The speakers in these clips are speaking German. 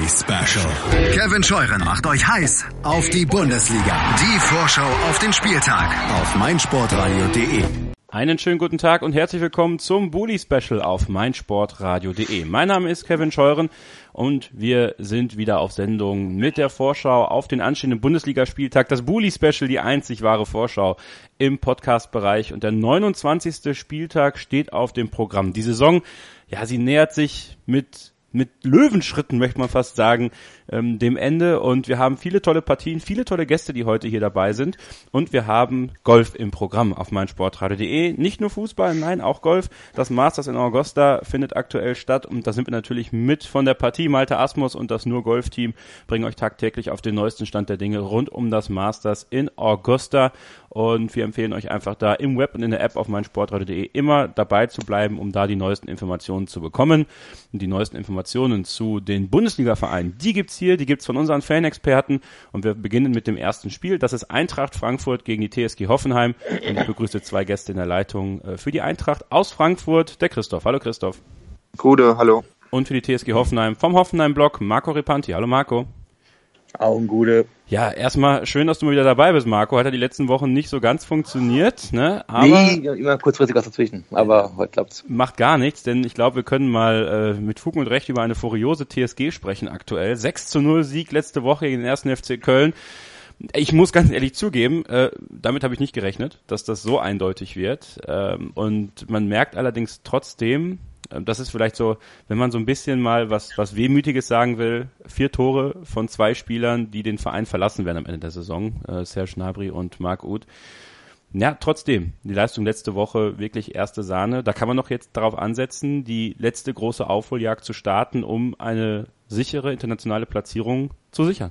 Special. Kevin Scheuren macht euch heiß auf die Bundesliga. Die Vorschau auf den Spieltag auf meinsportradio.de. Einen schönen guten Tag und herzlich willkommen zum Bully Special auf meinsportradio.de. Mein Name ist Kevin Scheuren und wir sind wieder auf Sendung mit der Vorschau auf den anstehenden Bundesligaspieltag. Das Bully Special, die einzig wahre Vorschau im Podcast-Bereich. Und der 29. Spieltag steht auf dem Programm. Die Saison, ja, sie nähert sich mit Löwenschritten, möchte man fast sagen, dem Ende, und wir haben viele tolle Partien, viele tolle Gäste, die heute hier dabei sind, und wir haben Golf im Programm auf meinsportradio.de. Nicht nur Fußball, nein, auch Golf. Das Masters in Augusta findet aktuell statt und da sind wir natürlich mit von der Partie. Malte Asmus und das Nur Golf Team bringen euch tagtäglich auf den neuesten Stand der Dinge rund um das Masters in Augusta, und wir empfehlen euch einfach da im Web und in der App auf meinsportradio.de immer dabei zu bleiben, um da die neuesten Informationen zu bekommen. Und die neuesten Informationen zu den Bundesliga-Vereinen, die gibt's hier, die gibt's von unseren Fanexperten, und wir beginnen mit dem ersten Spiel. Das ist Eintracht Frankfurt gegen die TSG Hoffenheim, und ich begrüße zwei Gäste in der Leitung für die Eintracht aus Frankfurt, der Christoph. Hallo Christoph. Gute, hallo. Und für die TSG Hoffenheim vom Hoffenheim-Blog Marco Repanti. Hallo Marco. Augengude. Ja, erstmal schön, dass du mal wieder dabei bist, Marco. Hat ja die letzten Wochen nicht so ganz funktioniert, ne? Aber nee, immer kurzfristig was dazwischen, aber heute klappt's. Macht gar nichts, denn ich glaube, wir können mal mit Fug und Recht über eine furiose TSG sprechen aktuell. 6:0 Sieg letzte Woche gegen den 1. FC Köln. Ich muss ganz ehrlich zugeben, damit habe ich nicht gerechnet, dass das so eindeutig wird. Und man merkt allerdings trotzdem, das ist vielleicht so, wenn man so ein bisschen mal was Wehmütiges sagen will, 4 Tore von 2 Spielern, die den Verein verlassen werden am Ende der Saison, Serge Gnabry und Marc Uth. Ja, trotzdem, die Leistung letzte Woche wirklich erste Sahne. Da kann man noch jetzt darauf ansetzen, die letzte große Aufholjagd zu starten, um eine sichere internationale Platzierung zu sichern.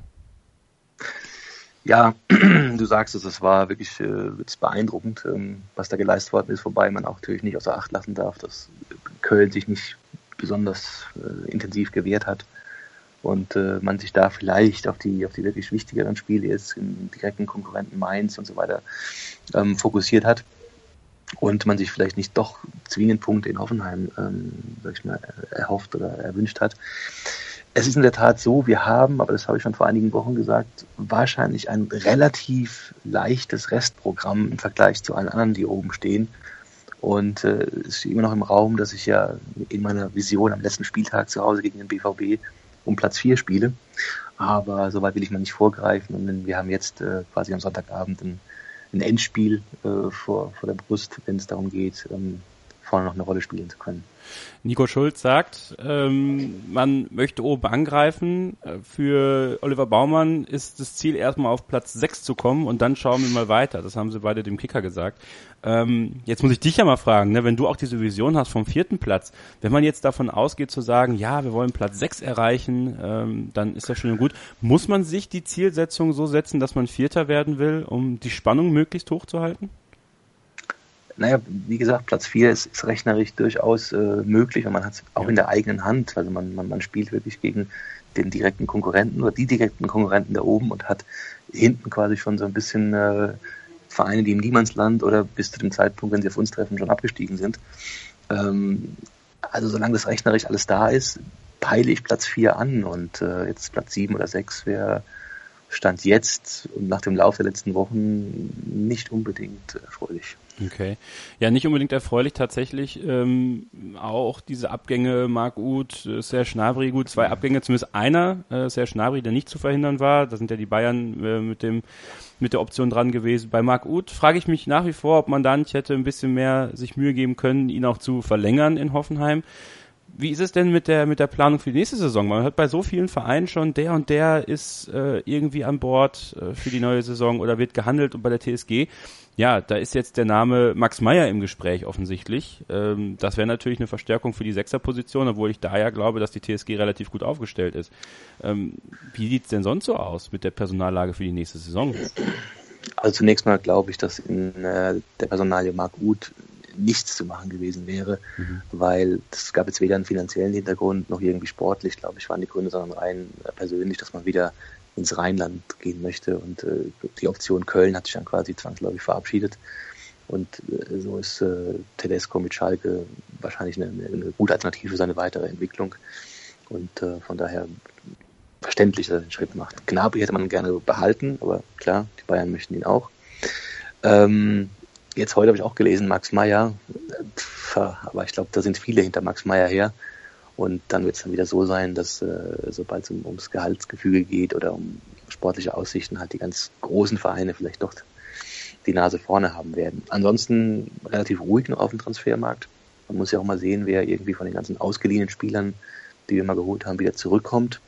Ja, du sagst es war wirklich beeindruckend, was da geleistet worden ist, wobei man auch natürlich nicht außer Acht lassen darf, dass Köln sich nicht besonders intensiv gewehrt hat und man sich da vielleicht auf die wirklich wichtigeren Spiele jetzt im direkten Konkurrenten Mainz und so weiter fokussiert hat und man sich vielleicht nicht doch zwingend Punkte in Hoffenheim erhofft oder erwünscht hat. Es ist in der Tat so, wir haben, aber das habe ich schon vor einigen Wochen gesagt, wahrscheinlich ein relativ leichtes Restprogramm im Vergleich zu allen anderen, die oben stehen. Und es steht immer noch im Raum, dass ich ja in meiner Vision am letzten Spieltag zu Hause gegen den BVB um Platz 4 spiele. Aber soweit will ich mal nicht vorgreifen. Und wir haben jetzt quasi am Sonntagabend ein Endspiel vor der Brust, wenn es darum geht, vorne noch eine Rolle spielen zu können. Nico Schulz sagt, man möchte oben angreifen. Für Oliver Baumann ist das Ziel, erstmal auf Platz 6 zu kommen und dann schauen wir mal weiter. Das haben sie beide dem Kicker gesagt. Jetzt muss ich dich ja mal fragen, ne, wenn du auch diese Vision hast vom 4. Platz, wenn man jetzt davon ausgeht zu sagen, ja, wir wollen Platz 6 erreichen, dann ist das schön und gut. Muss man sich die Zielsetzung so setzen, dass man Vierter werden will, um die Spannung möglichst hoch zu halten? Naja, wie gesagt, Platz 4 ist rechnerisch durchaus möglich und man hat es auch in der eigenen Hand. Also man spielt wirklich gegen den direkten Konkurrenten oder die direkten Konkurrenten da oben und hat hinten quasi schon so ein bisschen Vereine, die im Niemandsland oder bis zu dem Zeitpunkt, wenn sie auf uns treffen, schon abgestiegen sind. Also solange das rechnerisch alles da ist, peile ich Platz 4 an und jetzt Platz 7 oder 6 wäre Stand jetzt und nach dem Lauf der letzten Wochen nicht unbedingt erfreulich. Okay. Ja, nicht unbedingt erfreulich tatsächlich. Auch diese Abgänge, Marc Uth, Serge Gnabry, gut, 2 Abgänge, zumindest einer, Serge Gnabry, der nicht zu verhindern war. Da sind ja die Bayern mit der Option dran gewesen. Bei Marc Uth frage ich mich nach wie vor, ob man da nicht hätte ein bisschen mehr sich Mühe geben können, ihn auch zu verlängern in Hoffenheim. Wie ist es denn mit der Planung für die nächste Saison? Man hört bei so vielen Vereinen schon, der und der ist irgendwie an Bord für die neue Saison oder wird gehandelt, und bei der TSG, ja, da ist jetzt der Name Max Meyer im Gespräch offensichtlich. Das wäre natürlich eine Verstärkung für die 6er-Position, obwohl ich da ja glaube, dass die TSG relativ gut aufgestellt ist. Wie sieht's denn sonst so aus mit der Personallage für die nächste Saison? Also zunächst mal glaube ich, dass in der Personalie Marc Uth nichts zu machen gewesen wäre, weil es gab jetzt weder einen finanziellen Hintergrund noch irgendwie sportlich, glaube ich, waren die Gründe, sondern rein persönlich, dass man wieder ins Rheinland gehen möchte und die Option Köln hat sich dann quasi zwangsläufig verabschiedet und so ist Tedesco mit Schalke wahrscheinlich eine gute Alternative für seine weitere Entwicklung und von daher verständlich, dass er den Schritt macht. Gnabry hätte man gerne behalten, aber klar, die Bayern möchten ihn auch. Jetzt heute habe ich auch gelesen, Max Meyer, aber ich glaube, da sind viele hinter Max Meyer her. Und dann wird es dann wieder so sein, dass sobald es ums Gehaltsgefüge geht oder um sportliche Aussichten, halt die ganz großen Vereine vielleicht doch die Nase vorne haben werden. Ansonsten relativ ruhig noch auf dem Transfermarkt. Man muss ja auch mal sehen, wer irgendwie von den ganzen ausgeliehenen Spielern, die wir mal geholt haben, wieder zurückkommt.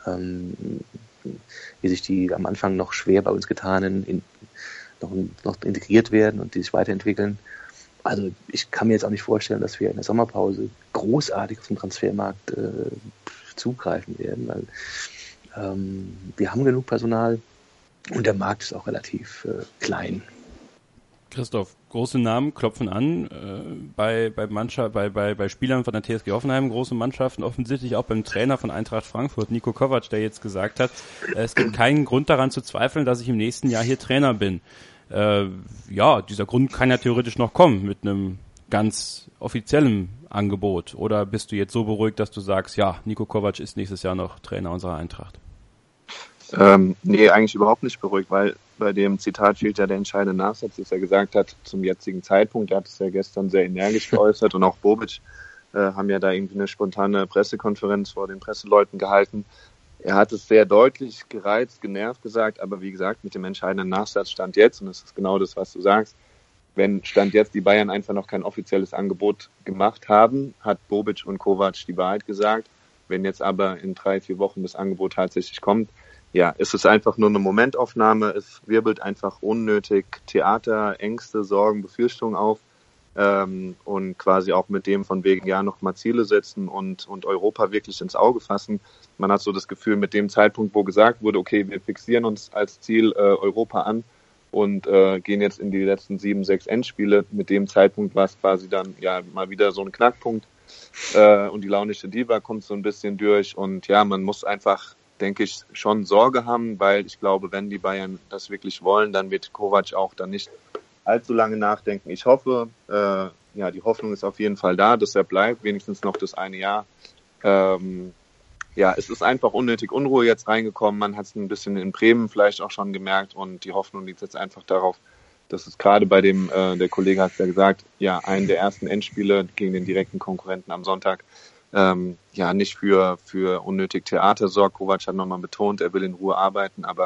Wie sich die am Anfang noch schwer bei uns getanen, noch integriert werden und die sich weiterentwickeln. Also ich kann mir jetzt auch nicht vorstellen, dass wir in der Sommerpause großartig auf den Transfermarkt zugreifen werden, weil wir haben genug Personal und der Markt ist auch relativ klein. Christoph, große Namen klopfen an, bei Spielern von der TSG Hoffenheim, große Mannschaften, offensichtlich auch beim Trainer von Eintracht Frankfurt, Niko Kovac, der jetzt gesagt hat, es gibt keinen Grund daran zu zweifeln, dass ich im nächsten Jahr hier Trainer bin. Dieser Grund kann ja theoretisch noch kommen mit einem ganz offiziellen Angebot. Oder bist du jetzt so beruhigt, dass du sagst, ja, Niko Kovac ist nächstes Jahr noch Trainer unserer Eintracht? Nee, eigentlich überhaupt nicht beruhigt, weil bei dem Zitat fehlt ja der entscheidende Nachsatz, dass er gesagt hat, zum jetzigen Zeitpunkt, er hat es ja gestern sehr energisch geäußert und auch Bobic haben ja da irgendwie eine spontane Pressekonferenz vor den Presseleuten gehalten. Er hat es sehr deutlich gereizt, genervt gesagt, aber wie gesagt, mit dem entscheidenden Nachsatz Stand jetzt, und das ist genau das, was du sagst, wenn Stand jetzt die Bayern einfach noch kein offizielles Angebot gemacht haben, hat Bobic und Kovac die Wahrheit gesagt. Wenn jetzt aber in 3-4 Wochen das Angebot tatsächlich kommt, ja, ist es einfach nur eine Momentaufnahme. Es wirbelt einfach unnötig Theater, Ängste, Sorgen, Befürchtungen auf. Und quasi auch mit dem von wegen ja nochmal Ziele setzen und Europa wirklich ins Auge fassen. Man hat so das Gefühl, mit dem Zeitpunkt, wo gesagt wurde, okay, wir fixieren uns als Ziel Europa an und gehen jetzt in die letzten 7-6 Endspiele. Mit dem Zeitpunkt war es quasi dann ja mal wieder so ein Knackpunkt und die launische Diva kommt so ein bisschen durch und ja, man muss einfach, denke ich, schon Sorge haben, weil ich glaube, wenn die Bayern das wirklich wollen, dann wird Kovac auch dann nicht allzu lange nachdenken. Ich hoffe, die Hoffnung ist auf jeden Fall da, dass er bleibt, wenigstens noch das eine Jahr. Es ist einfach unnötig Unruhe jetzt reingekommen. Man hat es ein bisschen in Bremen vielleicht auch schon gemerkt und die Hoffnung liegt jetzt einfach darauf, dass es gerade bei dem, der Kollege hat es ja gesagt, ja, einen der ersten Endspiele gegen den direkten Konkurrenten am Sonntag, nicht für unnötig Theater sorgt. Kovac hat nochmal betont, er will in Ruhe arbeiten, aber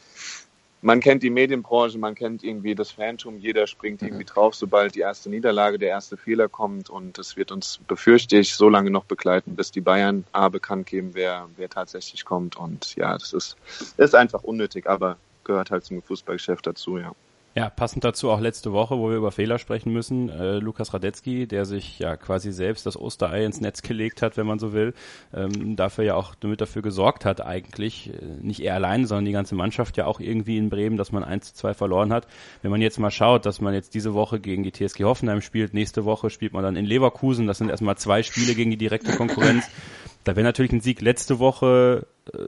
man kennt die Medienbranche, man kennt irgendwie das Phantom, jeder springt irgendwie drauf, sobald die erste Niederlage, der erste Fehler kommt und es wird uns, befürchte ich, so lange noch begleiten, bis die Bayern bekannt geben, wer tatsächlich kommt und ja, das ist einfach unnötig, aber gehört halt zum Fußballgeschäft dazu, ja. Ja, passend dazu auch letzte Woche, wo wir über Fehler sprechen müssen, Lukas Radetzky, der sich ja quasi selbst das Osterei ins Netz gelegt hat, wenn man so will, dafür ja auch dafür gesorgt hat eigentlich, nicht er allein, sondern die ganze Mannschaft ja auch irgendwie in Bremen, dass man 1-2 verloren hat. Wenn man jetzt mal schaut, dass man jetzt diese Woche gegen die TSG Hoffenheim spielt, nächste Woche spielt man dann in Leverkusen, das sind erstmal 2 Spiele gegen die direkte Konkurrenz. Da wäre natürlich ein Sieg letzte Woche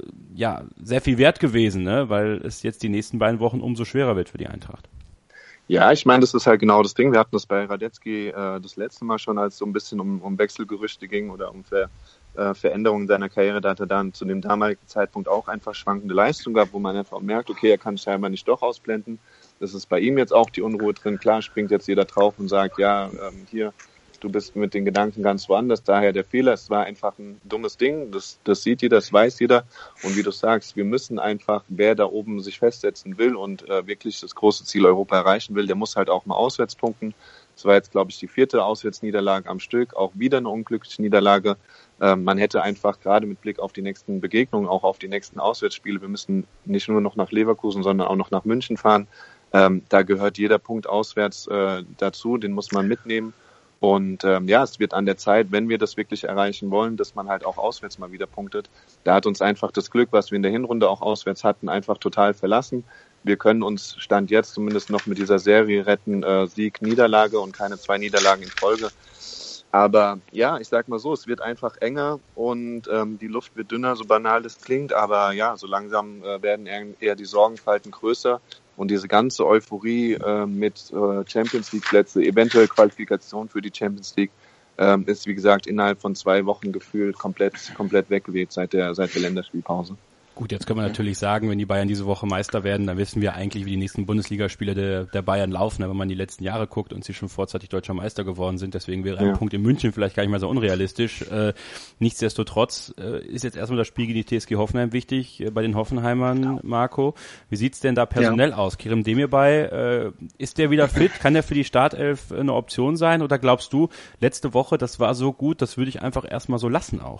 sehr viel wert gewesen, ne? Weil es jetzt die nächsten beiden Wochen umso schwerer wird für die Eintracht. Ja, ich meine, das ist halt genau das Ding. Wir hatten das bei Radetzky das letzte Mal schon, als es so ein bisschen um Wechselgerüchte ging oder um Veränderungen seiner Karriere. Da hat er dann zu dem damaligen Zeitpunkt auch einfach schwankende Leistung gehabt, wo man einfach merkt, okay, er kann scheinbar nicht doch ausblenden. Das ist bei ihm jetzt auch die Unruhe drin. Klar springt jetzt jeder drauf und sagt, ja, hier, du bist mit den Gedanken ganz woanders, daher der Fehler. Es war einfach ein dummes Ding, das sieht jeder, das weiß jeder. Und wie du sagst, wir müssen einfach, wer da oben sich festsetzen will und wirklich das große Ziel Europa erreichen will, der muss halt auch mal auswärts punkten. Das war jetzt, glaube ich, die 4. Auswärtsniederlage am Stück, auch wieder eine unglückliche Niederlage. Man hätte einfach gerade mit Blick auf die nächsten Begegnungen, auch auf die nächsten Auswärtsspiele, wir müssen nicht nur noch nach Leverkusen, sondern auch noch nach München fahren. Da gehört jeder Punkt auswärts dazu, den muss man mitnehmen. Und es wird an der Zeit, wenn wir das wirklich erreichen wollen, dass man halt auch auswärts mal wieder punktet. Da hat uns einfach das Glück, was wir in der Hinrunde auch auswärts hatten, einfach total verlassen. Wir können uns Stand jetzt zumindest noch mit dieser Serie retten, Sieg, Niederlage und keine 2 Niederlagen in Folge. Aber ja, ich sag mal so, es wird einfach enger und die Luft wird dünner, so banal das klingt. Aber ja, so langsam werden eher die Sorgenfalten größer. Und diese ganze Euphorie mit Champions-League-Plätze, eventuell Qualifikation für die Champions League, ist, wie gesagt, innerhalb von 2 Wochen gefühlt komplett weggeweht seit der Länderspielpause. Gut, jetzt können wir natürlich sagen, wenn die Bayern diese Woche Meister werden, dann wissen wir eigentlich, wie die nächsten Bundesligaspiele der Bayern laufen, wenn man die letzten Jahre guckt und sie schon vorzeitig deutscher Meister geworden sind. Deswegen wäre ein Punkt in München vielleicht gar nicht mal so unrealistisch. Nichtsdestotrotz ist jetzt erstmal das Spiel gegen die TSG Hoffenheim wichtig bei den Hoffenheimern, Marco. Wie sieht's denn da personell aus? Kerem Demirbay, ist der wieder fit? Kann der für die Startelf eine Option sein? Oder glaubst du, letzte Woche, das war so gut, das würde ich einfach erstmal so lassen auch?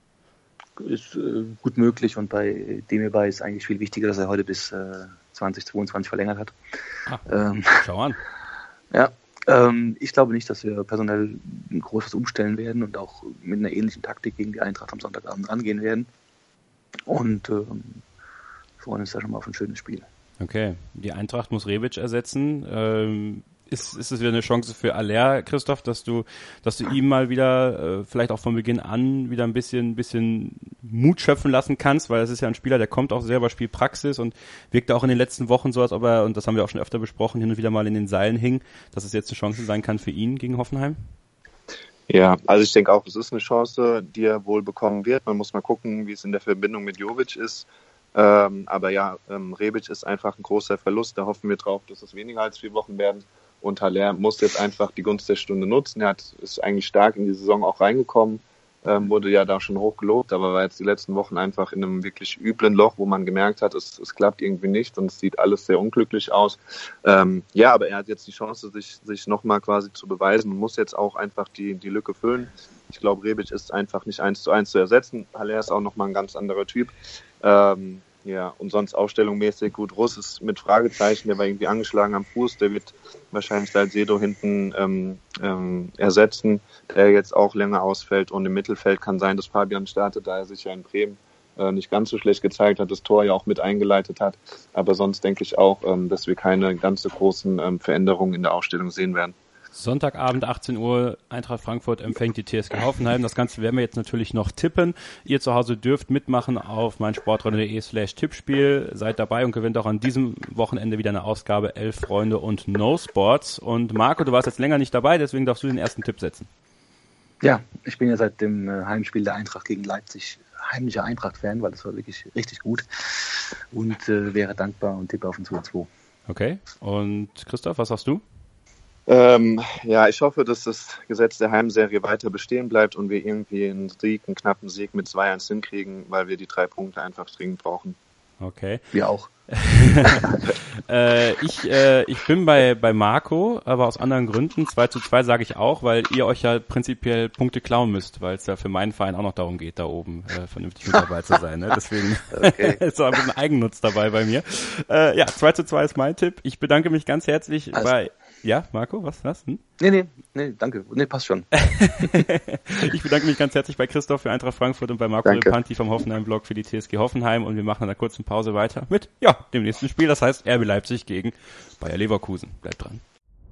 Ist gut möglich, und bei Demirbay ist eigentlich viel wichtiger, dass er heute bis 2022 verlängert hat. Schau an. Ja, ich glaube nicht, dass wir personell ein großes umstellen werden und auch mit einer ähnlichen Taktik gegen die Eintracht am Sonntagabend rangehen werden. Und freuen uns da schon mal auf ein schönes Spiel. Okay, die Eintracht muss Rebic ersetzen. Ist es wieder eine Chance für Aller, Christoph, dass du ihm mal wieder vielleicht auch von Beginn an wieder ein bisschen Mut schöpfen lassen kannst, weil das ist ja ein Spieler, der kommt auch selber Spielpraxis und wirkt auch in den letzten Wochen so, als ob er, und das haben wir auch schon öfter besprochen, hin und wieder mal in den Seilen hing, dass es jetzt eine Chance sein kann für ihn gegen Hoffenheim? Ja, also ich denke auch, es ist eine Chance, die er wohl bekommen wird. Man muss mal gucken, wie es in der Verbindung mit Jovic ist. Aber ja, Rebic ist einfach ein großer Verlust. Da hoffen wir drauf, dass es weniger als 4 Wochen werden. Und Haller muss jetzt einfach die Gunst der Stunde nutzen. Er ist eigentlich stark in die Saison auch reingekommen, wurde ja da schon hoch gelobt, aber war jetzt die letzten Wochen einfach in einem wirklich üblen Loch, wo man gemerkt hat, es klappt irgendwie nicht und es sieht alles sehr unglücklich aus. Ja, aber er hat jetzt die Chance, sich nochmal quasi zu beweisen und muss jetzt auch einfach die Lücke füllen. Ich glaube, Rebic ist einfach nicht 1:1 zu ersetzen. Haller ist auch nochmal ein ganz anderer Typ. Ja, und sonst aufstellungsmäßig gut. Russ ist mit Fragezeichen, der war irgendwie angeschlagen am Fuß, der wird wahrscheinlich Salcedo hinten ersetzen, der jetzt auch länger ausfällt, und im Mittelfeld kann sein, dass Fabian startet, da er sich ja in Bremen nicht ganz so schlecht gezeigt hat, das Tor ja auch mit eingeleitet hat, aber sonst denke ich auch, dass wir keine ganz so großen Veränderungen in der Aufstellung sehen werden. Sonntagabend 18 Uhr, Eintracht Frankfurt empfängt die TSG Hoffenheim. Das Ganze werden wir jetzt natürlich noch tippen. Ihr zu Hause dürft mitmachen auf meinsportradio.de/Tippspiel. Seid dabei und gewinnt auch an diesem Wochenende wieder eine Ausgabe 11 Freunde und No Sports. Und Marco, du warst jetzt länger nicht dabei, deswegen darfst du den ersten Tipp setzen. Ja, ich bin ja seit dem Heimspiel der Eintracht gegen Leipzig heimlicher Eintracht-Fan, weil das war wirklich richtig gut, und wäre dankbar und tippe auf ein 2:2. Okay, und Christoph, was sagst du? Ja, ich hoffe, dass das Gesetz der Heimserie weiter bestehen bleibt und wir irgendwie einen knappen Sieg mit 2:1 hinkriegen, weil wir die 3 Punkte einfach dringend brauchen. Okay. Wir auch. Ich bin bei Marco, aber aus anderen Gründen. 2:2 sage ich auch, weil ihr euch ja prinzipiell Punkte klauen müsst, weil es ja für meinen Verein auch noch darum geht, da oben vernünftig mit dabei zu sein. Ne? Deswegen ist so ein bisschen Eigennutz dabei bei mir. Ja, 2:2 ist mein Tipp. Ich bedanke mich ganz herzlich bei... Ja, Marco, was? Nee, danke. Nee, passt schon. Ich bedanke mich ganz herzlich bei Christoph für Eintracht Frankfurt und bei Marco Repanti vom Hoffenheim-Blog für die TSG Hoffenheim, und wir machen in einer kurzen Pause weiter mit, dem nächsten Spiel, das heißt RB Leipzig gegen Bayer Leverkusen. Bleibt dran.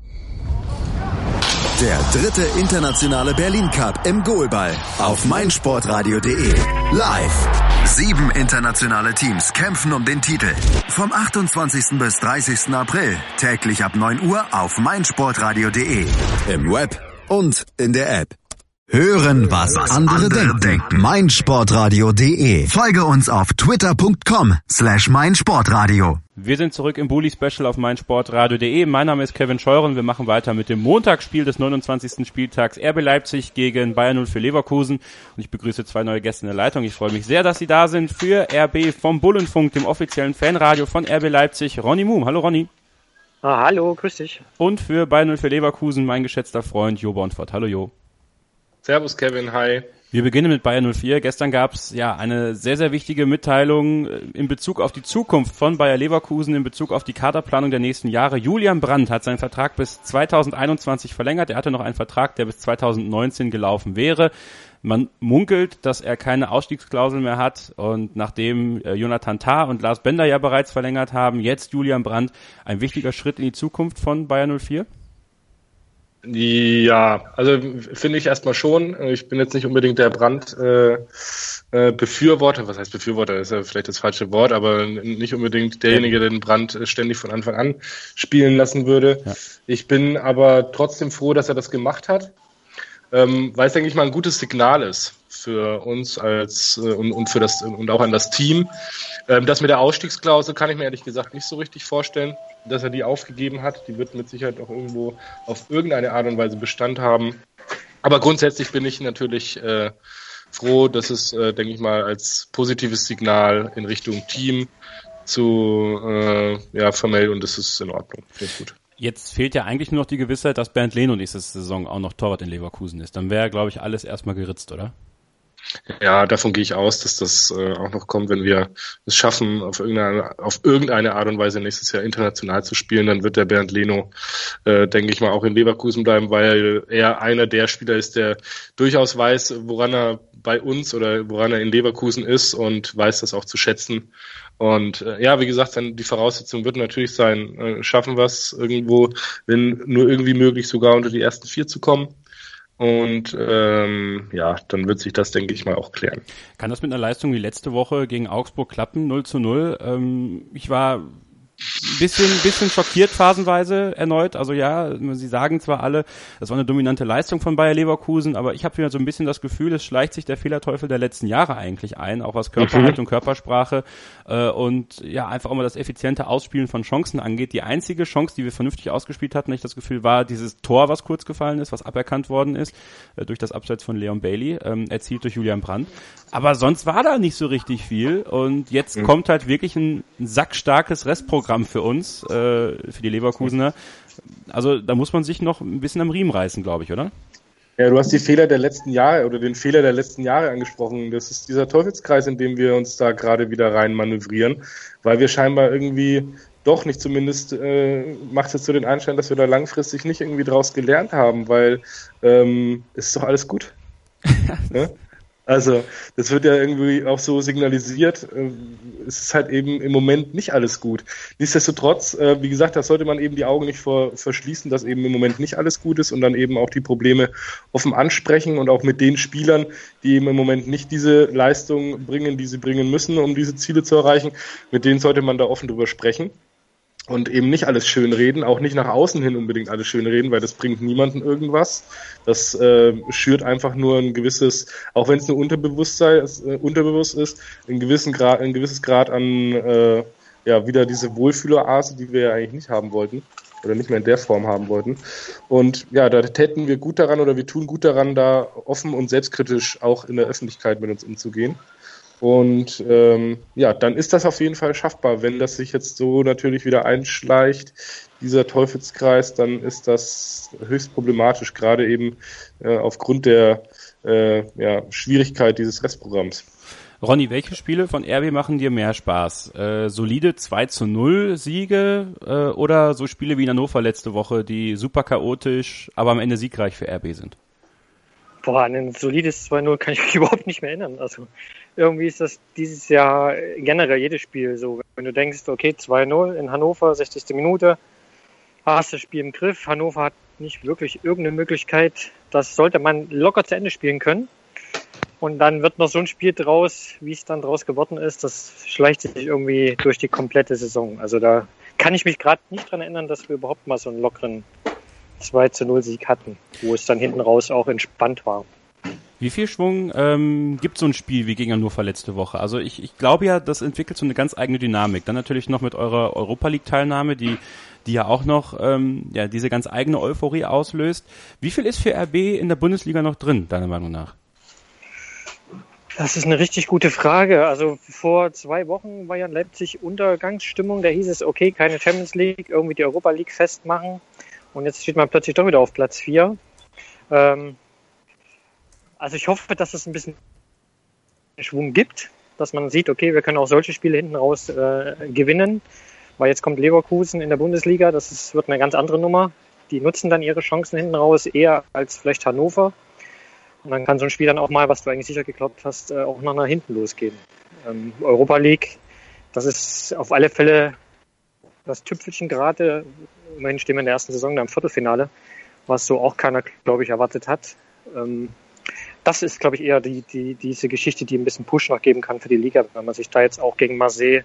Der 3. internationale Berlin Cup im Goalball auf meinsportradio.de. Live. 7 internationale Teams kämpfen um den Titel. Vom 28. bis 30. April. Täglich ab 9 Uhr auf meinsportradio.de. Im Web und in der App. Hören, was andere denken. meinsportradio.de. Folge uns auf twitter.com/meinsportradio. Wir sind zurück im Bully-Special auf meinsportradio.de. Mein Name ist Kevin Scheuren. Wir machen weiter mit dem Montagsspiel des 29. Spieltags RB Leipzig gegen Bayer 04 Leverkusen. Und ich begrüße 2 neue Gäste in der Leitung. Ich freue mich sehr, dass Sie da sind für RB vom Bullenfunk, dem offiziellen Fanradio von RB Leipzig. Ronny Muhm. Hallo Ronny. Hallo, grüß dich. Und für Bayer 04 Leverkusen mein geschätzter Freund Jo Bonfort. Hallo Jo. Servus Kevin, hi. Wir beginnen mit Bayer 04. Gestern gab es eine sehr, sehr wichtige Mitteilung in Bezug auf die Zukunft von Bayer Leverkusen, in Bezug auf die Kaderplanung der nächsten Jahre. Julian Brandt hat seinen Vertrag bis 2021 verlängert. Er hatte noch einen Vertrag, der bis 2019 gelaufen wäre. Man munkelt, dass er keine Ausstiegsklausel mehr hat, und nachdem Jonathan Tah und Lars Bender ja bereits verlängert haben, jetzt Julian Brandt, ein wichtiger Schritt in die Zukunft von Bayer 04? Ja, also finde ich erstmal schon. Ich bin jetzt nicht unbedingt der Brandt-Befürworter. Was heißt Befürworter? Das ist ja vielleicht das falsche Wort, aber nicht unbedingt derjenige, der den Brandt ständig von Anfang an spielen lassen würde. Ja. Ich bin aber trotzdem froh, dass er das gemacht hat. weil es, denke ich mal, ein gutes Signal ist für uns und auch an das Team. Das mit der Ausstiegsklausel kann ich mir ehrlich gesagt nicht so richtig vorstellen, dass er die aufgegeben hat. Die wird mit Sicherheit auch irgendwo auf irgendeine Art und Weise Bestand haben. Aber grundsätzlich bin ich natürlich froh, dass es, denke ich mal, als positives Signal in Richtung Team zu vermeldet, und das ist in Ordnung. Finde ich gut. Jetzt fehlt ja eigentlich nur noch die Gewissheit, dass Bernd Leno nächste Saison auch noch Torwart in Leverkusen ist. Dann wäre, glaube ich, alles erstmal geritzt, oder? Ja, davon gehe ich aus, dass das auch noch kommt, wenn wir es schaffen, auf irgendeine Art und Weise nächstes Jahr international zu spielen. Dann wird der Bernd Leno, denke ich mal, auch in Leverkusen bleiben, weil er einer der Spieler ist, der durchaus weiß, woran er bei uns oder woran er in Leverkusen ist und weiß das auch zu schätzen. Und wie gesagt, dann die Voraussetzung wird natürlich sein, schaffen wir es irgendwo, wenn nur irgendwie möglich, sogar unter die ersten 4 zu kommen. Und dann wird sich das, denke ich mal, auch klären. Kann das mit einer Leistung wie letzte Woche gegen Augsburg klappen, 0-0? Ich war ein bisschen schockiert phasenweise erneut. Also ja, sie sagen zwar alle, das war eine dominante Leistung von Bayer Leverkusen, aber ich habe wieder so ein bisschen das Gefühl, es schleicht sich der Fehlerteufel der letzten Jahre eigentlich ein, auch was Körperhaltung, Körpersprache und ja, einfach auch mal das effiziente Ausspielen von Chancen angeht. Die einzige Chance, die wir vernünftig ausgespielt hatten, ich das Gefühl, war dieses Tor, was kurz gefallen ist, was aberkannt worden ist, durch das Abseits von Leon Bailey, erzielt durch Julian Brandt. Aber sonst war da nicht so richtig viel und jetzt kommt halt wirklich ein sackstarkes Restprogramm für uns, für die Leverkusener. Also da muss man sich noch ein bisschen am Riemen reißen, glaube ich, oder? Ja, du hast die Fehler der letzten Jahre oder den Fehler der letzten Jahre angesprochen. Das ist dieser Teufelskreis, in dem wir uns da gerade wieder rein manövrieren, weil wir scheinbar irgendwie doch nicht, zumindest macht es jetzt so den Anschein, dass wir da langfristig nicht irgendwie draus gelernt haben, weil ist doch alles gut. Ne? Also, das wird ja irgendwie auch so signalisiert, es ist halt eben im Moment nicht alles gut. Nichtsdestotrotz, wie gesagt, da sollte man eben die Augen nicht vor verschließen, dass eben im Moment nicht alles gut ist und dann eben auch die Probleme offen ansprechen und auch mit den Spielern, die eben im Moment nicht diese Leistung bringen, die sie bringen müssen, um diese Ziele zu erreichen, mit denen sollte man da offen drüber sprechen. Und eben nicht alles schönreden, auch nicht nach außen hin unbedingt alles schönreden, weil das bringt niemandem irgendwas. Das schürt einfach nur ein gewisses, auch wenn es nur unterbewusst ist, ein gewisses Grad an wieder diese Wohlfühlerase, die wir ja eigentlich nicht haben wollten oder nicht mehr in der Form haben wollten. Und ja, da täten wir gut daran oder wir tun gut daran, da offen und selbstkritisch auch in der Öffentlichkeit mit uns umzugehen. Und dann ist das auf jeden Fall schaffbar. Wenn das sich jetzt so natürlich wieder einschleicht, dieser Teufelskreis, dann ist das höchst problematisch, gerade eben aufgrund der Schwierigkeit dieses Restprogramms. Ronny, welche Spiele von RB machen dir mehr Spaß? Solide 2-0 Siege oder so Spiele wie in Hannover letzte Woche, die super chaotisch, aber am Ende siegreich für RB sind? Boah, an ein solides 2-0 kann ich mich überhaupt nicht mehr erinnern. Also irgendwie ist das dieses Jahr generell jedes Spiel so. Wenn du denkst, okay, 2-0 in Hannover, 60. Minute, hast das Spiel im Griff. Hannover hat nicht wirklich irgendeine Möglichkeit. Das sollte man locker zu Ende spielen können. Und dann wird noch so ein Spiel draus, wie es dann draus geworden ist. Das schleicht sich irgendwie durch die komplette Saison. Also da kann ich mich gerade nicht dran erinnern, dass wir überhaupt mal so einen lockeren 2-0 Sieg hatten, wo es dann hinten raus auch entspannt war. Wie viel Schwung gibt so ein Spiel wie gegen Hannover letzte Woche? Also ich glaube ja, das entwickelt so eine ganz eigene Dynamik. Dann natürlich noch mit eurer Europa-League-Teilnahme, die ja auch noch diese ganz eigene Euphorie auslöst. Wie viel ist für RB in der Bundesliga noch drin, deiner Meinung nach? Das ist eine richtig gute Frage. Also vor 2 Wochen war ja in Leipzig Untergangsstimmung. Da hieß es, okay, keine Champions League, irgendwie die Europa League festmachen. Und jetzt steht man plötzlich doch wieder auf Platz 4. Also ich hoffe, dass es ein bisschen Schwung gibt, dass man sieht, okay, wir können auch solche Spiele hinten raus gewinnen. Weil jetzt kommt Leverkusen in der Bundesliga, wird eine ganz andere Nummer. Die nutzen dann ihre Chancen hinten raus eher als vielleicht Hannover. Und dann kann so ein Spiel dann auch mal, was du eigentlich sicher geglaubt hast, auch noch nach hinten losgehen. Europa League, das ist auf alle Fälle das Tüpfelchen gerade. Immerhin stehen wir in der ersten Saison da im Viertelfinale, was so auch keiner, glaube ich, erwartet hat. Das ist, glaube ich, eher diese Geschichte, die ein bisschen Push noch geben kann für die Liga. Wenn man sich da jetzt auch gegen Marseille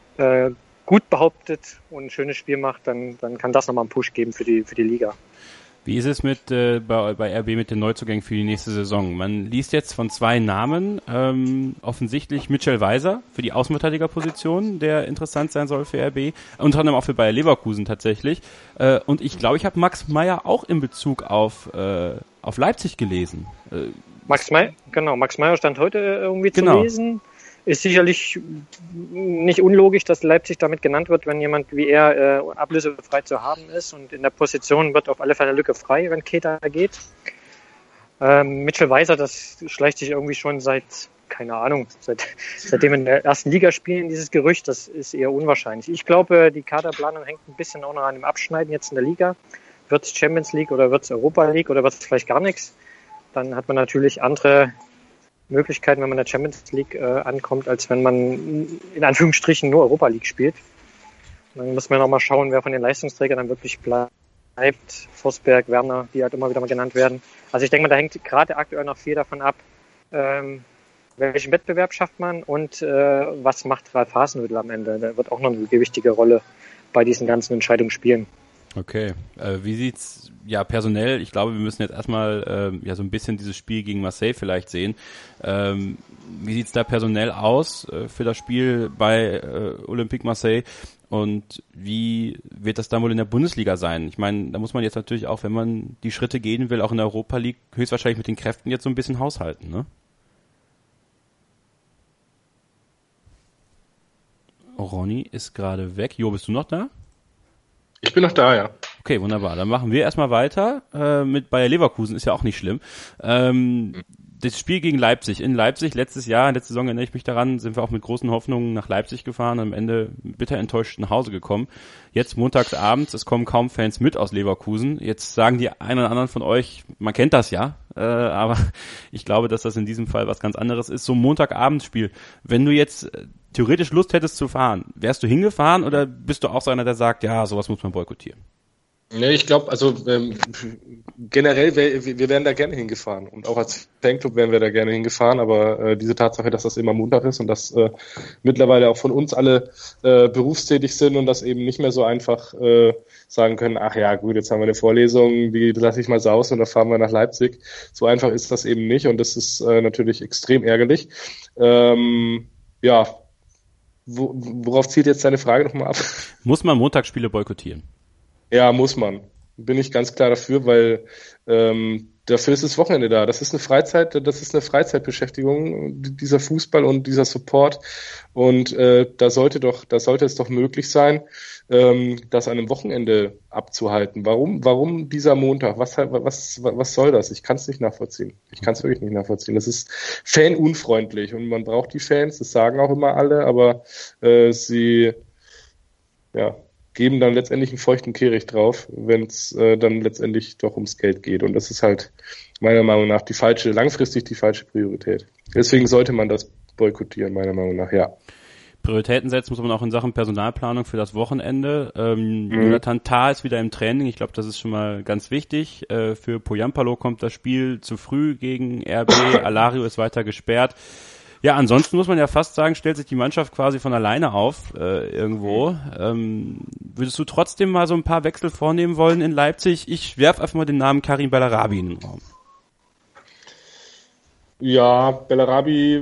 gut behauptet und ein schönes Spiel macht, dann kann das nochmal einen Push geben für die Liga. Wie ist es bei RB mit den Neuzugängen für die nächste Saison? Man liest jetzt von 2 Namen, offensichtlich Mitchell Weiser für die Außenverteidigerposition, der interessant sein soll für RB, unter anderem auch für Bayer Leverkusen tatsächlich. Und ich glaube, ich habe Max Meyer auch in Bezug auf Leipzig gelesen. Max Meyer stand heute irgendwie zu lesen. Ist sicherlich nicht unlogisch, dass Leipzig damit genannt wird, wenn jemand wie er ablösefrei zu haben ist. Und in der Position wird auf alle Fälle eine Lücke frei, wenn Keita geht. Mitchell Weiser, das schleicht sich irgendwie schon seitdem in der ersten Liga spielen, dieses Gerücht. Das ist eher unwahrscheinlich. Ich glaube, die Kaderplanung hängt ein bisschen auch noch an dem Abschneiden jetzt in der Liga. Wird es Champions League oder wird es Europa League oder wird es vielleicht gar nichts? Dann hat man natürlich andere Möglichkeiten, wenn man in der Champions League ankommt, als wenn man in Anführungsstrichen nur Europa League spielt. Dann muss man nochmal schauen, wer von den Leistungsträgern dann wirklich bleibt. Forsberg, Werner, die halt immer wieder mal genannt werden. Also ich denke mal, da hängt gerade aktuell noch viel davon ab, welchen Wettbewerb schafft man und was macht Ralf Hasenhüttl am Ende. Der wird auch noch eine gewichtige Rolle bei diesen ganzen Entscheidungen spielen. Okay, wie sieht's personell? Ich glaube, wir müssen jetzt erstmal so ein bisschen dieses Spiel gegen Marseille vielleicht sehen. Wie sieht's da personell aus für das Spiel bei Olympique Marseille? Und wie wird das dann wohl in der Bundesliga sein? Ich meine, da muss man jetzt natürlich auch, wenn man die Schritte gehen will, auch in der Europa League höchstwahrscheinlich mit den Kräften jetzt so ein bisschen haushalten, ne? Ronny ist gerade weg. Jo, bist du noch da? Ich bin noch da, ja. Okay, wunderbar. Dann machen wir erstmal weiter mit Bayer Leverkusen, ist ja auch nicht schlimm. Das Spiel gegen Leipzig. In Leipzig, letzte Saison erinnere ich mich daran, sind wir auch mit großen Hoffnungen nach Leipzig gefahren, am Ende bitter enttäuscht nach Hause gekommen. Jetzt montags abends, es kommen kaum Fans mit aus Leverkusen. Jetzt sagen die einen oder anderen von euch, man kennt das ja, aber ich glaube, dass das in diesem Fall was ganz anderes ist. So ein Montagabendspiel. Wenn du jetzt theoretisch Lust hättest zu fahren, wärst du hingefahren oder bist du auch so einer, der sagt, ja, sowas muss man boykottieren? Nee, ich glaube, also generell, wir wären da gerne hingefahren und auch als Fanclub wären wir da gerne hingefahren, aber diese Tatsache, dass das immer Montag ist und dass mittlerweile auch von uns alle berufstätig sind und das eben nicht mehr so einfach sagen können, ach ja, gut, jetzt haben wir eine Vorlesung, die lasse ich mal sausen und dann fahren wir nach Leipzig. So einfach ist das eben nicht und das ist natürlich extrem ärgerlich. Worauf zielt jetzt deine Frage nochmal ab? Muss man Montagsspiele boykottieren? Ja, muss man. Bin ich ganz klar dafür, weil dafür ist das Wochenende da. Das ist eine Freizeitbeschäftigung, dieser Fußball und dieser Support. Und da sollte es doch möglich sein, das an einem Wochenende abzuhalten. Warum dieser Montag? Was soll das? Ich kann es nicht nachvollziehen. Ich kann es wirklich nicht nachvollziehen. Das ist fanunfreundlich und man braucht die Fans, das sagen auch immer alle, aber sie geben dann letztendlich einen feuchten Kehricht drauf, wenn es dann letztendlich doch ums Geld geht. Und das ist halt meiner Meinung nach langfristig die falsche Priorität. Deswegen sollte man das boykottieren, meiner Meinung nach, ja. Prioritäten setzen muss man auch in Sachen Personalplanung für das Wochenende. Jonathan Tah ist wieder im Training. Ich glaube, das ist schon mal ganz wichtig. Für Poyampalo kommt das Spiel zu früh gegen RB. Alario ist weiter gesperrt. Ja, ansonsten muss man ja fast sagen, stellt sich die Mannschaft quasi von alleine auf irgendwo. Würdest du trotzdem mal so ein paar Wechsel vornehmen wollen in Leipzig? Ich werfe einfach mal den Namen Karim Bellarabi in den Raum. Ja, Bellarabi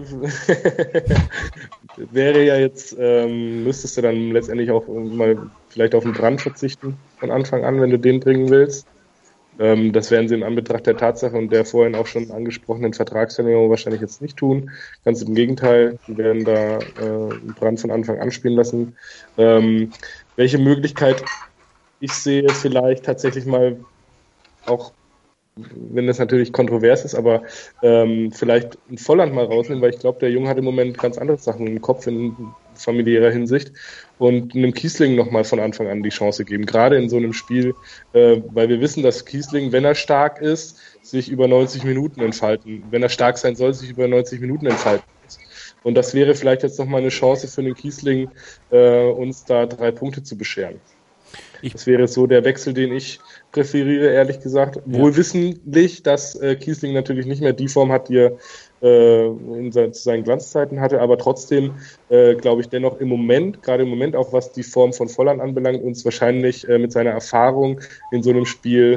wäre ja jetzt, müsstest du dann letztendlich auch mal vielleicht auf den Brand verzichten von Anfang an, wenn du den bringen willst. Das werden sie in Anbetracht der Tatsache und der vorhin auch schon angesprochenen Vertragsverlängerung wahrscheinlich jetzt nicht tun. Ganz im Gegenteil, sie werden da Brand von Anfang an spielen lassen. Welche Möglichkeit ich sehe, vielleicht tatsächlich mal auch, wenn das natürlich kontrovers ist, aber vielleicht ein Volland mal rausnehmen, weil ich glaube, der Junge hat im Moment ganz andere Sachen im Kopf in familiärer Hinsicht und einem Kiesling nochmal von Anfang an die Chance geben, gerade in so einem Spiel, weil wir wissen, dass Kiesling, wenn er stark ist, sich über 90 Minuten entfalten, wenn er stark sein soll, sich über 90 Minuten entfalten muss. Und das wäre vielleicht jetzt nochmal eine Chance für den Kiesling, uns da 3 Punkte zu bescheren. Das wäre so der Wechsel, den ich präferiere, ehrlich gesagt. Ja. Wohl wissentlich, dass Kiesling natürlich nicht mehr die Form hat, die er zu seinen Glanzzeiten hatte, aber trotzdem glaube ich dennoch gerade im Moment auch was die Form von Volland anbelangt, uns wahrscheinlich mit seiner Erfahrung in so einem Spiel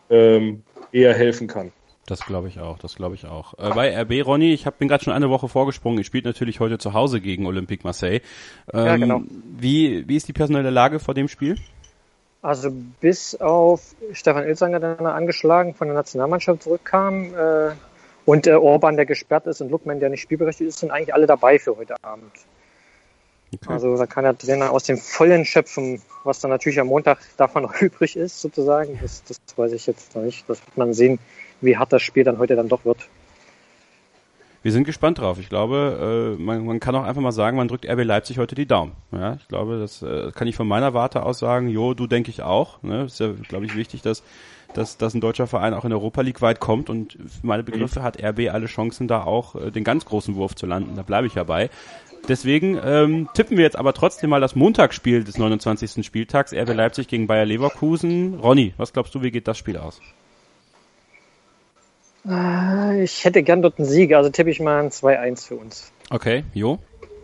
eher helfen kann. Das glaube ich auch. Bei RB, Ronny, bin gerade schon eine Woche vorgesprungen. Ihr spielt natürlich heute zu Hause gegen Olympique Marseille. Ja, genau. Wie ist die personelle Lage vor dem Spiel? Also bis auf Stefan Ilsanker, der angeschlagen von der Nationalmannschaft zurückkam, und Orban, der gesperrt ist, und Lookman, der nicht spielberechtigt ist, sind eigentlich alle dabei für heute Abend. Okay. Also da kann der Trainer aus dem Vollen schöpfen, was dann natürlich am Montag davon noch übrig ist, sozusagen. Das weiß ich jetzt noch nicht. Das wird man sehen, wie hart das Spiel dann heute dann doch wird. Wir sind gespannt drauf. Ich glaube, man kann auch einfach mal sagen, man drückt RB Leipzig heute die Daumen. Ja, ich glaube, das kann ich von meiner Warte aus sagen. Jo, du denke ich auch. Ne? Ist ja, glaube ich, wichtig, dass ein deutscher Verein auch in der Europa League weit kommt. Und für meine Begriffe hat RB alle Chancen, da auch den ganz großen Wurf zu landen. Da bleibe ich ja bei. Deswegen tippen wir jetzt aber trotzdem mal das Montagsspiel des 29. Spieltags. RB Leipzig gegen Bayer Leverkusen. Ronny, was glaubst du, wie geht das Spiel aus? Ich hätte gern dort einen Sieg, also tippe ich mal ein 2-1 für uns. Okay, Jo?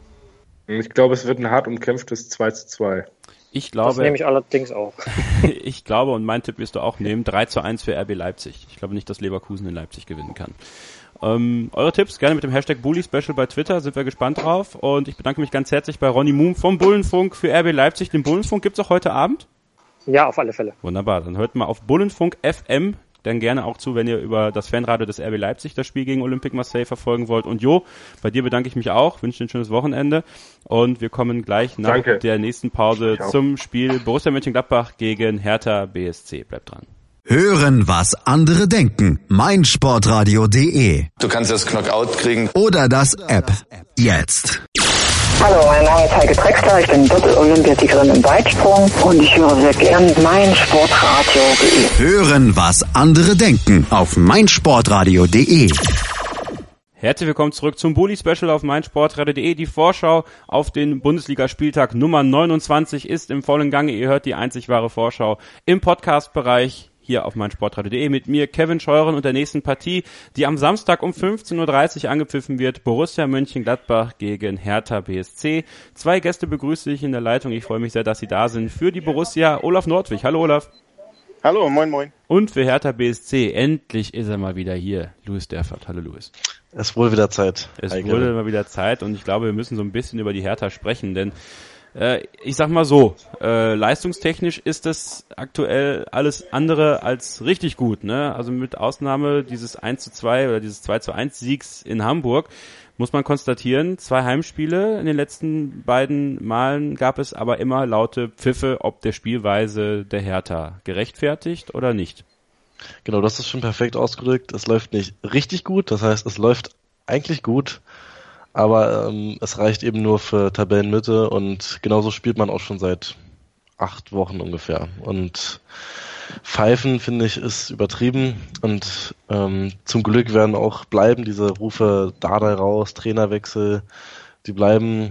Ich glaube, es wird ein hart umkämpftes 2-2. Ich glaube, das nehme ich allerdings auch. Ich glaube, und mein Tipp wirst du auch nehmen, 3-1 für RB Leipzig. Ich glaube nicht, dass Leverkusen in Leipzig gewinnen kann. Eure Tipps gerne mit dem Hashtag Bully Special bei Twitter, sind wir gespannt drauf. Und ich bedanke mich ganz herzlich bei Ronny Muhm vom Bullenfunk für RB Leipzig. Den Bullenfunk gibt's auch heute Abend? Ja, auf alle Fälle. Wunderbar, dann hört mal auf Bullenfunk FM dann gerne auch zu, wenn ihr über das Fanradio des RB Leipzig das Spiel gegen Olympique Marseille verfolgen wollt. Und Jo, bei dir bedanke ich mich auch, wünsche dir ein schönes Wochenende und wir kommen gleich nach der nächsten Pause zum Spiel Borussia Mönchengladbach gegen Hertha BSC. Bleibt dran. Hören, was andere denken. meinsportradio.de. Du kannst das Knockout kriegen. Oder das App. Jetzt. Hallo, mein Name ist Heike Drexler, ich bin Doppel-Olympiasiegerin im Weitsprung und ich höre sehr gern meinsportradio.de. Hören, was andere denken auf meinsportradio.de. Herzlich willkommen zurück zum Bully Special auf meinsportradio.de. Die Vorschau auf den Bundesligaspieltag Nummer 29 ist im vollen Gange. Ihr hört die einzig wahre Vorschau im Podcast-Bereich hier auf meinsportradio.de mit mir, Kevin Scheuren, und der nächsten Partie, die am Samstag um 15.30 Uhr angepfiffen wird. Borussia Mönchengladbach gegen Hertha BSC. 2 Gäste begrüße ich in der Leitung. Ich freue mich sehr, dass sie da sind. Für die Borussia Olaf Nordwig. Hallo Olaf. Hallo, moin moin. Und für Hertha BSC, endlich ist er mal wieder hier, Louis Derfert. Hallo Louis. Es wurde wieder Zeit. Wurde mal wieder Zeit und ich glaube, wir müssen so ein bisschen über die Hertha sprechen, denn ich sag mal so, leistungstechnisch ist das aktuell alles andere als richtig gut, ne? Also mit Ausnahme dieses 1:2 oder dieses 2:1 Siegs in Hamburg muss man konstatieren, 2 Heimspiele in den letzten beiden Malen gab es aber immer laute Pfiffe, ob der Spielweise der Hertha gerechtfertigt oder nicht. Genau, das ist schon perfekt ausgedrückt. Es läuft nicht richtig gut, das heißt, es läuft eigentlich gut, aber es reicht eben nur für Tabellenmitte und genauso spielt man auch schon seit 8 Wochen ungefähr. Und Pfeifen, finde ich, ist übertrieben und zum Glück werden auch bleiben diese Rufe Dardai raus, Trainerwechsel, die bleiben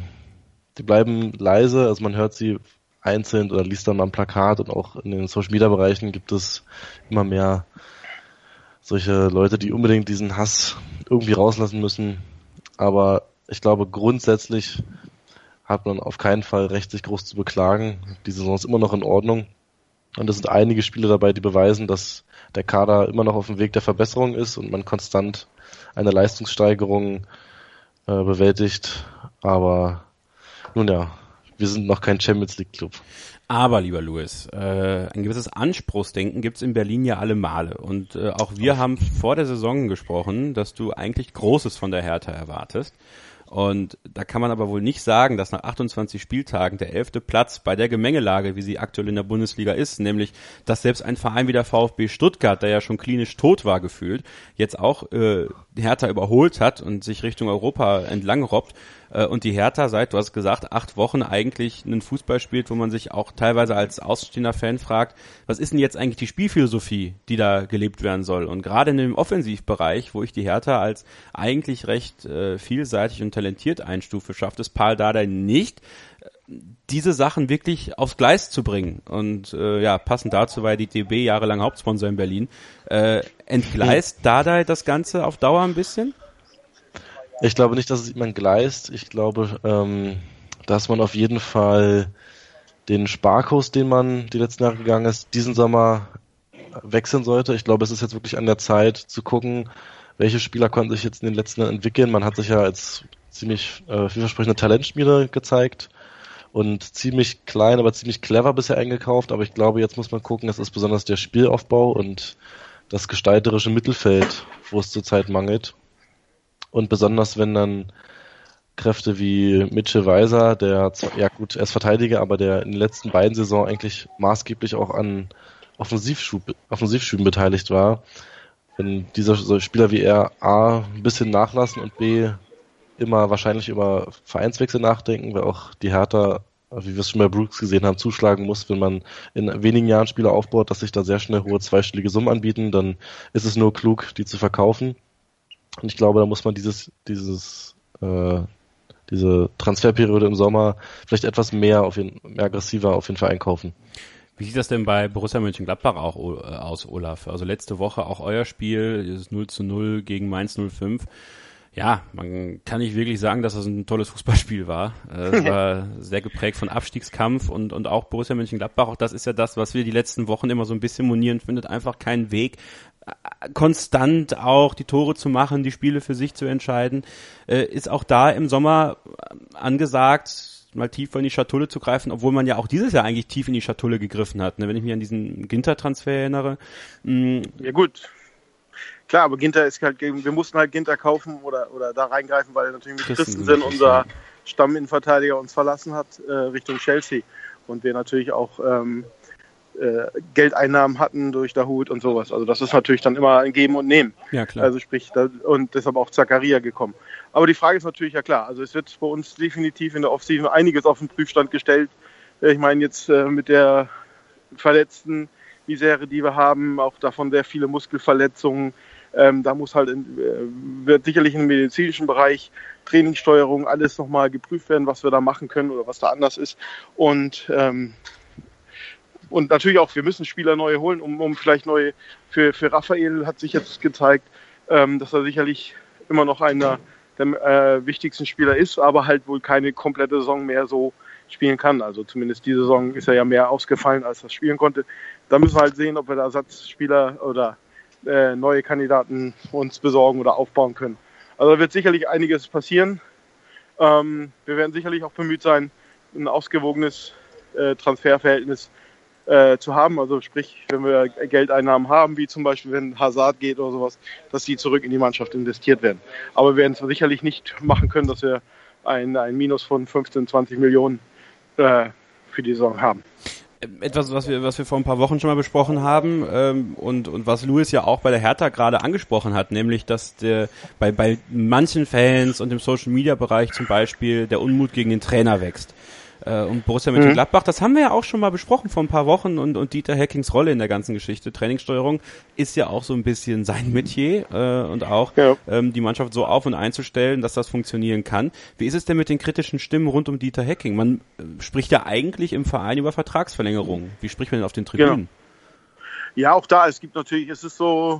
leise, also man hört sie einzeln oder liest dann mal ein Plakat und auch in den Social-Media-Bereichen gibt es immer mehr solche Leute, die unbedingt diesen Hass irgendwie rauslassen müssen, aber ich glaube, grundsätzlich hat man auf keinen Fall Recht, sich groß zu beklagen. Die Saison ist immer noch in Ordnung. Und es sind einige Spiele dabei, die beweisen, dass der Kader immer noch auf dem Weg der Verbesserung ist und man konstant eine Leistungssteigerung bewältigt. Aber nun ja, wir sind noch kein Champions-League-Club. Aber, lieber Louis, ein gewisses Anspruchsdenken gibt's in Berlin ja alle Male. Und auch wir haben vor der Saison gesprochen, dass du eigentlich Großes von der Hertha erwartest. Und da kann man aber wohl nicht sagen, dass nach 28 Spieltagen der 11. Platz bei der Gemengelage, wie sie aktuell in der Bundesliga ist, nämlich, dass selbst ein Verein wie der VfB Stuttgart, der ja schon klinisch tot war gefühlt, jetzt auch Hertha überholt hat und sich Richtung Europa entlang robbt. Und die Hertha seit, du hast gesagt, 8 Wochen eigentlich einen Fußball spielt, wo man sich auch teilweise als ausstehender Fan fragt, was ist denn jetzt eigentlich die Spielphilosophie, die da gelebt werden soll? Und gerade in dem Offensivbereich, wo ich die Hertha als eigentlich recht vielseitig und talentiert einstufe, schafft es Paul Dardai nicht, diese Sachen wirklich aufs Gleis zu bringen. Und passend dazu war ja die DB jahrelang Hauptsponsor in Berlin. Entgleist Dardai das Ganze auf Dauer ein bisschen? Ich glaube nicht, dass es jemand gleist. Ich glaube, dass man auf jeden Fall den Sparkurs, den man die letzten Jahre gegangen ist, diesen Sommer wechseln sollte. Ich glaube, es ist jetzt wirklich an der Zeit zu gucken, welche Spieler konnten sich jetzt in den letzten Jahren entwickeln. Man hat sich ja als ziemlich vielversprechende Talentspieler gezeigt und ziemlich klein, aber ziemlich clever bisher eingekauft. Aber ich glaube, jetzt muss man gucken, es ist besonders der Spielaufbau und das gestalterische Mittelfeld, wo es zurzeit mangelt. Und besonders, wenn dann Kräfte wie Mitchell Weiser, der, ja gut, er ist Verteidiger, aber der in den letzten beiden Saisons eigentlich maßgeblich auch an Offensivschüben beteiligt war. Wenn dieser so Spieler wie er A ein bisschen nachlassen und B immer wahrscheinlich über Vereinswechsel nachdenken, weil auch die Hertha, wie wir es schon bei Brooks gesehen haben, zuschlagen muss, wenn man in wenigen Jahren Spieler aufbaut, dass sich da sehr schnell hohe zweistellige Summen anbieten, dann ist es nur klug, die zu verkaufen. Und ich glaube, da muss man diese Transferperiode im Sommer vielleicht etwas mehr aggressiver auf jeden Fall einkaufen. Wie sieht das denn bei Borussia Mönchengladbach auch aus, Olaf? Also letzte Woche auch euer Spiel, dieses 0:0 gegen Mainz 05. Ja, man kann nicht wirklich sagen, dass das ein tolles Fußballspiel war. Es war sehr geprägt von Abstiegskampf und auch Borussia Mönchengladbach. Auch das ist ja das, was wir die letzten Wochen immer so ein bisschen monieren, findet einfach keinen Weg, konstant auch die Tore zu machen, die Spiele für sich zu entscheiden. Ist auch da im Sommer angesagt, mal tiefer in die Schatulle zu greifen, obwohl man ja auch dieses Jahr eigentlich tief in die Schatulle gegriffen hat, ne? Wenn ich mich an diesen Ginter-Transfer erinnere. Ja gut, klar, aber Ginter ist halt, wir mussten halt Ginter kaufen oder da reingreifen, weil natürlich mit Christensen unser Stamminnenverteidiger uns verlassen hat, Richtung Chelsea. Und wir natürlich auch Geldeinnahmen hatten durch Dahoud und sowas. Also das ist natürlich dann immer ein Geben und Nehmen. Ja, klar. Also sprich, und deshalb auch Zakaria gekommen. Aber die Frage ist natürlich, ja klar, also es wird bei uns definitiv in der Offseason einiges auf den Prüfstand gestellt. Ich meine jetzt mit der verletzten Misere, die wir haben, auch davon sehr viele Muskelverletzungen. Da muss halt wird sicherlich im medizinischen Bereich Trainingssteuerung alles nochmal geprüft werden, was wir da machen können oder was da anders ist. Und natürlich auch, wir müssen Spieler neue holen, um vielleicht neue, für Raphael hat sich jetzt gezeigt, dass er sicherlich immer noch einer der wichtigsten Spieler ist, aber halt wohl keine komplette Saison mehr so spielen kann. Also zumindest diese Saison ist er ja mehr ausgefallen, als er spielen konnte. Da müssen wir halt sehen, ob wir da Ersatzspieler oder neue Kandidaten uns besorgen oder aufbauen können. Also da wird sicherlich einiges passieren. Wir werden sicherlich auch bemüht sein, ein ausgewogenes Transferverhältnis zu haben. Also sprich, wenn wir Geldeinnahmen haben, wie zum Beispiel, wenn Hazard geht oder sowas, dass die zurück in die Mannschaft investiert werden. Aber wir werden es sicherlich nicht machen können, dass wir ein Minus von 15, 20 Millionen für die Saison haben. Etwas, was wir vor ein paar Wochen schon mal besprochen haben und was Louis ja auch bei der Hertha gerade angesprochen hat, nämlich, dass bei manchen Fans und im Social-Media-Bereich zum Beispiel der Unmut gegen den Trainer wächst. Und Borussia Mönchengladbach, das haben wir ja auch schon mal besprochen vor ein paar Wochen und Dieter Heckings Rolle in der ganzen Geschichte. Trainingssteuerung ist ja auch so ein bisschen sein Metier und auch die Mannschaft so auf- und einzustellen, dass das funktionieren kann. Wie ist es denn mit den kritischen Stimmen rund um Dieter Hecking? Man spricht ja eigentlich im Verein über Vertragsverlängerungen. Wie spricht man denn auf den Tribünen? Genau. Ja, auch da, es gibt natürlich, es ist so,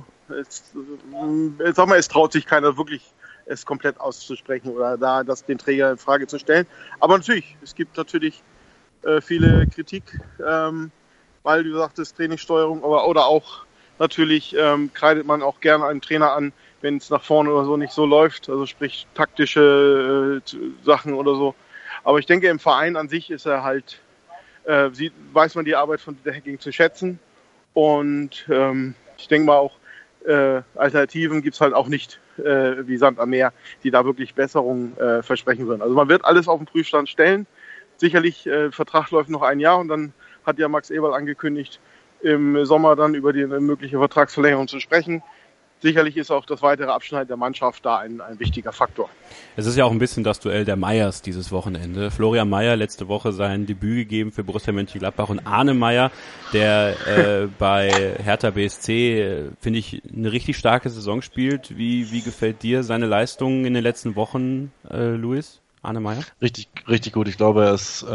sag mal, es traut sich keiner wirklich es komplett auszusprechen oder den Träger in Frage zu stellen. Aber natürlich, es gibt natürlich viele Kritik, weil du sagtest, Trainingssteuerung, oder auch natürlich kreidet man auch gerne einen Trainer an, wenn es nach vorne oder so nicht so läuft, also sprich taktische Sachen oder so. Aber ich denke, im Verein an sich ist er halt, weiß man die Arbeit von Dieter Hecking zu schätzen und ich denke mal auch, Alternativen gibt es halt auch nicht wie Sand am Meer, die da wirklich Besserungen versprechen würden. Also man wird alles auf den Prüfstand stellen. Sicherlich, Vertrag läuft noch ein Jahr und dann hat ja Max Eberl angekündigt, im Sommer dann über die mögliche Vertragsverlängerung zu sprechen. Sicherlich ist auch das weitere Abschneiden der Mannschaft da ein wichtiger Faktor. Es ist ja auch ein bisschen das Duell der Meyers dieses Wochenende. Florian Meyer letzte Woche sein Debüt gegeben für Borussia Mönchengladbach und Arne Meyer, der bei Hertha BSC, finde ich, eine richtig starke Saison spielt. Wie gefällt dir seine Leistung in den letzten Wochen, Louis? Arne Meyer? Richtig gut. Ich glaube, er ist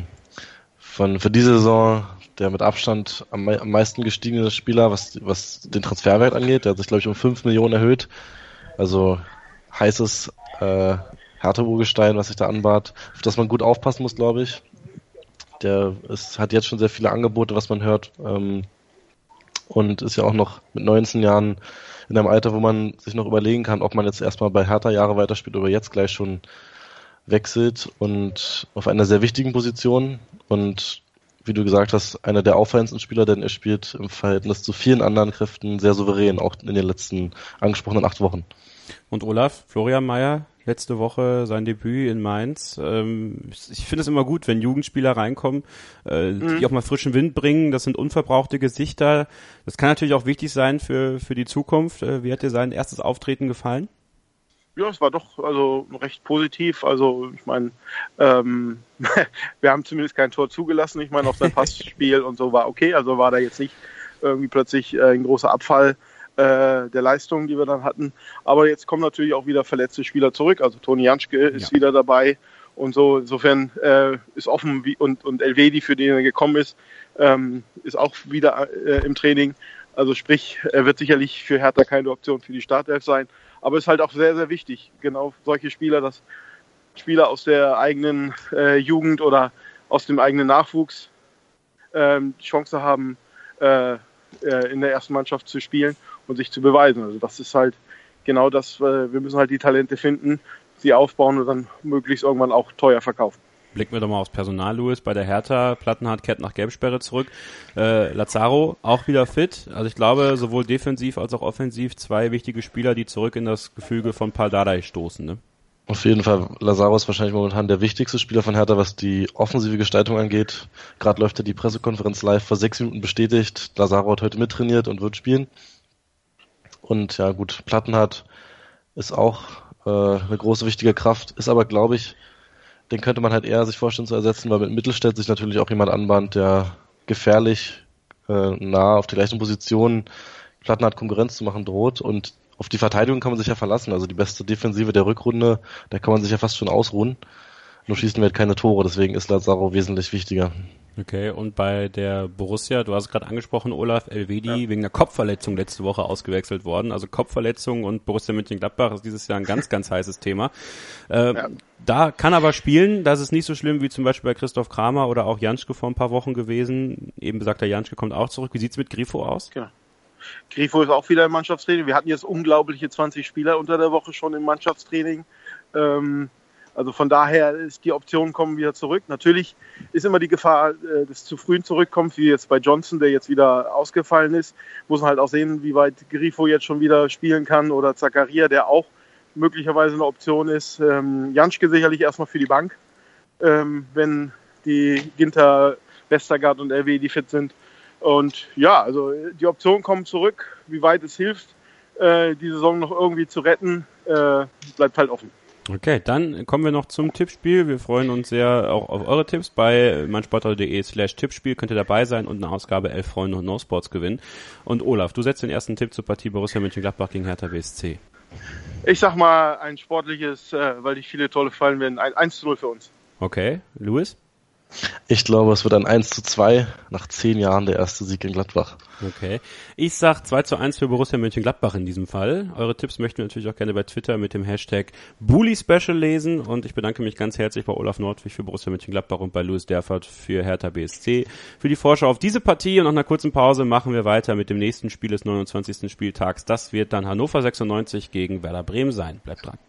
für diese Saison der mit Abstand am meisten gestiegene Spieler, was den Transferwert angeht. Der hat sich, glaube ich, um 5 Millionen erhöht. Also heißes Hertha-Urgestein, was sich da anbahnt, auf das man gut aufpassen muss, glaube ich. Hat jetzt schon sehr viele Angebote, was man hört. und ist ja auch noch mit 19 Jahren in einem Alter, wo man sich noch überlegen kann, ob man jetzt erstmal bei Hertha Jahre weiterspielt oder jetzt gleich schon wechselt und auf einer sehr wichtigen Position und wie du gesagt hast, einer der auffallendsten Spieler, denn er spielt im Verhältnis zu vielen anderen Kräften sehr souverän, auch in den letzten angesprochenen 8 Wochen. Und Olaf, Florian Mayer, letzte Woche sein Debüt in Mainz. Ich finde es immer gut, wenn Jugendspieler reinkommen, die auch mal frischen Wind bringen. Das sind unverbrauchte Gesichter. Das kann natürlich auch wichtig sein für die Zukunft. Wie hat dir sein erstes Auftreten gefallen? Ja, es war doch also recht positiv. Also ich meine, wir haben zumindest kein Tor zugelassen. Ich meine, auch sein Passspiel und so war okay. Also war da jetzt nicht irgendwie plötzlich ein großer Abfall der Leistungen, die wir dann hatten. Aber jetzt kommen natürlich auch wieder verletzte Spieler zurück. Also Toni Janschke ist wieder dabei und so. Insofern ist offen und Elvedi, für den er gekommen ist auch wieder im Training. Also sprich, er wird sicherlich für Hertha keine Option für die Startelf sein. Aber ist halt auch sehr, sehr wichtig, genau solche Spieler, dass Spieler aus der eigenen Jugend oder aus dem eigenen Nachwuchs die Chance haben, in der ersten Mannschaft zu spielen und sich zu beweisen. Also das ist halt genau das, wir müssen halt die Talente finden, sie aufbauen und dann möglichst irgendwann auch teuer verkaufen. Blicken wir doch mal aufs Personal, Louis, bei der Hertha. Plattenhardt kehrt nach Gelbsperre zurück. Lazaro auch wieder fit. Also ich glaube, sowohl defensiv als auch offensiv 2 wichtige Spieler, die zurück in das Gefüge von Pardadei stoßen. Ne? Auf jeden Fall, Lazaro ist wahrscheinlich momentan der wichtigste Spieler von Hertha, was die offensive Gestaltung angeht. Gerade läuft ja die Pressekonferenz live, vor 6 Minuten bestätigt. Lazaro hat heute mittrainiert und wird spielen. Und ja gut, Plattenhardt ist auch eine große, wichtige Kraft, ist aber, glaube ich, den könnte man halt eher sich vorstellen zu ersetzen, weil mit Mittelstädt sich natürlich auch jemand anbahnt, der gefährlich nah auf die gleichen Positionen Plattenhardt Konkurrenz zu machen droht und auf die Verteidigung kann man sich ja verlassen, also die beste Defensive der Rückrunde, da kann man sich ja fast schon ausruhen. Nur schießen wir halt keine Tore, deswegen ist Lazaro wesentlich wichtiger. Okay, und bei der Borussia, du hast es gerade angesprochen, Olaf, Elvedi wegen einer Kopfverletzung letzte Woche ausgewechselt worden. Also Kopfverletzung und Borussia Mönchengladbach ist dieses Jahr ein ganz, ganz heißes Thema. Da kann aber spielen, das ist nicht so schlimm wie zum Beispiel bei Christoph Kramer oder auch Janschke vor ein paar Wochen gewesen. Eben besagter Janschke kommt auch zurück. Wie sieht's mit Grifo aus? Genau. Grifo ist auch wieder im Mannschaftstraining. Wir hatten jetzt unglaubliche 20 Spieler unter der Woche schon im Mannschaftstraining. Also von daher ist die Option, kommen wieder zurück. Natürlich ist immer die Gefahr des zu frühen Zurückkommens, wie jetzt bei Johnson, der jetzt wieder ausgefallen ist. Muss man halt auch sehen, wie weit Grifo jetzt schon wieder spielen kann oder Zakaria, der auch möglicherweise eine Option ist. Janschke sicherlich erstmal für die Bank, wenn die Ginter, Westergaard und Elvedi fit sind. Und ja, also die Optionen kommen zurück. Wie weit es hilft, die Saison noch irgendwie zu retten, bleibt halt offen. Okay, dann kommen wir noch zum Tippspiel. Wir freuen uns sehr auch auf eure Tipps. Bei meinsportradio.de/Tippspiel könnt ihr dabei sein und eine Ausgabe 11 Freunde und No Sports gewinnen. Und Olaf, du setzt den ersten Tipp zur Partie Borussia Mönchengladbach gegen Hertha BSC. Ich sag mal ein sportliches, weil nicht viele tolle fallen werden, ein 1:0 für uns. Okay, Louis? Ich glaube, es wird ein 1:2 nach 10 Jahren der erste Sieg in Gladbach. Okay. Ich sag 2:1 für Borussia Mönchengladbach in diesem Fall. Eure Tipps möchten wir natürlich auch gerne bei Twitter mit dem Hashtag BullySpecial lesen und ich bedanke mich ganz herzlich bei Olaf Nordwig für Borussia Mönchengladbach und bei Louis Derfert für Hertha BSC. Für die Vorschau auf diese Partie und nach einer kurzen Pause machen wir weiter mit dem nächsten Spiel des 29. Spieltags. Das wird dann Hannover 96 gegen Werder Bremen sein. Bleibt dran.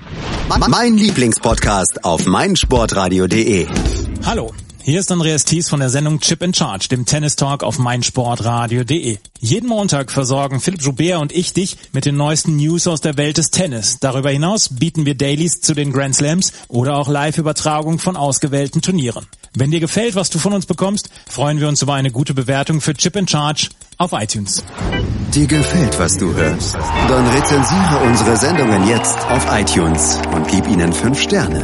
Mein Lieblingspodcast auf meinsportradio.de. Hallo, hier ist Andreas Thies von der Sendung Chip in Charge, dem Tennis-Talk auf meinsportradio.de. Jeden Montag versorgen Philipp Joubert und ich dich mit den neuesten News aus der Welt des Tennis. Darüber hinaus bieten wir Dailies zu den Grand Slams oder auch Live-Übertragung von ausgewählten Turnieren. Wenn dir gefällt, was du von uns bekommst, freuen wir uns über eine gute Bewertung für Chip in Charge auf iTunes. Dir gefällt, was du hörst? Dann rezensiere unsere Sendungen jetzt auf iTunes und gib ihnen 5 Sterne.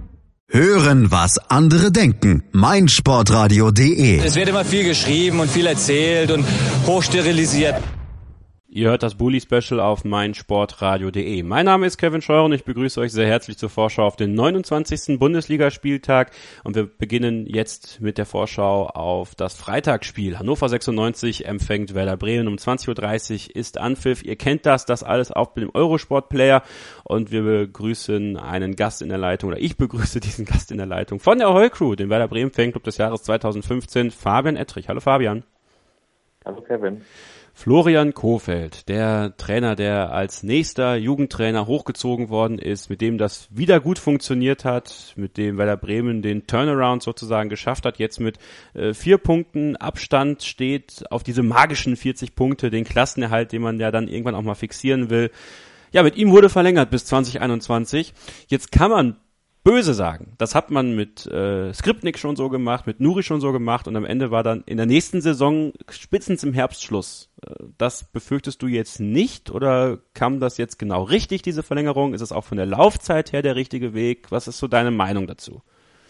Hören, was andere denken. meinsportradio.de. Es wird immer viel geschrieben und viel erzählt und hochsterilisiert. Ihr hört das Bully-Special auf meinsportradio.de. Mein Name ist Kevin Scheuer und ich begrüße euch sehr herzlich zur Vorschau auf den 29. Bundesligaspieltag. Und wir beginnen jetzt mit der Vorschau auf das Freitagsspiel. Hannover 96 empfängt Werder Bremen um 20.30 Uhr ist Anpfiff. Ihr kennt das alles auch mit dem Eurosport-Player. Und wir begrüßen einen Gast in der Leitung, oder ich begrüße diesen Gast in der Leitung von der Heul-Crew, den Werder Bremen Fanclub des Jahres 2015, Fabian Ettrich. Hallo Fabian. Hallo Kevin. Florian Kohfeldt, der Trainer, der als nächster Jugendtrainer hochgezogen worden ist, mit dem das wieder gut funktioniert hat, mit dem Werder Bremen den Turnaround sozusagen geschafft hat, jetzt mit 4 Punkten Abstand steht auf diese magischen 40 Punkte, den Klassenerhalt, den man ja dann irgendwann auch mal fixieren will. Ja, mit ihm wurde verlängert bis 2021. Jetzt kann man böse sagen. Das hat man mit Skripnik schon so gemacht, mit Nuri schon so gemacht und am Ende war dann in der nächsten Saison spätestens im Herbst Schluss. Das befürchtest du jetzt nicht oder kam das jetzt genau richtig, diese Verlängerung? Ist es auch von der Laufzeit her der richtige Weg? Was ist so deine Meinung dazu?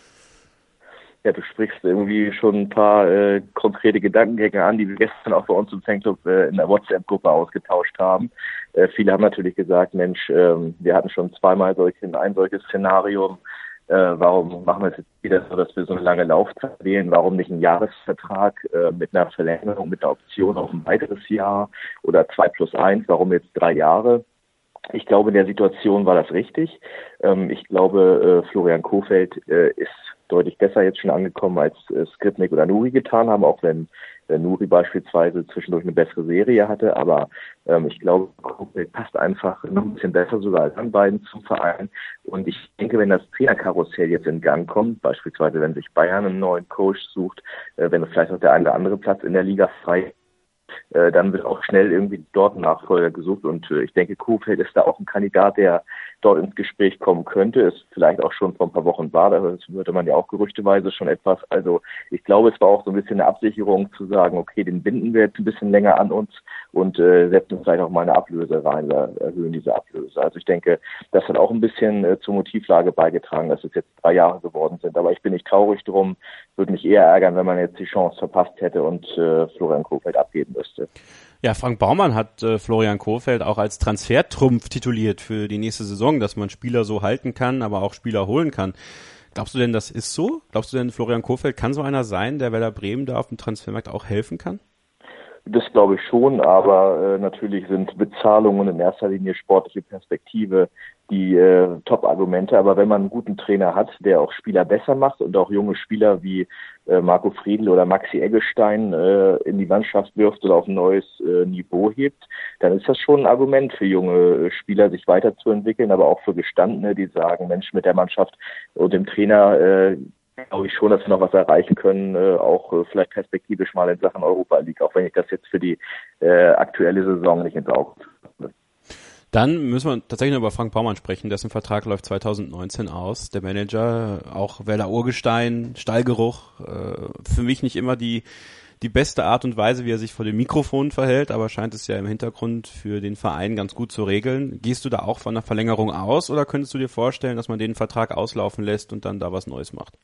Ja, du sprichst irgendwie schon ein paar konkrete Gedankengänge an, die wir gestern auch bei uns im Fanclub in der WhatsApp-Gruppe ausgetauscht haben. Viele haben natürlich gesagt, Mensch, wir hatten schon zweimal ein solches Szenario. Warum machen wir es jetzt wieder so, dass wir so eine lange Laufzeit wählen? Warum nicht einen Jahresvertrag mit einer Verlängerung, mit einer Option auf ein weiteres Jahr oder 2+1? Warum jetzt 3 Jahre? Ich glaube, in der Situation war das richtig. Ich glaube, Florian Kohfeldt ist deutlich besser jetzt schon angekommen, als Skripnik oder Nuri getan haben, auch wenn Nuri beispielsweise zwischendurch eine bessere Serie hatte. Aber ich glaube, Kohfeldt passt einfach noch ein bisschen besser sogar als an beiden zum Verein. Und ich denke, wenn das Trainerkarussell jetzt in Gang kommt, beispielsweise wenn sich Bayern einen neuen Coach sucht, wenn vielleicht noch der eine oder andere Platz in der Liga frei, dann wird auch schnell irgendwie dort ein Nachfolger gesucht und ich denke, Kohfeldt ist da auch ein Kandidat, der dort ins Gespräch kommen könnte, es vielleicht auch schon vor ein paar Wochen war, da hörte man ja auch gerüchteweise schon etwas, also ich glaube, es war auch so ein bisschen eine Absicherung zu sagen, okay, den binden wir jetzt ein bisschen länger an uns und setzen vielleicht auch mal eine Ablöse rein, erhöhen diese Ablöse, also ich denke, das hat auch ein bisschen zur Motivlage beigetragen, dass es jetzt 3 Jahre geworden sind, aber ich bin nicht traurig drum, würde mich eher ärgern, wenn man jetzt die Chance verpasst hätte und Florian Kohfeldt abgeben müsste. Ja, Frank Baumann hat Florian Kohfeldt auch als Transfertrumpf tituliert für die nächste Saison, dass man Spieler so halten kann, aber auch Spieler holen kann. Glaubst du denn, das ist so? Glaubst du denn, Florian Kohfeldt kann so einer sein, der Werder Bremen da auf dem Transfermarkt auch helfen kann? Das glaube ich schon, aber natürlich sind Bezahlungen in erster Linie sportliche Perspektive die Top-Argumente. Aber wenn man einen guten Trainer hat, der auch Spieler besser macht und auch junge Spieler wie Marco Friedl oder Maxi Eggestein in die Mannschaft wirft oder auf ein neues Niveau hebt, dann ist das schon ein Argument für junge Spieler, sich weiterzuentwickeln, aber auch für Gestandene, die sagen, Mensch, mit der Mannschaft und dem Trainer glaube ich schon, dass wir noch was erreichen können, auch vielleicht perspektivisch mal in Sachen Europa League, auch wenn ich das jetzt für die aktuelle Saison nicht ins Auge habe. Dann müssen wir tatsächlich noch über Frank Baumann sprechen, dessen Vertrag läuft 2019 aus. Der Manager, auch Werder Urgestein, Stallgeruch, für mich nicht immer die beste Art und Weise, wie er sich vor dem Mikrofon verhält, aber scheint es ja im Hintergrund für den Verein ganz gut zu regeln. Gehst du da auch von einer Verlängerung aus oder könntest du dir vorstellen, dass man den Vertrag auslaufen lässt und dann da was Neues macht?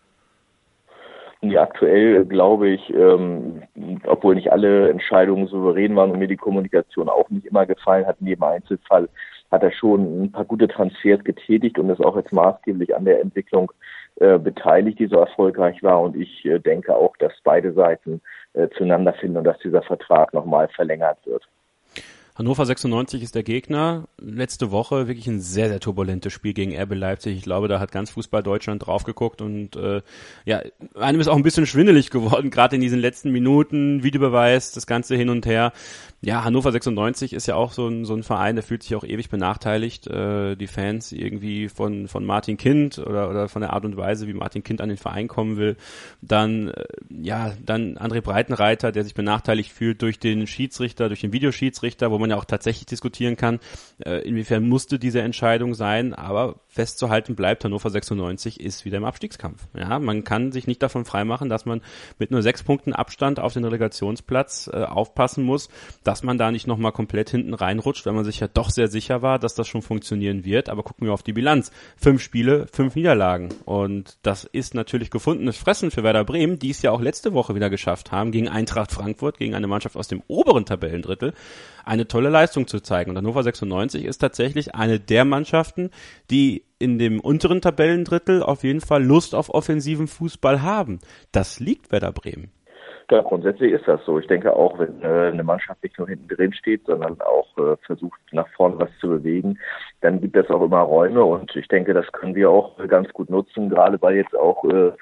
Ja, aktuell glaube ich, obwohl nicht alle Entscheidungen souverän waren und mir die Kommunikation auch nicht immer gefallen hat, in jedem Einzelfall hat er schon ein paar gute Transfers getätigt und ist auch jetzt maßgeblich an der Entwicklung beteiligt, die so erfolgreich war. Und ich denke auch, dass beide Seiten zueinander finden und dass dieser Vertrag nochmal verlängert wird. Hannover 96 ist der Gegner. Letzte Woche wirklich ein sehr, sehr turbulentes Spiel gegen RB Leipzig. Ich glaube, da hat ganz Fußball Deutschland drauf geguckt und einem ist auch ein bisschen schwindelig geworden, gerade in diesen letzten Minuten, Videobeweis, das Ganze hin und her. Ja, Hannover 96 ist ja auch so ein Verein, der fühlt sich auch ewig benachteiligt. Die Fans irgendwie von Martin Kind oder von der Art und Weise, wie Martin Kind an den Verein kommen will. Dann André Breitenreiter, der sich benachteiligt fühlt durch den Schiedsrichter, durch den Videoschiedsrichter, wo man ja auch tatsächlich diskutieren kann, inwiefern musste diese Entscheidung sein, aber festzuhalten bleibt, Hannover 96 ist wieder im Abstiegskampf. Ja, man kann sich nicht davon freimachen, dass man mit nur 6 Punkten Abstand auf den Relegationsplatz aufpassen muss, dass man da nicht nochmal komplett hinten reinrutscht, weil man sich ja doch sehr sicher war, dass das schon funktionieren wird, aber gucken wir auf die Bilanz. 5 Spiele, 5 Niederlagen und das ist natürlich gefundenes Fressen für Werder Bremen, die es ja auch letzte Woche wieder geschafft haben, gegen Eintracht Frankfurt, gegen eine Mannschaft aus dem oberen Tabellendrittel, eine tolle Leistung zu zeigen. Und Hannover 96 ist tatsächlich eine der Mannschaften, die in dem unteren Tabellendrittel auf jeden Fall Lust auf offensiven Fußball haben. Das liegt Werder Bremen. Ja, grundsätzlich ist das so. Ich denke auch, wenn eine Mannschaft nicht nur hinten drin steht, sondern auch versucht, nach vorne was zu bewegen, dann gibt es auch immer Räume und ich denke, das können wir auch ganz gut nutzen, gerade weil jetzt auch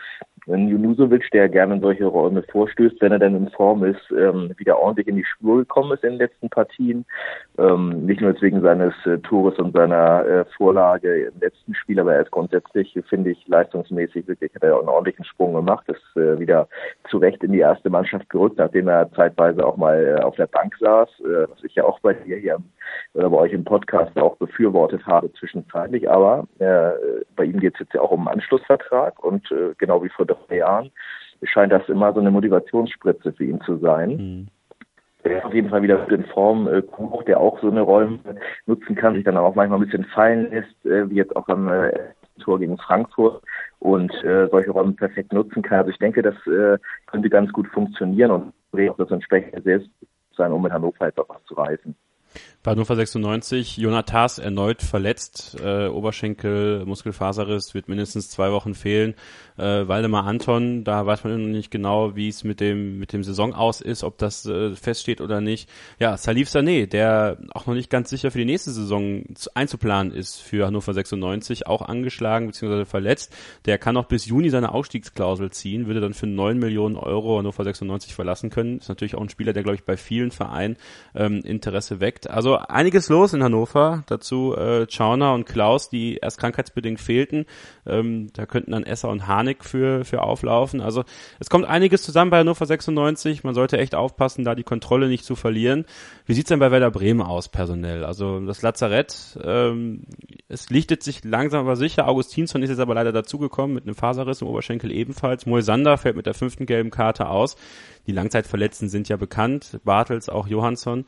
ein Junusovic, der gerne in solche Räume vorstößt, wenn er dann in Form ist, wieder ordentlich in die Spur gekommen ist in den letzten Partien. Nicht nur wegen seines Tores und seiner Vorlage im letzten Spiel, aber er ist grundsätzlich, finde ich, leistungsmäßig wirklich, hat er einen ordentlichen Sprung gemacht, ist wieder zurecht in die erste Mannschaft gerückt, nachdem er zeitweise auch mal auf der Bank saß, was ich ja auch bei dir hier oder bei euch im Podcast auch befürwortet habe zwischenzeitlich, aber bei ihm geht es jetzt ja auch um einen Anschlussvertrag und genau wie vor 3 Jahren scheint das immer so eine Motivationsspritze für ihn zu sein. Der ist auf jeden Fall wieder gut in Form, Kuch, der auch so eine Räume nutzen kann, sich dann auch manchmal ein bisschen fallen lässt, wie jetzt auch am Tor gegen Frankfurt und solche Räume perfekt nutzen kann. Also ich denke, das könnte ganz gut funktionieren und auch das entsprechende Selbstbewusstsein, um mit Hannover jetzt auch was zu reißen. Bei Hannover 96, Jonatas erneut verletzt, Oberschenkel, Muskelfaserriss, wird mindestens 2 Wochen fehlen. Waldemar Anton, da weiß man noch nicht genau, wie es mit dem Saison aus ist, ob das feststeht oder nicht. Ja, Salif Sané, der auch noch nicht ganz sicher für die nächste Saison einzuplanen ist für Hannover 96, auch angeschlagen bzw. verletzt. Der kann noch bis Juni seine Ausstiegsklausel ziehen, würde dann für 9 Millionen Euro Hannover 96 verlassen können. Ist natürlich auch ein Spieler, der, glaube ich, bei vielen Vereinen Interesse weckt. Also einiges los in Hannover. Dazu Schauner und Klaus, die erst krankheitsbedingt fehlten. Da könnten dann Esser und Harnik für auflaufen. Also es kommt einiges zusammen bei Hannover 96. Man sollte echt aufpassen, da die Kontrolle nicht zu verlieren. Wie sieht's denn bei Werder Bremen aus personell? Also das Lazarett, es lichtet sich langsam aber sicher. Augustinsson ist jetzt aber leider dazugekommen mit einem Faserriss im Oberschenkel ebenfalls. Moisander fällt mit der 5. gelben Karte aus. Die Langzeitverletzten sind ja bekannt. Bartels, auch Johansson.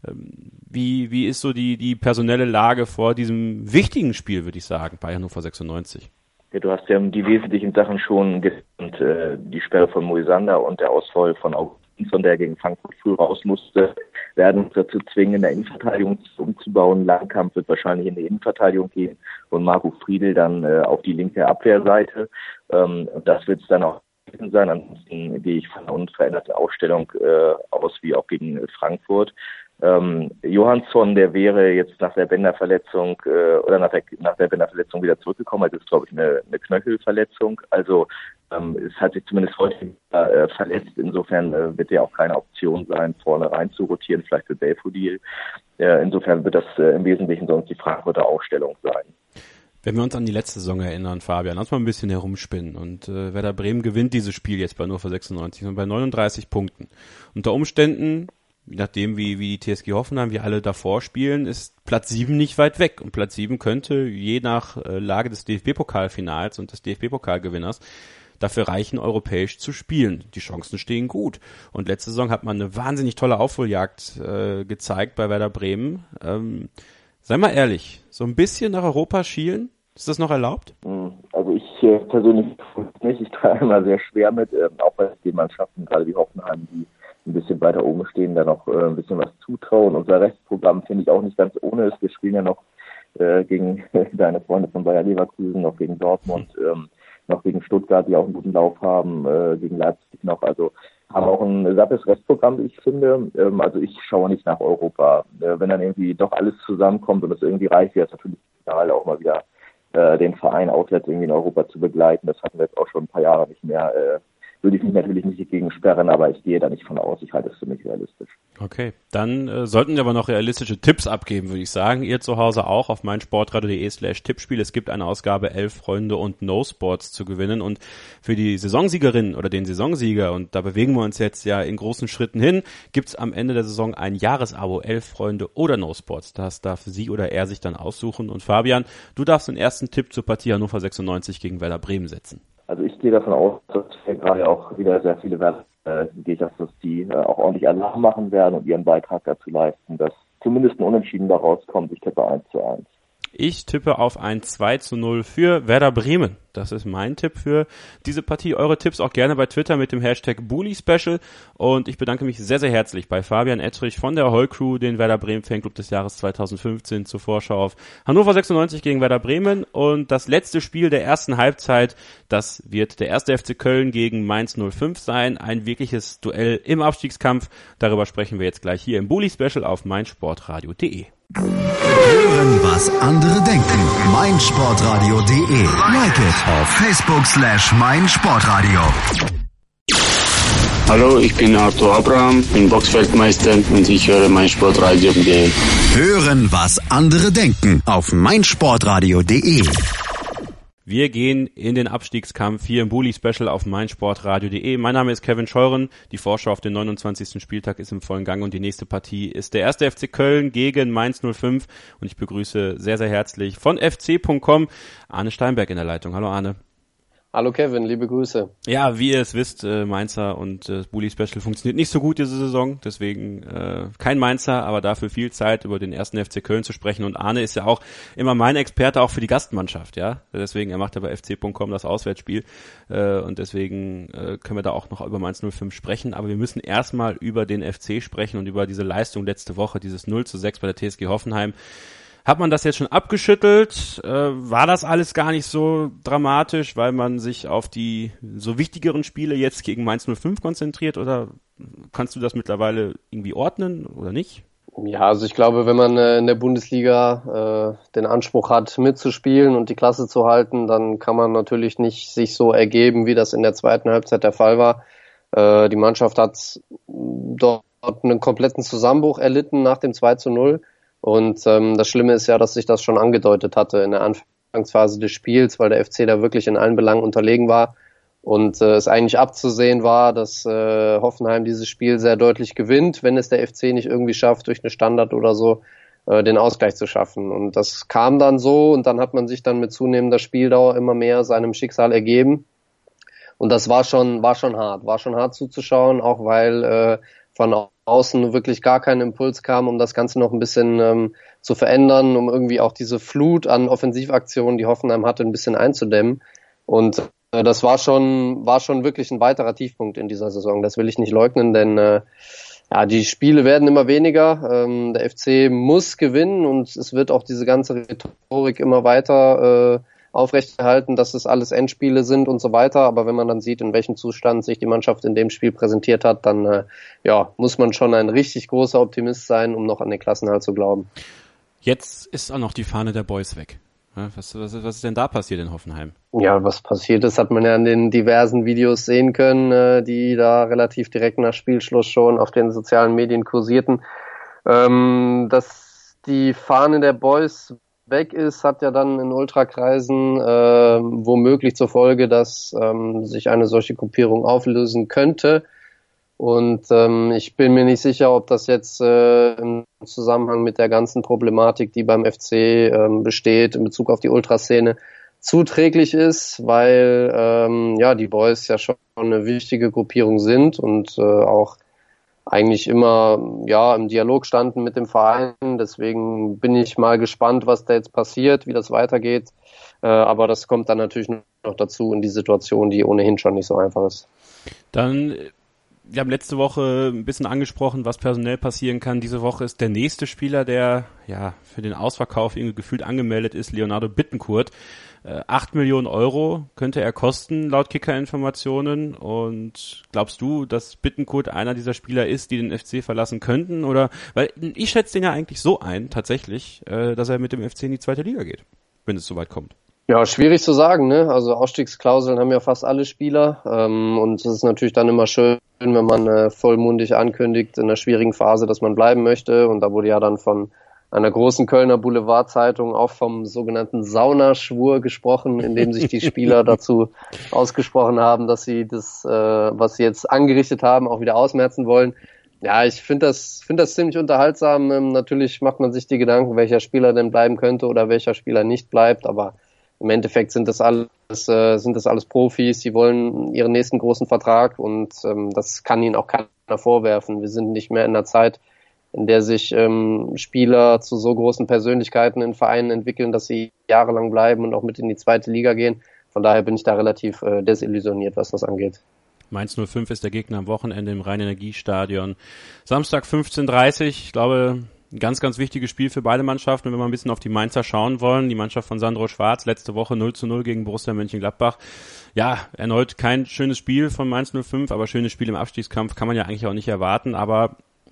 Wie ist so die personelle Lage vor diesem wichtigen Spiel, würde ich sagen, bei Hannover 96? Ja, du hast ja die wesentlichen Sachen schon genannt, die Sperre von Moisander und der Ausfall von Augustinsson, der gegen Frankfurt früh raus musste, werden uns dazu zwingen, in der Innenverteidigung umzubauen. Langkamp wird wahrscheinlich in die Innenverteidigung gehen und Marco Friedl dann auf die linke Abwehrseite. Und das wird es dann auch sein. Ansonsten gehe ich von einer unveränderten Aufstellung aus wie auch gegen Frankfurt. Johansson, der wäre jetzt nach der Bänderverletzung oder nach der Bänderverletzung wieder zurückgekommen. Also ist, glaube ich, eine Knöchelverletzung. Also es hat sich zumindest heute verletzt. Insofern wird er auch keine Option sein, vorne rein zu rotieren, vielleicht für Belfodil. Insofern wird das im Wesentlichen sonst die Frankfurter Aufstellung sein. Wenn wir uns an die letzte Saison erinnern, Fabian, lass mal ein bisschen herumspinnen. Und Werder Bremen gewinnt dieses Spiel jetzt bei Hannover 96 und bei 39 Punkten. Unter Umständen, je nachdem wie die TSG Hoffenheim, wie alle davor spielen, ist Platz 7 nicht weit weg. Und Platz 7 könnte je nach Lage des DFB-Pokalfinals und des DFB-Pokalgewinners dafür reichen, europäisch zu spielen. Die Chancen stehen gut. Und letzte Saison hat man eine wahnsinnig tolle Aufholjagd gezeigt bei Werder Bremen. Sei mal ehrlich, so ein bisschen nach Europa schielen, ist das noch erlaubt? Also ich persönlich nicht. Ich trage immer sehr schwer mit, auch bei den Mannschaften, gerade wie Hoffenheim, die ein bisschen weiter oben stehen, da noch ein bisschen was zutrauen. Unser Restprogramm finde ich auch nicht ganz ohne. Wir spielen ja noch gegen deine Freunde von Bayer Leverkusen, noch gegen Dortmund, noch gegen Stuttgart, die auch einen guten Lauf haben, gegen Leipzig noch. Also haben auch ein sattes Restprogramm, wie ich finde. Also ich schaue nicht nach Europa. Wenn dann irgendwie doch alles zusammenkommt und es irgendwie reicht, wäre es natürlich ideal, auch mal wieder den Verein auswärts irgendwie in Europa zu begleiten. Das hatten wir jetzt auch schon ein paar Jahre nicht mehr. Würde ich mich natürlich nicht gegen sperren, aber ich gehe da nicht von aus. Ich halte es für nicht realistisch. Okay, dann sollten wir aber noch realistische Tipps abgeben, würde ich sagen. Ihr zu Hause auch auf meinsportradio.de/Tippspiel. Es gibt eine Ausgabe 11 Freunde und No Sports zu gewinnen. Und für die Saisonsiegerin oder den Saisonsieger, und da bewegen wir uns jetzt ja in großen Schritten hin, gibt's am Ende der Saison ein Jahresabo, 11 Freunde oder No Sports. Das darf sie oder er sich dann aussuchen. Und Fabian, du darfst den ersten Tipp zur Partie Hannover 96 gegen Werder Bremen setzen. Also ich gehe davon aus, dass wir gerade auch wieder sehr viele gehe ich davon aus, dass die auch ordentlich Alarm machen werden und ihren Beitrag dazu leisten, dass zumindest ein Unentschieden da rauskommt. Ich tippe 1:1. Ich tippe auf ein 2:0 für Werder Bremen. Das ist mein Tipp für diese Partie. Eure Tipps auch gerne bei Twitter mit dem Hashtag BullySpecial. Und ich bedanke mich sehr, sehr herzlich bei Fabian Ettrich von der Hall Crew, den Werder Bremen Fanclub des Jahres 2015 zur Vorschau auf Hannover 96 gegen Werder Bremen. Und das letzte Spiel der ersten Halbzeit, das wird der 1. FC Köln gegen Mainz 05 sein. Ein wirkliches Duell im Abstiegskampf. Darüber sprechen wir jetzt gleich hier im BullySpecial auf meinsportradio.de. Hören, was andere denken. meinsportradio.de. Like it auf Facebook/meinsportradio. Hallo, ich bin Arthur Abraham, bin Boxfeldmeister und ich höre meinsportradio.de. Hören, was andere denken auf meinsportradio.de. Wir gehen in den Abstiegskampf hier im Bully-Special auf meinsportradio.de. Mein Name ist Kevin Scheuren. Die Vorschau auf den 29. Spieltag ist im vollen Gang und die nächste Partie ist der 1. FC Köln gegen Mainz 05. Und ich begrüße sehr, sehr herzlich von fc.com Arne Steinberg in der Leitung. Hallo Arne. Hallo Kevin, liebe Grüße. Ja, wie ihr es wisst, Mainzer und das Bully-Special funktioniert nicht so gut diese Saison, deswegen kein Mainzer, aber dafür viel Zeit über den 1. FC Köln zu sprechen. Und Arne ist ja auch immer mein Experte auch für die Gastmannschaft, ja. Deswegen, er macht ja bei fc.com das Auswärtsspiel und deswegen können wir da auch noch über Mainz 05 sprechen. Aber wir müssen erstmal über den FC sprechen und über diese Leistung letzte Woche, dieses 0:6 bei der TSG Hoffenheim. Hat man das jetzt schon abgeschüttelt? War das alles gar nicht so dramatisch, weil man sich auf die so wichtigeren Spiele jetzt gegen Mainz 05 konzentriert? Oder kannst du das mittlerweile irgendwie ordnen oder nicht? Ja, also ich glaube, wenn man in der Bundesliga den Anspruch hat, mitzuspielen und die Klasse zu halten, dann kann man natürlich nicht sich so ergeben, wie das in der zweiten Halbzeit der Fall war. Die Mannschaft hat dort einen kompletten Zusammenbruch erlitten nach dem 2:0. Und das Schlimme ist ja, dass sich das schon angedeutet hatte in der Anfangsphase des Spiels, weil der FC da wirklich in allen Belangen unterlegen war und es eigentlich abzusehen war, dass Hoffenheim dieses Spiel sehr deutlich gewinnt, wenn es der FC nicht irgendwie schafft, durch eine Standard oder so den Ausgleich zu schaffen. Und das kam dann so und dann hat man sich dann mit zunehmender Spieldauer immer mehr seinem Schicksal ergeben. Und das war schon hart zuzuschauen, auch weil von außen wirklich gar kein Impuls kam, um das Ganze noch ein bisschen zu verändern, um irgendwie auch diese Flut an Offensivaktionen, die Hoffenheim hatte, ein bisschen einzudämmen. Und das war schon wirklich ein weiterer Tiefpunkt in dieser Saison. Das will ich nicht leugnen, denn die Spiele werden immer weniger. Der FC muss gewinnen und es wird auch diese ganze Rhetorik immer weiter aufrechterhalten, dass es alles Endspiele sind und so weiter. Aber wenn man dann sieht, in welchem Zustand sich die Mannschaft in dem Spiel präsentiert hat, dann muss man schon ein richtig großer Optimist sein, um noch an den Klassenerhalt zu glauben. Jetzt ist auch noch die Fahne der Boys weg. Was ist denn da passiert in Hoffenheim? Ja, was passiert ist, hat man ja in den diversen Videos sehen können, die da relativ direkt nach Spielschluss schon auf den sozialen Medien kursierten. Dass die Fahne der Boys weg ist, hat ja dann in Ultrakreisen womöglich zur Folge, dass sich eine solche Gruppierung auflösen könnte. Und ich bin mir nicht sicher, ob das jetzt im Zusammenhang mit der ganzen Problematik, die beim FC besteht, in Bezug auf die Ultraszene, zuträglich ist, weil die Boys ja schon eine wichtige Gruppierung sind und auch eigentlich immer im Dialog standen mit dem Verein. Deswegen bin ich mal gespannt, was da jetzt passiert, wie das weitergeht. Aber das kommt dann natürlich noch dazu in die Situation, die ohnehin schon nicht so einfach ist. Dann, wir haben letzte Woche ein bisschen angesprochen, was personell passieren kann. Diese Woche ist der nächste Spieler, der für den Ausverkauf irgendwie gefühlt angemeldet ist, Leonardo Bittencourt. 8 Millionen Euro könnte er kosten, laut Kicker-Informationen. Und glaubst du, dass Bittencourt einer dieser Spieler ist, die den FC verlassen könnten? Oder, weil ich schätze den ja eigentlich so ein, tatsächlich, dass er mit dem FC in die zweite Liga geht, wenn es soweit kommt. Ja, schwierig zu sagen, ne? Also Ausstiegsklauseln haben ja fast alle Spieler. Und es ist natürlich dann immer schön, wenn man vollmundig ankündigt in einer schwierigen Phase, dass man bleiben möchte. Und da wurde ja dann von einer großen Kölner Boulevardzeitung auch vom sogenannten Saunaschwur gesprochen, in dem sich die Spieler dazu ausgesprochen haben, dass sie das, was sie jetzt angerichtet haben, auch wieder ausmerzen wollen. Ja, ich finde das ziemlich unterhaltsam. Natürlich macht man sich die Gedanken, welcher Spieler denn bleiben könnte oder welcher Spieler nicht bleibt, aber im Endeffekt sind das alles Profis, die wollen ihren nächsten großen Vertrag und das kann ihnen auch keiner vorwerfen. Wir sind nicht mehr in einer Zeit, in der sich Spieler zu so großen Persönlichkeiten in Vereinen entwickeln, dass sie jahrelang bleiben und auch mit in die zweite Liga gehen. Von daher bin ich da relativ desillusioniert, was das angeht. Mainz 05 ist der Gegner am Wochenende im Rhein-Energiestadion. Samstag 15:30 Uhr, ich glaube, ein ganz, ganz wichtiges Spiel für beide Mannschaften. Und wenn wir ein bisschen auf die Mainzer schauen wollen, die Mannschaft von Sandro Schwarz, letzte Woche 0:0 gegen Borussia Mönchengladbach. Ja, erneut kein schönes Spiel von Mainz 05, aber schönes Spiel im Abstiegskampf kann man ja eigentlich auch nicht erwarten. Aber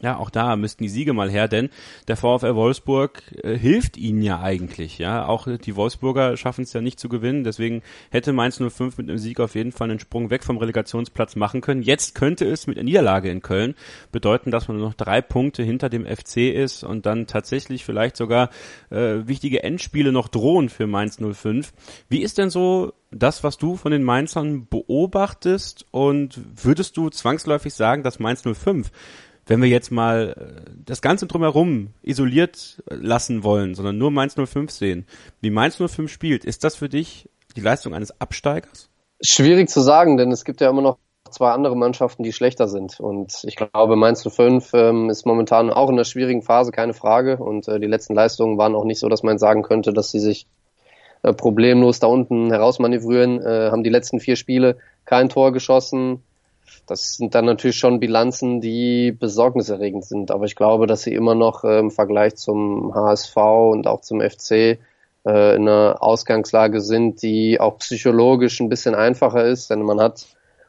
Ja, auch da müssten die Siege mal her, denn der VfL Wolfsburg hilft ihnen ja eigentlich. Ja, auch die Wolfsburger schaffen es ja nicht zu gewinnen, deswegen hätte Mainz 05 mit einem Sieg auf jeden Fall einen Sprung weg vom Relegationsplatz machen können. Jetzt könnte es mit einer Niederlage in Köln bedeuten, dass man nur noch 3 Punkte hinter dem FC ist und dann tatsächlich vielleicht sogar wichtige Endspiele noch drohen für Mainz 05. Wie ist denn so das, was du von den Mainzern beobachtest, und würdest du zwangsläufig sagen, dass Mainz 05, wenn wir jetzt mal das Ganze drumherum isoliert lassen wollen, sondern nur Mainz 05 sehen, wie Mainz 05 spielt, ist das für dich die Leistung eines Absteigers? Schwierig zu sagen, denn es gibt ja immer noch 2 andere Mannschaften, die schlechter sind. Und ich glaube, Mainz 05 ist momentan auch in einer schwierigen Phase, keine Frage. Und die letzten Leistungen waren auch nicht so, dass man sagen könnte, dass sie sich problemlos da unten herausmanövrieren. Haben die letzten 4 Spiele kein Tor geschossen. Das sind dann natürlich schon Bilanzen, die besorgniserregend sind. Aber ich glaube, dass sie immer noch im Vergleich zum HSV und auch zum FC in einer Ausgangslage sind, die auch psychologisch ein bisschen einfacher ist. Denn man hat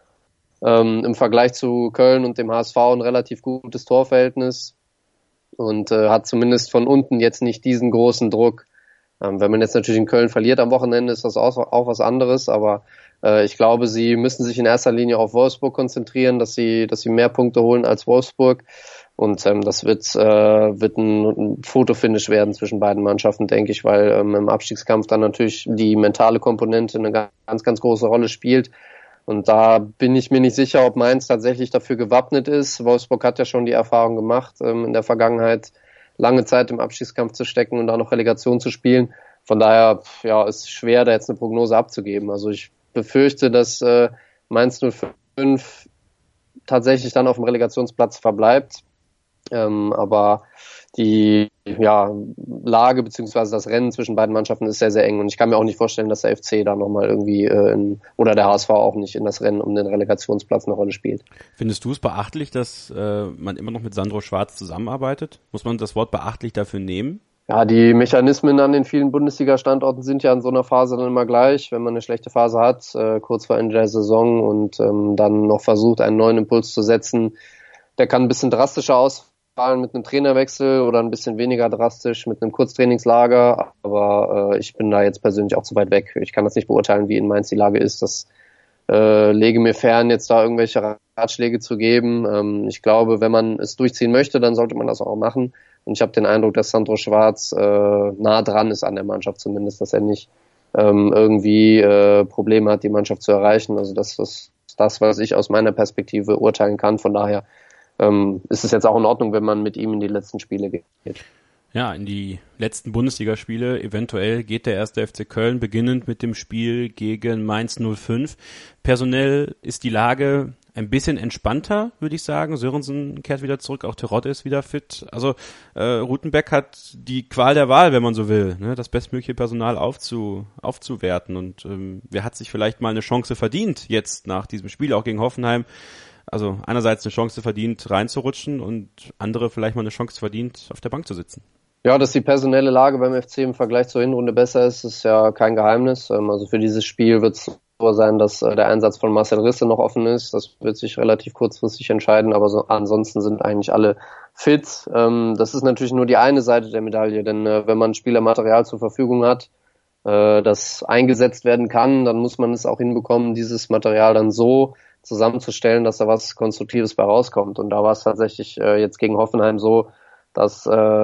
im Vergleich zu Köln und dem HSV ein relativ gutes Torverhältnis und hat zumindest von unten jetzt nicht diesen großen Druck. Wenn man jetzt natürlich in Köln verliert am Wochenende, ist das auch was anderes, aber ich glaube, sie müssen sich in erster Linie auf Wolfsburg konzentrieren, dass sie mehr Punkte holen als Wolfsburg, und das wird ein Fotofinish werden zwischen beiden Mannschaften, denke ich, weil im Abstiegskampf dann natürlich die mentale Komponente eine ganz, ganz große Rolle spielt. Und da bin ich mir nicht sicher, ob Mainz tatsächlich dafür gewappnet ist. Wolfsburg hat ja schon die Erfahrung gemacht, in der Vergangenheit lange Zeit im Abstiegskampf zu stecken und da noch Relegation zu spielen. Von daher ist schwer, da jetzt eine Prognose abzugeben. Also ich befürchte, dass Mainz 05 tatsächlich dann auf dem Relegationsplatz verbleibt. Aber die Lage bzw. das Rennen zwischen beiden Mannschaften ist sehr, sehr eng. Und ich kann mir auch nicht vorstellen, dass der FC da nochmal irgendwie oder der HSV auch nicht in das Rennen um den Relegationsplatz eine Rolle spielt. Findest du es beachtlich, dass man immer noch mit Sandro Schwarz zusammenarbeitet? Muss man das Wort beachtlich dafür nehmen? Ja, die Mechanismen an den vielen Bundesliga-Standorten sind ja in so einer Phase dann immer gleich. Wenn man eine schlechte Phase hat, kurz vor Ende der Saison, und dann noch versucht, einen neuen Impuls zu setzen, der kann ein bisschen drastischer ausfallen mit einem Trainerwechsel oder ein bisschen weniger drastisch mit einem Kurztrainingslager. Aber ich bin da jetzt persönlich auch zu weit weg. Ich kann das nicht beurteilen, wie in Mainz die Lage ist. Das lege mir fern, jetzt da irgendwelche Ratschläge zu geben. Ich glaube, wenn man es durchziehen möchte, dann sollte man das auch machen. Und ich habe den Eindruck, dass Sandro Schwarz nah dran ist an der Mannschaft zumindest, dass er nicht irgendwie Probleme hat, die Mannschaft zu erreichen. Also das ist das, was ich aus meiner Perspektive urteilen kann. Von daher ist es jetzt auch in Ordnung, wenn man mit ihm in die letzten Spiele geht. Ja, in die letzten Bundesligaspiele. Eventuell geht der 1. FC Köln beginnend mit dem Spiel gegen Mainz 05. Personell ist die Lage ein bisschen entspannter, würde ich sagen. Sörensen kehrt wieder zurück, auch Terodde ist wieder fit. Also Rutenbeck hat die Qual der Wahl, wenn man so will, ne? Das bestmögliche Personal aufzuwerten. Und wer hat sich vielleicht mal eine Chance verdient jetzt nach diesem Spiel, auch gegen Hoffenheim? Also einerseits eine Chance verdient, reinzurutschen, und andere vielleicht mal eine Chance verdient, auf der Bank zu sitzen. Ja, dass die personelle Lage beim FC im Vergleich zur Hinrunde besser ist ja kein Geheimnis. Also für dieses Spiel wird es so sein, dass der Einsatz von Marcel Risse noch offen ist. Das wird sich relativ kurzfristig entscheiden, aber ansonsten sind eigentlich alle fit. Das ist natürlich nur die eine Seite der Medaille, denn wenn man Spielermaterial zur Verfügung hat, das eingesetzt werden kann, dann muss man es auch hinbekommen, dieses Material dann so zusammenzustellen, dass da was Konstruktives bei rauskommt. Und da war es tatsächlich jetzt gegen Hoffenheim so, dass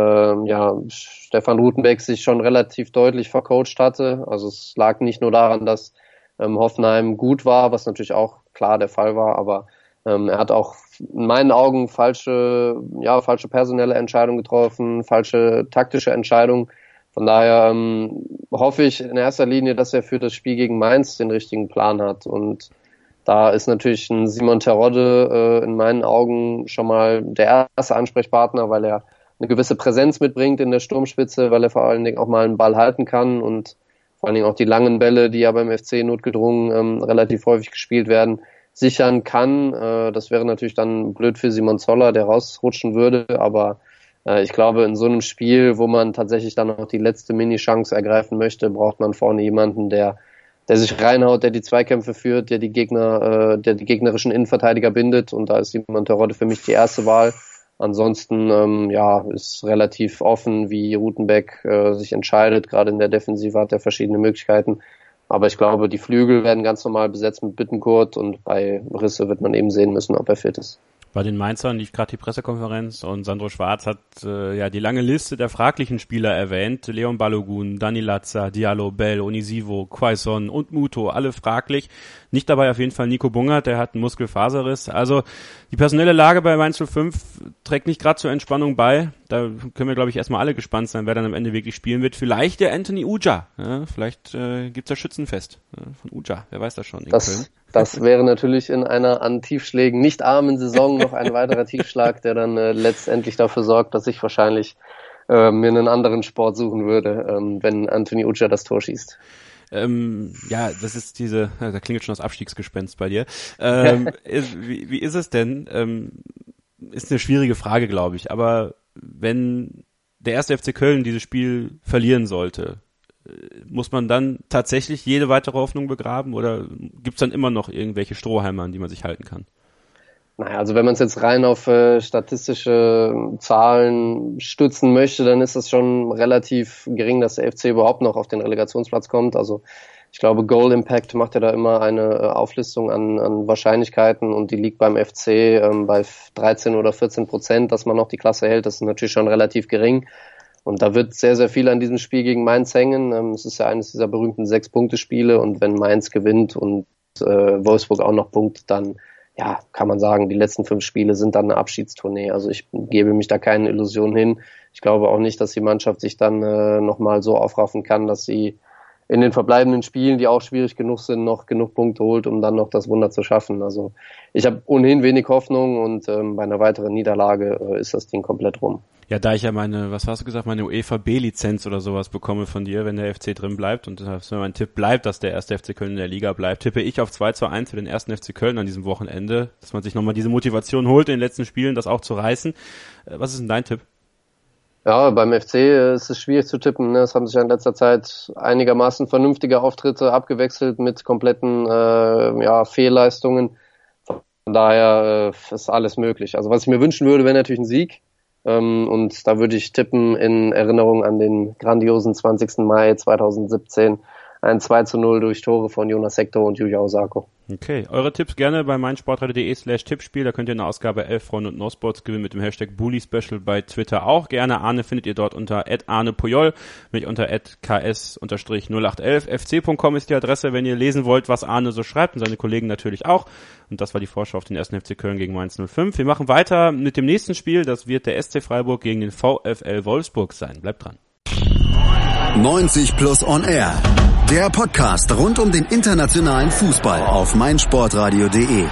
Stefan Rutenbeck sich schon relativ deutlich vercoacht hatte. Also es lag nicht nur daran, dass Hoffenheim gut war, was natürlich auch klar der Fall war, aber er hat auch in meinen Augen falsche personelle Entscheidungen getroffen, falsche taktische Entscheidungen. Von daher hoffe ich in erster Linie, dass er für das Spiel gegen Mainz den richtigen Plan hat. Und da ist natürlich ein Simon Terodde in meinen Augen schon mal der erste Ansprechpartner, weil er eine gewisse Präsenz mitbringt in der Sturmspitze, weil er vor allen Dingen auch mal einen Ball halten kann und vor allen Dingen auch die langen Bälle, die ja beim FC notgedrungen relativ häufig gespielt werden, sichern kann. Das wäre natürlich dann blöd für Simon Zoller, der rausrutschen würde, aber ich glaube, in so einem Spiel, wo man tatsächlich dann noch die letzte Mini-Chance ergreifen möchte, braucht man vorne jemanden, der sich reinhaut, der die Zweikämpfe führt, der die gegnerischen Innenverteidiger bindet, und da ist Simon Terodde für mich die erste Wahl. Ansonsten ist relativ offen, wie Rutenbeck sich entscheidet. Gerade in der Defensive hat er verschiedene Möglichkeiten. Aber ich glaube, die Flügel werden ganz normal besetzt mit Bittencourt und bei Risse wird man eben sehen müssen, ob er fit ist. Bei den Mainzern lief gerade die Pressekonferenz und Sandro Schwarz hat die lange Liste der fraglichen Spieler erwähnt. Leon Balogun, Dani Latza, Diallo, Bell, Onisivo, Quaison und Muto, alle fraglich. Nicht dabei auf jeden Fall Nico Bungert, der hat einen Muskelfaserriss. Also die personelle Lage bei Mainz 05 trägt nicht gerade zur Entspannung bei. Da können wir, glaube ich, erstmal alle gespannt sein, wer dann am Ende wirklich spielen wird. Vielleicht der Anthony Uja. Ja, vielleicht gibt's da Schützenfest von Uja, wer weiß das schon. Das wäre natürlich in einer an Tiefschlägen nicht armen Saison noch ein weiterer Tiefschlag, der dann letztendlich dafür sorgt, dass ich wahrscheinlich mir einen anderen Sport suchen würde, wenn Anthony Uja das Tor schießt. Das ist da klingelt schon das Abstiegsgespenst bei dir. Wie ist es denn? Ist eine schwierige Frage, glaube ich, aber wenn der 1. FC Köln dieses Spiel verlieren sollte, muss man dann tatsächlich jede weitere Hoffnung begraben oder gibt's dann immer noch irgendwelche Strohhalme, an die man sich halten kann? Naja, also wenn man es jetzt rein auf statistische Zahlen stützen möchte, dann ist es schon relativ gering, dass der FC überhaupt noch auf den Relegationsplatz kommt. Also ich glaube, Goal Impact macht ja da immer eine Auflistung an Wahrscheinlichkeiten und die liegt beim FC bei 13 oder 14%, dass man noch die Klasse hält. Das ist natürlich schon relativ gering. Und da wird sehr, sehr viel an diesem Spiel gegen Mainz hängen. Es ist ja eines dieser berühmten 6-Punkte-Spiele und wenn Mainz gewinnt und Wolfsburg auch noch punktet, dann kann man sagen, die letzten 5 Spiele sind dann eine Abschiedstournee. Also ich gebe mich da keine Illusionen hin. Ich glaube auch nicht, dass die Mannschaft sich dann nochmal so aufraffen kann, dass sie in den verbleibenden Spielen, die auch schwierig genug sind, noch genug Punkte holt, um dann noch das Wunder zu schaffen. Also ich habe ohnehin wenig Hoffnung und bei einer weiteren Niederlage ist das Ding komplett rum. Ja, da ich ja meine UEFA B-Lizenz oder sowas bekomme von dir, wenn der FC drin bleibt und wenn mein Tipp bleibt, dass der 1. FC Köln in der Liga bleibt, tippe ich auf 2:1 für den 1. FC Köln an diesem Wochenende, dass man sich nochmal diese Motivation holt, in den letzten Spielen das auch zu reißen. Was ist denn dein Tipp? Ja, beim FC ist es schwierig zu tippen. Es haben sich in letzter Zeit einigermaßen vernünftige Auftritte abgewechselt mit kompletten Fehlleistungen. Von daher ist alles möglich. Also was ich mir wünschen würde, wäre natürlich ein Sieg. Und da würde ich tippen in Erinnerung an den grandiosen 20. Mai 2017. Ein 2:0 durch Tore von Jonas Hector und Yuya Osako. Okay, eure Tipps gerne bei meinsportradio.de/Tippspiel. Da könnt ihr in der Ausgabe 11 Freunde und No-Sports gewinnen mit dem Hashtag Bully-Special bei Twitter auch. Gerne Arne findet ihr dort unter @ArnePujol, mich unter @ks_0811. fc.com ist die Adresse, wenn ihr lesen wollt, was Arne so schreibt und seine Kollegen natürlich auch. Und das war die Vorschau auf den 1. FC Köln gegen Mainz 05. Wir machen weiter mit dem nächsten Spiel. Das wird der SC Freiburg gegen den VfL Wolfsburg sein. Bleibt dran. 90 Plus on Air. Der Podcast rund um den internationalen Fußball auf meinsportradio.de.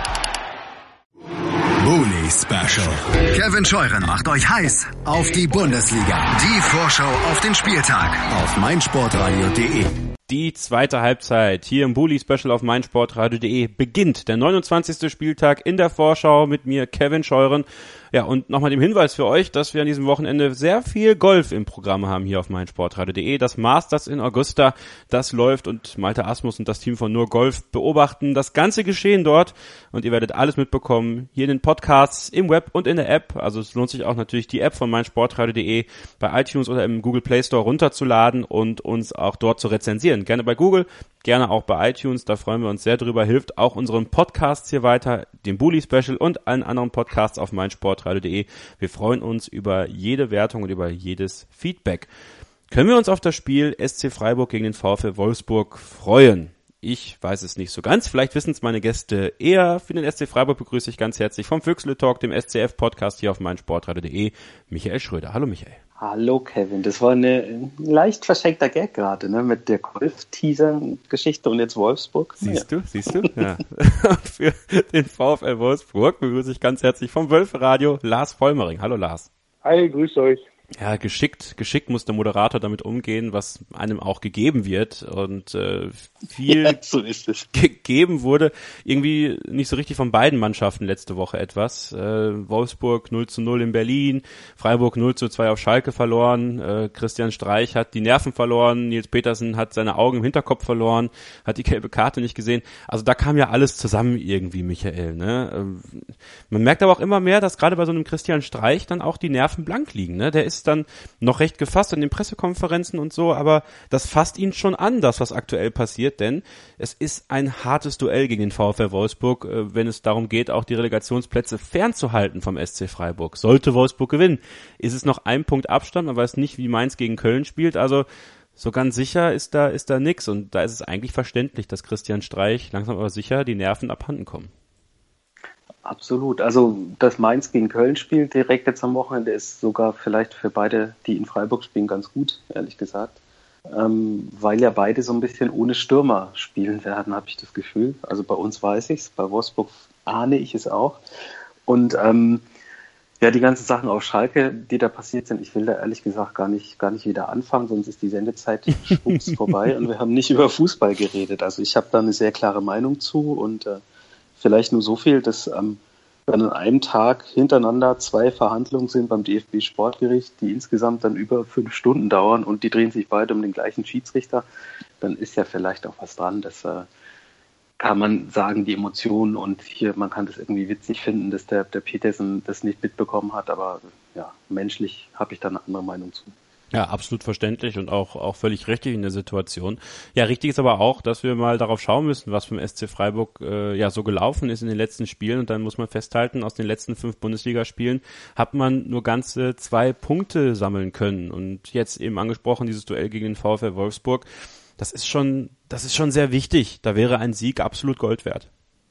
Bully Special. Kevin Scheuren macht euch heiß auf die Bundesliga. Die Vorschau auf den Spieltag auf meinsportradio.de. Die zweite Halbzeit hier im Bully Special auf meinsportradio.de beginnt. Der 29. Spieltag in der Vorschau mit mir, Kevin Scheuren. Ja, und nochmal dem Hinweis für euch, dass wir an diesem Wochenende sehr viel Golf im Programm haben hier auf meinsportradio.de. Das Masters in Augusta, das läuft und Malte Asmus und das Team von Nur Golf beobachten das ganze Geschehen dort und ihr werdet alles mitbekommen hier in den Podcasts, im Web und in der App. Also es lohnt sich auch natürlich die App von meinsportradio.de bei iTunes oder im Google Play Store runterzuladen und uns auch dort zu rezensieren. Gerne bei Google, gerne auch bei iTunes, da freuen wir uns sehr drüber. Hilft auch unseren Podcasts hier weiter, dem Bully Special und allen anderen Podcasts auf meinsportradio.de. Wir freuen uns über jede Wertung und über jedes Feedback. Können wir uns auf das Spiel SC Freiburg gegen den VfL Wolfsburg freuen? Ich weiß es nicht so ganz. Vielleicht wissen es meine Gäste eher. Für den SC Freiburg begrüße ich ganz herzlich vom Füchsle Talk, dem SCF-Podcast hier auf meinsportradio.de, Michael Schröder. Hallo Michael. Hallo Kevin, das war ein leicht verschenkter Gag gerade, ne, mit der Golf-Teaser-Geschichte und jetzt Wolfsburg. Siehst du? Ja. Für den VfL Wolfsburg begrüße ich ganz herzlich vom Wölfe Radio Lars Vollmering. Hallo Lars. Hi, grüß euch. Ja, geschickt muss der Moderator damit umgehen, was einem auch gegeben wird und viel so ist es. gegeben wurde. Irgendwie nicht so richtig von beiden Mannschaften letzte Woche etwas. Wolfsburg 0:0 in Berlin, Freiburg 0:2 auf Schalke verloren, Christian Streich hat die Nerven verloren, Nils Petersen hat seine Augen im Hinterkopf verloren, hat die gelbe Karte nicht gesehen. Also da kam ja alles zusammen irgendwie, Michael. Ne? Man merkt aber auch immer mehr, dass gerade bei so einem Christian Streich dann auch die Nerven blank liegen. Ne? Der ist dann noch recht gefasst in den Pressekonferenzen und so, aber das fasst ihn schon an, das, was aktuell passiert, denn es ist ein hartes Duell gegen den VfL Wolfsburg, wenn es darum geht, auch die Relegationsplätze fernzuhalten vom SC Freiburg. Sollte Wolfsburg gewinnen, ist es noch ein Punkt Abstand, man weiß nicht, wie Mainz gegen Köln spielt, also so ganz sicher ist da nix und da ist es eigentlich verständlich, dass Christian Streich langsam aber sicher die Nerven abhanden kommen. Absolut. Also, dass Mainz gegen Köln spielt, direkt jetzt am Wochenende, ist sogar vielleicht für beide, die in Freiburg spielen, ganz gut, ehrlich gesagt. Weil ja beide so ein bisschen ohne Stürmer spielen werden, habe ich das Gefühl. Also bei uns weiß ich es, bei Wolfsburg ahne ich es auch. Und ja, die ganzen Sachen auf Schalke, die da passiert sind, ich will da ehrlich gesagt gar nicht wieder anfangen, sonst ist die Sendezeit schwupps vorbei und wir haben nicht über Fußball geredet. Also ich habe da eine sehr klare Meinung zu und vielleicht nur so viel, dass wenn an einem Tag hintereinander 2 Verhandlungen sind beim DFB-Sportgericht, die insgesamt dann über 5 Stunden dauern und die drehen sich beide um den gleichen Schiedsrichter, dann ist ja vielleicht auch was dran. Das kann man sagen, die Emotionen und hier, man kann das irgendwie witzig finden, dass der Petersen das nicht mitbekommen hat, aber ja, menschlich habe ich da eine andere Meinung zu. Ja, absolut verständlich und auch völlig richtig in der Situation. Ja, richtig ist aber auch, dass wir mal darauf schauen müssen, was vom SC Freiburg so gelaufen ist in den letzten Spielen. Und dann muss man festhalten, aus den letzten 5 Bundesligaspielen hat man nur ganze 2 Punkte sammeln können. Und jetzt eben angesprochen, dieses Duell gegen den VfL Wolfsburg, das ist schon sehr wichtig. Da wäre ein Sieg absolut Gold wert.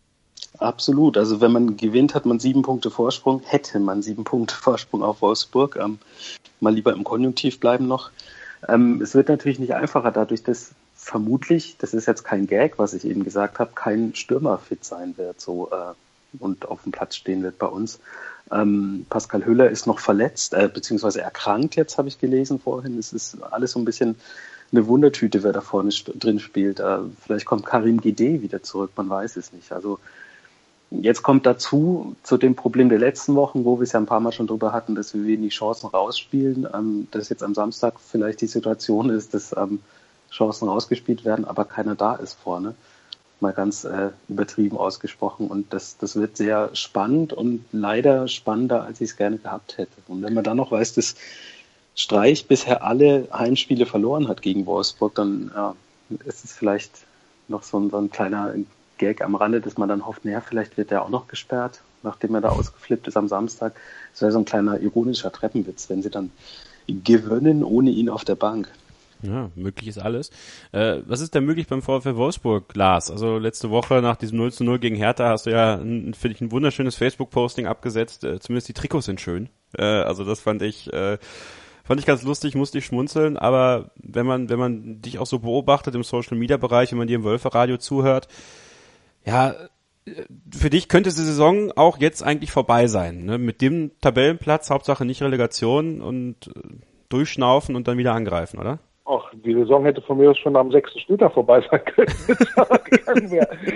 Absolut. Also wenn man gewinnt, hat man 7 Punkte Vorsprung, hätte man 7 Punkte Vorsprung auf Wolfsburg. Mal lieber im Konjunktiv bleiben noch. Es wird natürlich nicht einfacher, dadurch, dass vermutlich, das ist jetzt kein Gag, was ich eben gesagt habe, kein Stürmer fit sein wird und auf dem Platz stehen wird bei uns. Pascal Höller ist noch verletzt, beziehungsweise erkrankt jetzt, habe ich gelesen vorhin. Es ist alles so ein bisschen eine Wundertüte, wer da vorne drin spielt. Vielleicht kommt Karim Guedé wieder zurück, man weiß es nicht. Also jetzt kommt dazu, zu dem Problem der letzten Wochen, wo wir es ja ein paar Mal schon drüber hatten, dass wir wenig Chancen rausspielen, dass jetzt am Samstag vielleicht die Situation ist, dass Chancen rausgespielt werden, aber keiner da ist vorne. Mal ganz übertrieben ausgesprochen. Und das wird sehr spannend und leider spannender, als ich es gerne gehabt hätte. Und wenn man dann noch weiß, dass Streich bisher alle Heimspiele verloren hat gegen Wolfsburg, dann ist es vielleicht noch so ein kleiner Gag am Rande, dass man dann hofft, naja, vielleicht wird der auch noch gesperrt, nachdem er da ausgeflippt ist am Samstag. Das wäre so ein kleiner ironischer Treppenwitz, wenn sie dann gewinnen ohne ihn auf der Bank. Ja, möglich ist alles. Was ist denn möglich beim VfL Wolfsburg, Lars? Also letzte Woche nach diesem 0:0 gegen Hertha hast du ja, finde ich, ein wunderschönes Facebook-Posting abgesetzt. Zumindest die Trikots sind schön. Also das fand ich ganz lustig, musste ich schmunzeln, aber wenn man dich auch so beobachtet im Social-Media-Bereich, wenn man dir im Wölfe-Radio zuhört, ja, für dich könnte die Saison auch jetzt eigentlich vorbei sein, ne? Mit dem Tabellenplatz, Hauptsache nicht Relegation und durchschnaufen und dann wieder angreifen, oder? Ach, die Saison hätte von mir aus schon am 6. Spieltag vorbei sein können.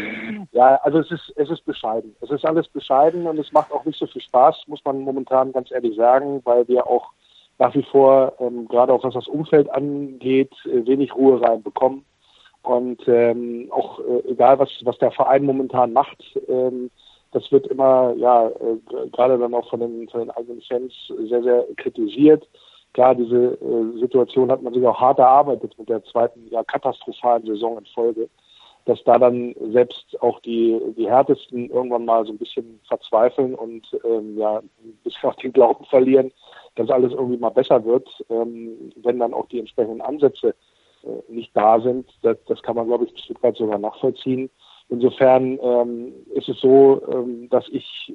Ja, also es ist bescheiden. Es ist alles bescheiden und es macht auch nicht so viel Spaß, muss man momentan ganz ehrlich sagen, weil wir auch nach wie vor, gerade auch was das Umfeld angeht, wenig Ruhe reinbekommen. Und auch egal, was der Verein momentan macht, das wird immer, gerade dann auch von den eigenen Fans sehr, sehr kritisiert. Klar, diese Situation hat man sich auch hart erarbeitet mit der zweiten, katastrophalen Saison in Folge, dass da dann selbst auch die Härtesten irgendwann mal so ein bisschen verzweifeln und ein bisschen auch den Glauben verlieren, dass alles irgendwie mal besser wird, wenn dann auch die entsprechenden Ansätze nicht da sind. Das kann man, glaube ich, ein Stück weit sogar nachvollziehen. Insofern ist es so, dass ich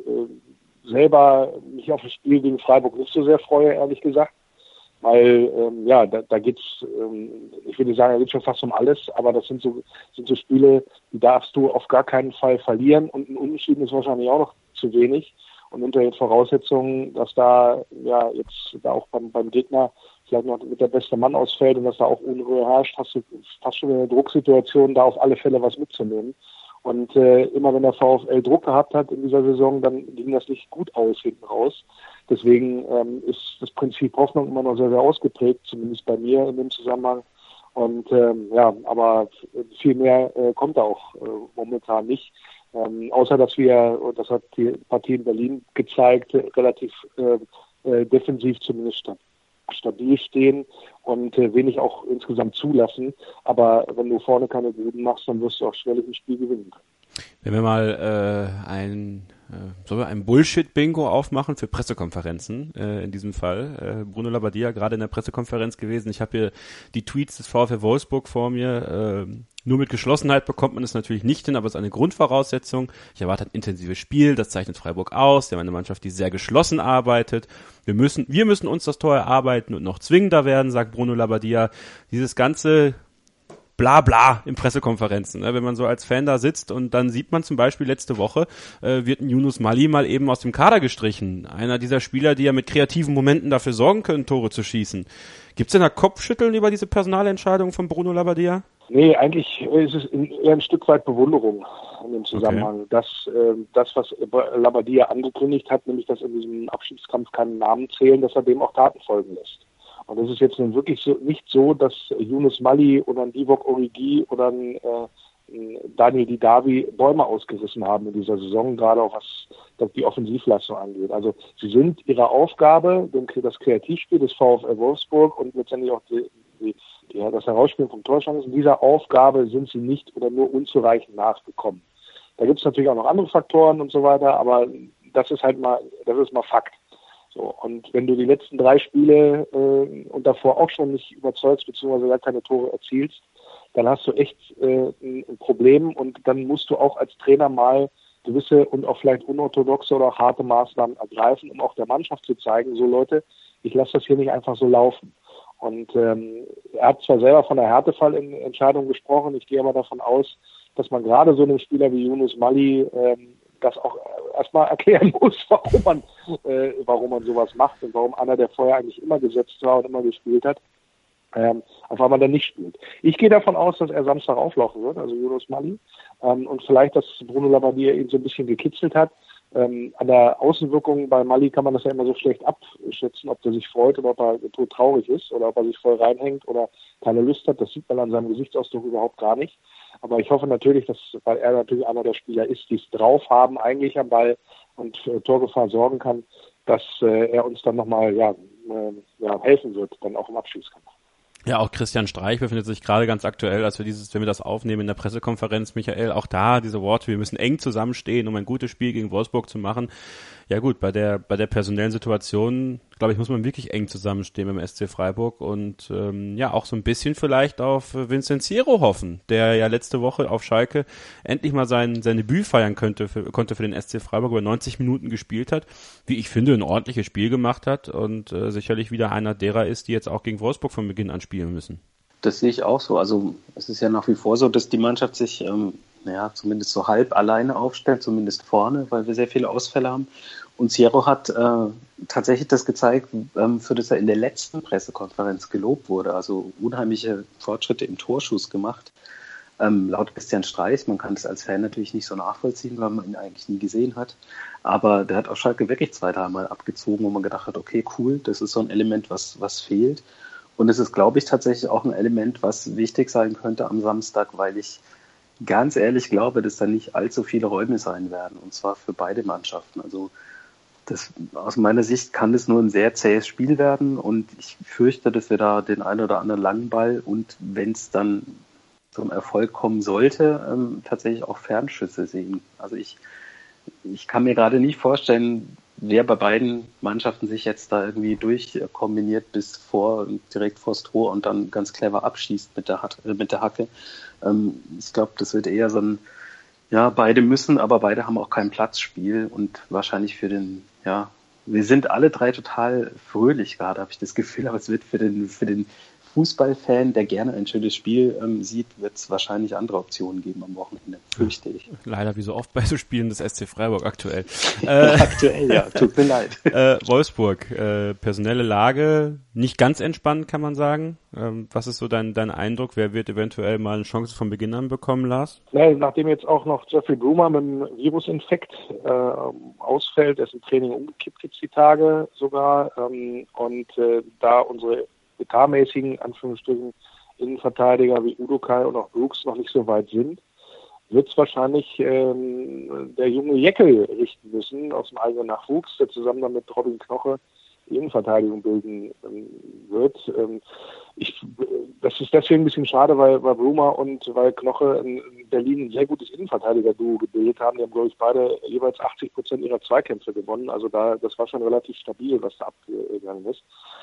selber mich auf das Spiel gegen Freiburg nicht so sehr freue, ehrlich gesagt. Weil, da geht's, ich würde sagen, da geht's schon fast um alles, aber das sind so Spiele, die darfst du auf gar keinen Fall verlieren und ein Unentschieden ist wahrscheinlich auch noch zu wenig. und unter den Voraussetzungen, dass da ja jetzt da auch beim Gegner vielleicht noch mit der beste Mann ausfällt und dass da auch Unruhe herrscht, hast du fast schon eine Drucksituation, da auf alle Fälle was mitzunehmen. Und immer wenn der VfL Druck gehabt hat in dieser Saison, dann ging das nicht gut aus hinten raus. Deswegen ist das Prinzip Hoffnung immer noch sehr, sehr ausgeprägt, zumindest bei mir in dem Zusammenhang. Und aber viel mehr kommt da auch momentan nicht. Außer dass wir, und das hat die Partie in Berlin gezeigt, relativ defensiv zumindest stabil stehen und wenig auch insgesamt zulassen. Aber wenn du vorne keine Buden machst, dann wirst du auch schwerlich ein Spiel gewinnen können. Wenn wir mal sollen wir ein Bullshit-Bingo aufmachen für Pressekonferenzen, in diesem Fall. Bruno Labbadia gerade in der Pressekonferenz gewesen. Ich habe hier die Tweets des VfL Wolfsburg vor mir. Nur mit Geschlossenheit bekommt man es natürlich nicht hin, aber es ist eine Grundvoraussetzung. Ich erwarte ein intensives Spiel, das zeichnet Freiburg aus. Wir haben eine Mannschaft, die sehr geschlossen arbeitet. Wir müssen uns das Tor erarbeiten und noch zwingender werden, sagt Bruno Labbadia. Dieses ganze Blabla in Pressekonferenzen, ne? Wenn man so als Fan da sitzt und dann sieht man zum Beispiel letzte Woche, wird ein Yunus Mali mal eben aus dem Kader gestrichen. Einer dieser Spieler, die ja mit kreativen Momenten dafür sorgen können, Tore zu schießen. Gibt's denn da Kopfschütteln über diese Personalentscheidung von Bruno Labbadia? Nee, eigentlich ist es eher ein Stück weit Bewunderung in dem Zusammenhang. Okay. Das, was Labbadia angekündigt hat, nämlich dass in diesem Abstiegskampf keinen Namen zählen, dass er dem auch Taten folgen lässt. Und es ist jetzt nun wirklich nicht so, dass Yunus Mali oder ein Divock Origi oder ein Daniel Didavi Bäume ausgerissen haben in dieser Saison, gerade auch was die Offensivleistung angeht. Also sie sind ihrer Aufgabe, das Kreativspiel des VfL Wolfsburg und letztendlich auch das Herausspielen von Torchancen, dieser Aufgabe sind sie nicht oder nur unzureichend nachgekommen. Da gibt es natürlich auch noch andere Faktoren und so weiter, aber das ist mal Fakt. So, und wenn du die letzten 3 Spiele und davor auch schon nicht überzeugst, beziehungsweise gar keine Tore erzielst, dann hast du echt ein Problem und dann musst du auch als Trainer mal gewisse und auch vielleicht unorthodoxe oder auch harte Maßnahmen ergreifen, um auch der Mannschaft zu zeigen, so Leute, ich lasse das hier nicht einfach so laufen. Und er hat zwar selber von der Härtefallentscheidung gesprochen, ich gehe aber davon aus, dass man gerade so einem Spieler wie Yunus Mali das auch erstmal erklären muss, warum man sowas macht und warum einer, der vorher eigentlich immer gesetzt war und immer gespielt hat, auf einmal dann nicht spielt. Ich gehe davon aus, dass er Samstag auflaufen wird, also Yunus Mali, und vielleicht, dass Bruno Labbadia ihn so ein bisschen gekitzelt hat. An der Außenwirkung bei Mali kann man das ja immer so schlecht abschätzen, ob der sich freut oder ob er tot traurig ist oder ob er sich voll reinhängt oder keine Lust hat. Das sieht man an seinem Gesichtsausdruck überhaupt gar nicht. Aber ich hoffe natürlich, weil er natürlich einer der Spieler ist, die es drauf haben, eigentlich am Ball und für Torgefahr sorgen kann, dass er uns dann nochmal helfen wird, dann auch im Abstiegskampf. Ja, auch Christian Streich befindet sich gerade ganz aktuell, wenn wir das aufnehmen in der Pressekonferenz, Michael, auch da diese Worte, wir müssen eng zusammenstehen, um ein gutes Spiel gegen Wolfsburg zu machen. Ja gut, bei der personellen Situation, glaube ich, muss man wirklich eng zusammenstehen beim SC Freiburg und auch so ein bisschen vielleicht auf Vincenzo hoffen, der ja letzte Woche auf Schalke endlich mal sein Debüt feiern konnte für den SC Freiburg, über 90 Minuten gespielt hat, wie ich finde, ein ordentliches Spiel gemacht hat und sicherlich wieder einer derer ist, die jetzt auch gegen Wolfsburg von Beginn an spielen müssen. Das sehe ich auch so. Also es ist ja nach wie vor so, dass die Mannschaft sich zumindest so halb alleine aufstellt, zumindest vorne, weil wir sehr viele Ausfälle haben. Und Sierro hat tatsächlich das gezeigt, für das er in der letzten Pressekonferenz gelobt wurde. Also unheimliche Fortschritte im Torschuss gemacht. Laut Christian Streich, man kann das als Fan natürlich nicht so nachvollziehen, weil man ihn eigentlich nie gesehen hat. Aber der hat auf Schalke wirklich 2-3 Mal abgezogen, wo man gedacht hat, okay, cool, das ist so ein Element, was fehlt. Und es ist, glaube ich, tatsächlich auch ein Element, was wichtig sein könnte am Samstag, weil ich ganz ehrlich glaube, dass da nicht allzu viele Räume sein werden, und zwar für beide Mannschaften. Also aus meiner Sicht kann das nur ein sehr zähes Spiel werden und ich fürchte, dass wir da den einen oder anderen langen Ball und wenn es dann zum Erfolg kommen sollte, tatsächlich auch Fernschüsse sehen. Also ich kann mir gerade nicht vorstellen, wer bei beiden Mannschaften sich jetzt da irgendwie durchkombiniert bis direkt vors Tor und dann ganz clever abschießt mit der Hacke. Ich glaube, das wird eher so ein, beide müssen, aber beide haben auch kein Platzspiel und wahrscheinlich wir sind alle drei total fröhlich gerade, habe ich das Gefühl, aber es wird für den Fußballfan, der gerne ein schönes Spiel sieht, wird es wahrscheinlich andere Optionen geben am Wochenende, fürchte ich. Leider wie so oft bei so Spielen des SC Freiburg aktuell. Aktuell, ja, tut mir leid. Wolfsburg, personelle Lage, nicht ganz entspannt, kann man sagen. Was ist so dein Eindruck? Wer wird eventuell mal eine Chance von Beginn an bekommen, Lars? Ja, nachdem jetzt auch noch Jeffrey Brumer mit einem Virusinfekt ausfällt, er ist im Training umgekippt jetzt die Tage sogar, und da unsere etatmäßigen, Anführungsstrichen, Innenverteidiger wie Udokai und auch Brooks noch nicht so weit sind, wird es wahrscheinlich der junge Jeckel richten müssen aus dem eigenen Nachwuchs, der zusammen dann mit Robin Knoche die Innenverteidigung bilden wird. Das ist deswegen ein bisschen schade, weil Brumer und weil Knoche in Berlin ein sehr gutes Innenverteidiger-Duo gebildet haben. Die haben, glaube ich, beide jeweils 80% ihrer Zweikämpfe gewonnen. Also das war schon relativ stabil, was da abgegangen ist.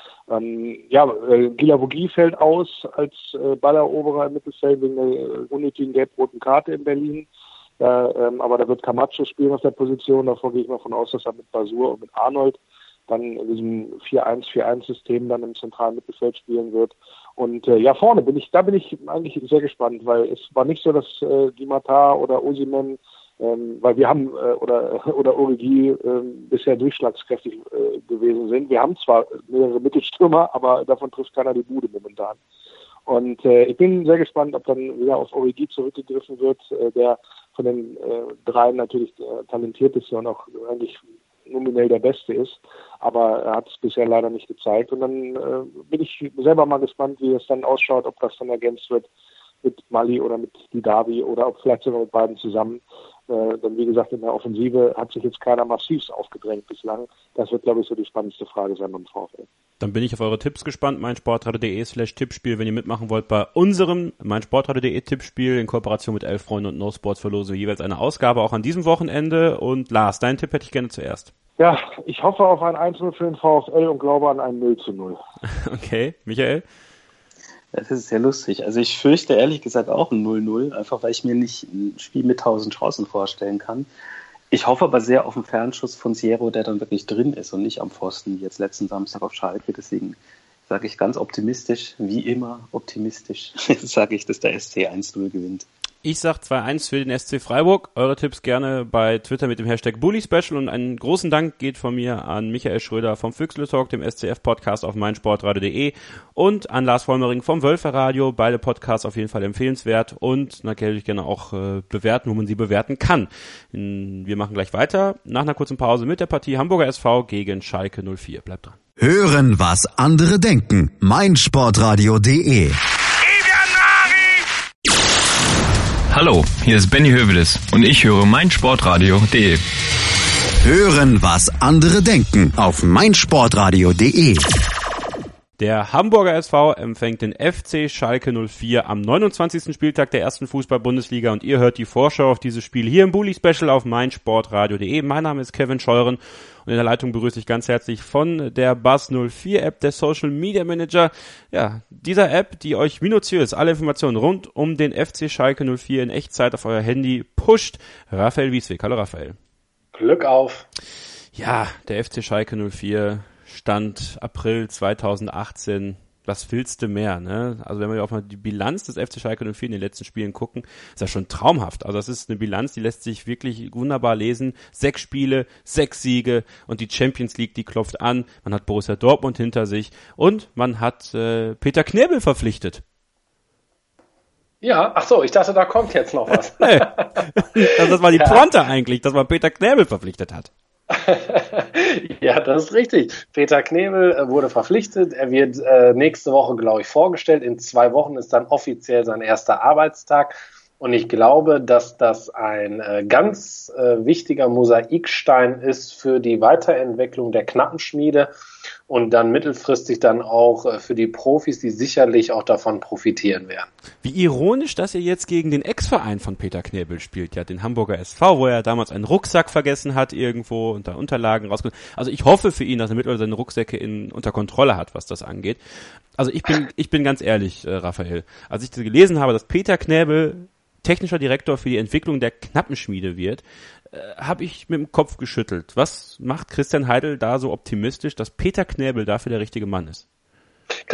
Guilavogui fällt aus als Balleroberer im Mittelfeld wegen der unnötigen gelb-roten Karte in Berlin. Aber da wird Camacho spielen auf der Position. Davor gehe ich mal von aus, dass er mit Basur und mit Arnold dann in diesem 4-1-4-1-System dann im zentralen Mittelfeld spielen wird. Und vorne bin ich eigentlich sehr gespannt, weil es war nicht so, dass Di Matar oder Osimhen, weil wir haben oder Origi bisher durchschlagskräftig gewesen sind. Wir haben zwar mehrere Mittelstürmer, aber davon trifft keiner die Bude momentan. Und ich bin sehr gespannt, ob dann wieder auf Origi zurückgegriffen wird, der von den dreien natürlich talentierteste und auch eigentlich nominell der Beste ist, aber er hat es bisher leider nicht gezeigt. Und dann bin ich selber mal gespannt, wie es dann ausschaut, ob das dann ergänzt wird mit Mali oder mit Didavi oder ob vielleicht sogar mit beiden zusammen. Denn wie gesagt, in der Offensive hat sich jetzt keiner massiv aufgedrängt bislang. Das wird, glaube ich, so die spannendste Frage sein beim VfL. Dann bin ich auf eure Tipps gespannt. meinsportradio.de/Tippspiel, wenn ihr mitmachen wollt bei unserem meinsportradio.de Tippspiel in Kooperation mit 11 Freunden und No Sports verlose jeweils eine Ausgabe auch an diesem Wochenende. Und Lars, deinen Tipp hätte ich gerne zuerst. Ja, ich hoffe auf ein 1-0 für den VfL und glaube an ein 0-0. Okay, Michael? Das ist sehr lustig. Also ich fürchte ehrlich gesagt auch ein 0-0, einfach weil ich mir nicht ein Spiel mit 1000 Chancen vorstellen kann. Ich hoffe aber sehr auf einen Fernschuss von Sierro, der dann wirklich drin ist und nicht am Pfosten, wie jetzt letzten Samstag auf Schalke. Deswegen sage ich ganz optimistisch, wie immer optimistisch, sage ich, dass der SC 1-0 gewinnt. Ich sag 2-1 für den SC Freiburg. Eure Tipps gerne bei Twitter mit dem Hashtag BullySpecial und einen großen Dank geht von mir an Michael Schröder vom Füchsle Talk, dem SCF-Podcast auf meinsportradio.de und an Lars Vollmering vom Wölfe-Radio. Beide Podcasts auf jeden Fall empfehlenswert und natürlich gerne auch bewerten, wo man sie bewerten kann. Wir machen gleich weiter nach einer kurzen Pause mit der Partie Hamburger SV gegen Schalke 04. Bleibt dran. Hören, was andere denken. meinsportradio.de. Hallo, hier ist Benny Hövedes und ich höre meinsportradio.de. Hören, was andere denken auf meinsportradio.de. Der Hamburger SV empfängt den FC Schalke 04 am 29. Spieltag der ersten Fußball-Bundesliga und ihr hört die Vorschau auf dieses Spiel hier im Bully-Special auf meinsportradio.de. Mein Name ist Kevin Scheuren und in der Leitung begrüße ich ganz herzlich von der Buzz 04 App, der Social Media Manager. Ja, dieser App, die euch minutiös alle Informationen rund um den FC Schalke 04 in Echtzeit auf euer Handy pusht. Raphael Wiesweg. Hallo Raphael. Glück auf. Ja, der FC Schalke 04 Stand April 2018, was willst du mehr, ne? Also wenn wir auf mal die Bilanz des FC Schalke 04 in den letzten Spielen gucken, ist das schon traumhaft. Also das ist eine Bilanz, die lässt sich wirklich wunderbar lesen. 6 Spiele, 6 Siege und die Champions League, die klopft an. Man hat Borussia Dortmund hinter sich und man hat Peter Knebel verpflichtet. Ja, ach so, ich dachte, da kommt jetzt noch was. Das war die Pointe eigentlich, dass man Peter Knebel verpflichtet hat. Ja, das ist richtig. Peter Knebel wurde verpflichtet. Er wird nächste Woche, glaube ich, vorgestellt. In 2 Wochen ist dann offiziell sein erster Arbeitstag. Und ich glaube, dass das ein ganz wichtiger Mosaikstein ist für die Weiterentwicklung der Knappenschmiede und dann mittelfristig dann auch für die Profis, die sicherlich auch davon profitieren werden. Wie ironisch, dass er jetzt gegen den Ex-Verein von Peter Knebel spielt, ja, den Hamburger SV, wo er damals einen Rucksack vergessen hat irgendwo und da Unterlagen rausgekommen. Also ich hoffe für ihn, dass er mittlerweile seine Rucksäcke unter Kontrolle hat, was das angeht. Also ich bin ganz ehrlich, Raphael, als ich gelesen habe, dass Peter Knebel technischer Direktor für die Entwicklung der Knappenschmiede wird, habe ich mit dem Kopf geschüttelt. Was macht Christian Heidel da so optimistisch, dass Peter Knebel dafür der richtige Mann ist?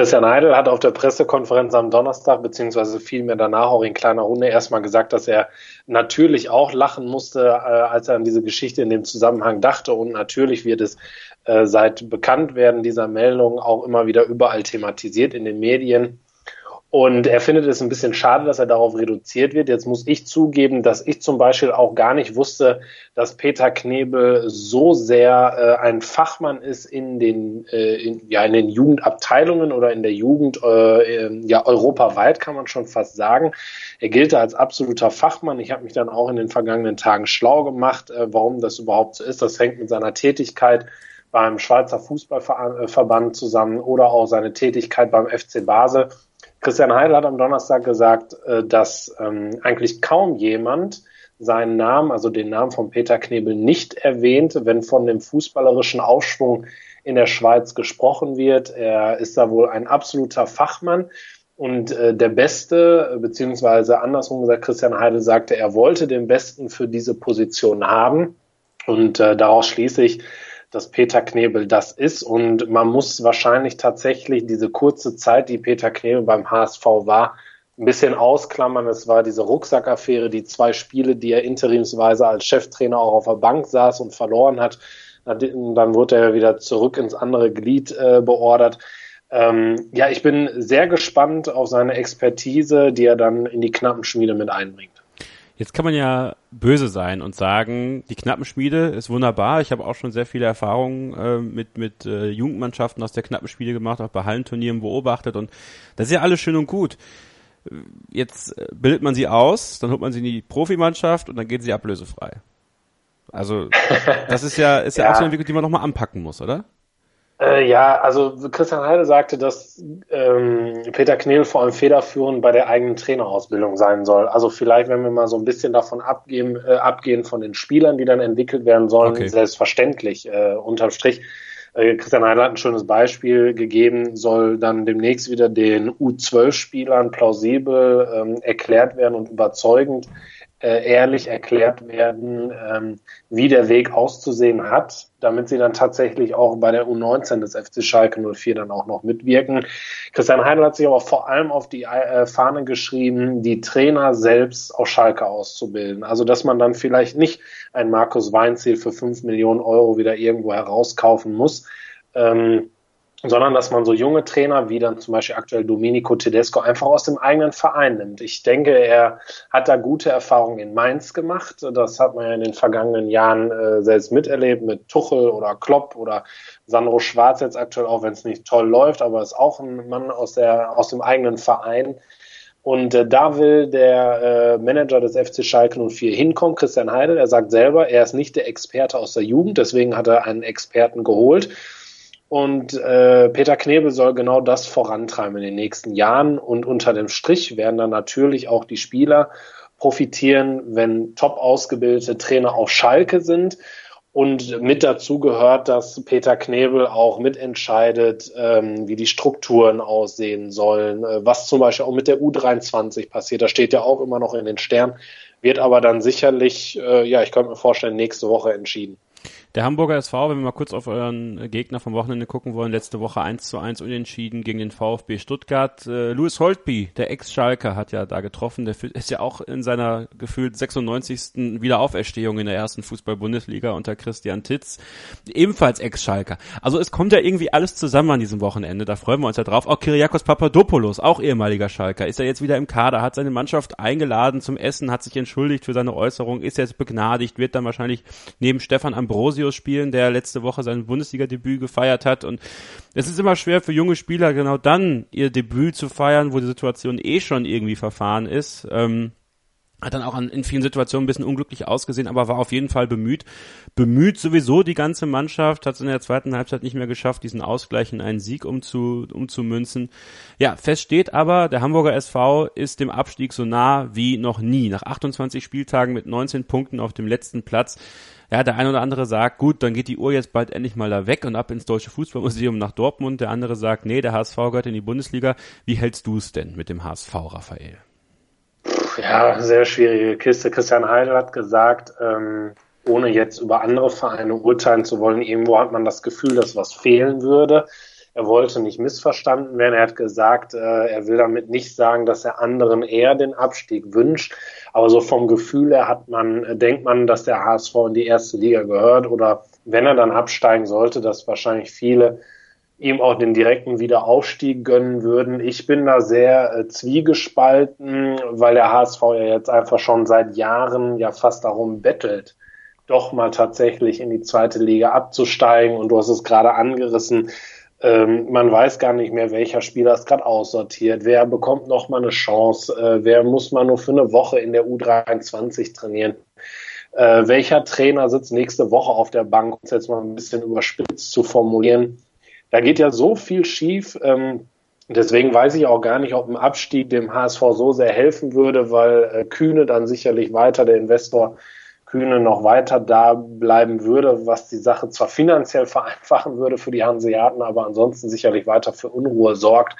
Christian Heidel hat auf der Pressekonferenz am Donnerstag, beziehungsweise vielmehr danach auch in kleiner Runde erstmal gesagt, dass er natürlich auch lachen musste, als er an diese Geschichte in dem Zusammenhang dachte. Und natürlich wird es seit Bekanntwerden dieser Meldung auch immer wieder überall thematisiert in den Medien. Und er findet es ein bisschen schade, dass er darauf reduziert wird. Jetzt muss ich zugeben, dass ich zum Beispiel auch gar nicht wusste, dass Peter Knebel so sehr ein Fachmann ist in den Jugendabteilungen oder in der Jugend, europaweit kann man schon fast sagen. Er gilt da als absoluter Fachmann. Ich habe mich dann auch in den vergangenen Tagen schlau gemacht, warum das überhaupt so ist. Das hängt mit seiner Tätigkeit beim Schweizer Fußballverband zusammen oder auch seine Tätigkeit beim FC Basel. Christian Heidel hat am Donnerstag gesagt, dass eigentlich kaum jemand seinen Namen, also den Namen von Peter Knebel, nicht erwähnt, wenn von dem fußballerischen Aufschwung in der Schweiz gesprochen wird. Er ist da wohl ein absoluter Fachmann und der Beste, beziehungsweise andersrum gesagt, Christian Heidel sagte, er wollte den Besten für diese Position haben und daraus schließe ich, dass Peter Knebel das ist, und man muss wahrscheinlich tatsächlich diese kurze Zeit, die Peter Knebel beim HSV war, ein bisschen ausklammern. Es war diese Rucksackaffäre, die 2 Spiele, die er interimsweise als Cheftrainer auch auf der Bank saß und verloren hat. Dann wurde er wieder zurück ins andere Glied beordert. Ich bin sehr gespannt auf seine Expertise, die er dann in die Knappenschmiede mit einbringt. Jetzt kann man ja böse sein und sagen, die Knappenschmiede ist wunderbar. Ich habe auch schon sehr viele Erfahrungen mit Jugendmannschaften aus der Knappenschmiede gemacht, auch bei Hallenturnieren beobachtet, und das ist ja alles schön und gut. Jetzt bildet man sie aus, dann holt man sie in die Profimannschaft und dann geht sie ablösefrei. Also das ist ja auch so eine Entwicklung, die man nochmal anpacken muss, oder? Also Christian Heidel sagte, dass Peter Knebel vor allem federführend bei der eigenen Trainerausbildung sein soll. Also vielleicht, wenn wir mal so ein bisschen davon abgehen von den Spielern, die dann entwickelt werden sollen, selbstverständlich, unterm Strich. Christian Heidel hat ein schönes Beispiel gegeben, soll dann demnächst wieder den U12-Spielern plausibel erklärt werden und überzeugend ehrlich erklärt werden, wie der Weg auszusehen hat, damit sie dann tatsächlich auch bei der U19 des FC Schalke 04 dann auch noch mitwirken. Christian Heidel hat sich aber vor allem auf die Fahne geschrieben, die Trainer selbst auf Schalke auszubilden. Also dass man dann vielleicht nicht einen Markus Weinzierl für 5 Millionen Euro wieder irgendwo herauskaufen muss, sondern dass man so junge Trainer wie dann zum Beispiel aktuell Domenico Tedesco einfach aus dem eigenen Verein nimmt. Ich denke, er hat da gute Erfahrungen in Mainz gemacht. Das hat man ja in den vergangenen Jahren selbst miterlebt mit Tuchel oder Klopp oder Sandro Schwarz jetzt aktuell, auch wenn es nicht toll läuft, aber ist auch ein Mann aus dem eigenen Verein. Und da will der Manager des FC Schalke 04 hinkommen, Christian Heidel. Er sagt selber, er ist nicht der Experte aus der Jugend, deswegen hat er einen Experten geholt. Und Peter Knebel soll genau das vorantreiben in den nächsten Jahren. Und unter dem Strich werden dann natürlich auch die Spieler profitieren, wenn top ausgebildete Trainer auf Schalke sind. Und mit dazu gehört, dass Peter Knebel auch mitentscheidet, wie die Strukturen aussehen sollen, was zum Beispiel auch mit der U23 passiert. Das steht ja auch immer noch in den Sternen, wird aber dann sicherlich, ich könnte mir vorstellen, nächste Woche entschieden. Der Hamburger SV, wenn wir mal kurz auf euren Gegner vom Wochenende gucken wollen, letzte Woche 1:1 unentschieden gegen den VfB Stuttgart. Louis Holtby, der Ex-Schalker, hat ja da getroffen. Der ist ja auch in seiner gefühlt 96. Wiederauferstehung in der ersten Fußball-Bundesliga unter Christian Titz. Ebenfalls Ex-Schalker. Also es kommt ja irgendwie alles zusammen an diesem Wochenende. Da freuen wir uns ja drauf. Auch Kyriakos Papadopoulos, auch ehemaliger Schalker, ist ja jetzt wieder im Kader, hat seine Mannschaft eingeladen zum Essen, hat sich entschuldigt für seine Äußerung, ist jetzt begnadigt, wird dann wahrscheinlich neben Stefan Ambrosius spielen, der letzte Woche sein Bundesliga-Debüt gefeiert hat, und es ist immer schwer für junge Spieler, genau dann ihr Debüt zu feiern, wo die Situation schon irgendwie verfahren ist. Hat dann auch in vielen Situationen ein bisschen unglücklich ausgesehen, aber war auf jeden Fall bemüht. Bemüht sowieso die ganze Mannschaft, hat es in der zweiten Halbzeit nicht mehr geschafft, diesen Ausgleich in einen Sieg umzumünzen. Ja, fest steht aber, der Hamburger SV ist dem Abstieg so nah wie noch nie. Nach 28 Spieltagen mit 19 Punkten auf dem letzten Platz. Ja, der eine oder andere sagt, gut, dann geht die Uhr jetzt bald endlich mal da weg und ab ins Deutsche Fußballmuseum nach Dortmund. Der andere sagt, nee, der HSV gehört in die Bundesliga. Wie hältst du es denn mit dem HSV, Raphael? Ja, sehr schwierige Kiste. Christian Heidel hat gesagt, ohne jetzt über andere Vereine urteilen zu wollen, irgendwo hat man das Gefühl, dass was fehlen würde. Er wollte nicht missverstanden werden. Er hat gesagt, er will damit nicht sagen, dass er anderen eher den Abstieg wünscht. Aber so vom Gefühl her denkt man, dass der HSV in die erste Liga gehört. Oder wenn er dann absteigen sollte, dass wahrscheinlich viele ihm auch den direkten Wiederaufstieg gönnen würden. Ich bin da sehr zwiegespalten, weil der HSV ja jetzt einfach schon seit Jahren ja fast darum bettelt, doch mal tatsächlich in die zweite Liga abzusteigen. Und du hast es gerade angerissen, man weiß gar nicht mehr, welcher Spieler ist gerade aussortiert, wer bekommt noch mal eine Chance, wer muss mal nur für eine Woche in der U23 trainieren, welcher Trainer sitzt nächste Woche auf der Bank, um es jetzt mal ein bisschen überspitzt zu formulieren. Da geht ja so viel schief, deswegen weiß ich auch gar nicht, ob ein Abstieg dem HSV so sehr helfen würde, weil Kühne dann sicherlich weiter, der Investor Kühne noch weiter da bleiben würde, was die Sache zwar finanziell vereinfachen würde für die Hanseaten, aber ansonsten sicherlich weiter für Unruhe sorgt.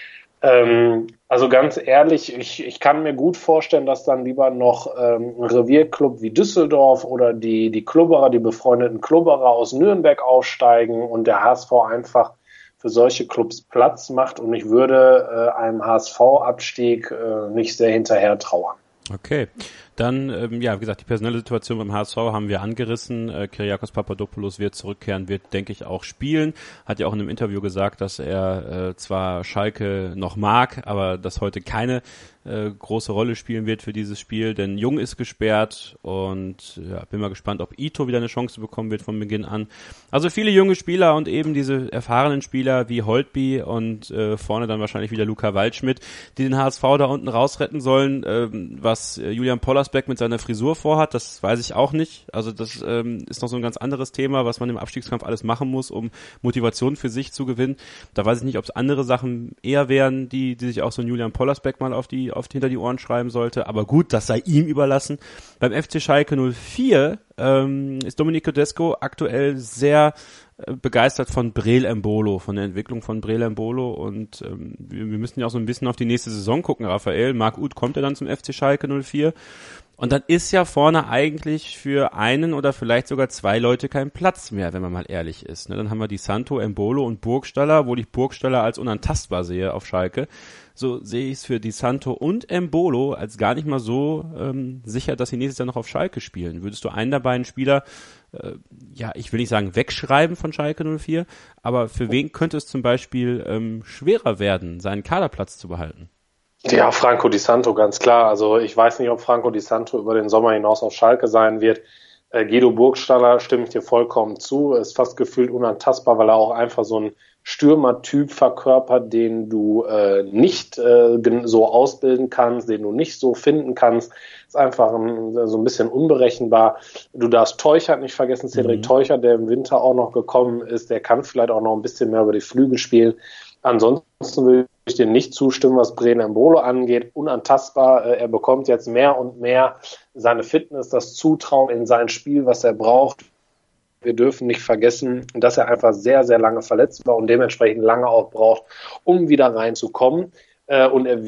Also ganz ehrlich, ich kann mir gut vorstellen, dass dann lieber noch ein Revierclub wie Düsseldorf oder die Klubberer, die befreundeten Klubberer aus Nürnberg aufsteigen und der HSV einfach für solche Clubs Platz macht, und ich würde einem HSV-Abstieg nicht sehr hinterher trauern. Okay, dann, wie gesagt, die personelle Situation beim HSV haben wir angerissen. Kyriakos Papadopoulos wird zurückkehren, wird, denke ich, auch spielen. Hat ja auch in einem Interview gesagt, dass er zwar Schalke noch mag, aber dass heute keine große Rolle spielen wird für dieses Spiel, denn Jung ist gesperrt und bin mal gespannt, ob Ito wieder eine Chance bekommen wird von Beginn an. Also viele junge Spieler und eben diese erfahrenen Spieler wie Holtby und vorne dann wahrscheinlich wieder Luca Waldschmidt, die den HSV da unten rausretten sollen. Was Julian Pollersbeck mit seiner Frisur vorhat, das weiß ich auch nicht. Also das ist noch so ein ganz anderes Thema, was man im Abstiegskampf alles machen muss, um Motivation für sich zu gewinnen. Da weiß ich nicht, ob es andere Sachen eher wären, die sich auch so ein Julian Pollersbeck mal hinter die Ohren schreiben sollte, aber gut, das sei ihm überlassen. Beim FC Schalke 04 ist Domenico Tedesco aktuell sehr begeistert von Breel Embolo, von der Entwicklung von Breel Embolo, und wir müssen ja auch so ein bisschen auf die nächste Saison gucken, Raphael. Marc Uth kommt ja dann zum FC Schalke 04 und dann ist ja vorne eigentlich für einen oder vielleicht sogar zwei Leute kein Platz mehr, wenn man mal ehrlich ist. Ne? Dann haben wir die Santo, Embolo und Burgstaller, wo ich Burgstaller als unantastbar sehe auf Schalke. So sehe ich es für Di Santo und Embolo als gar nicht mal so sicher, dass sie nächstes Jahr noch auf Schalke spielen. Würdest du einen der beiden Spieler, ich will nicht sagen wegschreiben von Schalke 04, aber für wen könnte es zum Beispiel schwerer werden, seinen Kaderplatz zu behalten? Ja, Franco Di Santo, ganz klar. Also ich weiß nicht, ob Franco Di Santo über den Sommer hinaus auf Schalke sein wird. Guido Burgstaller, stimme ich dir vollkommen zu, ist fast gefühlt unantastbar, weil er auch einfach so ein Stürmertyp verkörpert, den du nicht so ausbilden kannst, den du nicht so finden kannst. Ist einfach so ein bisschen unberechenbar. Du darfst Teuchert nicht vergessen, Cedric Teuchert, der im Winter auch noch gekommen ist, der kann vielleicht auch noch ein bisschen mehr über die Flügel spielen. Ansonsten will ich dir nicht zustimmen, was Breel Embolo angeht. Unantastbar, er bekommt jetzt mehr und mehr seine Fitness, das Zutrauen in sein Spiel, was er braucht. Wir dürfen nicht vergessen, dass er einfach sehr, sehr lange verletzt war und dementsprechend lange auch braucht, um wieder reinzukommen. Und er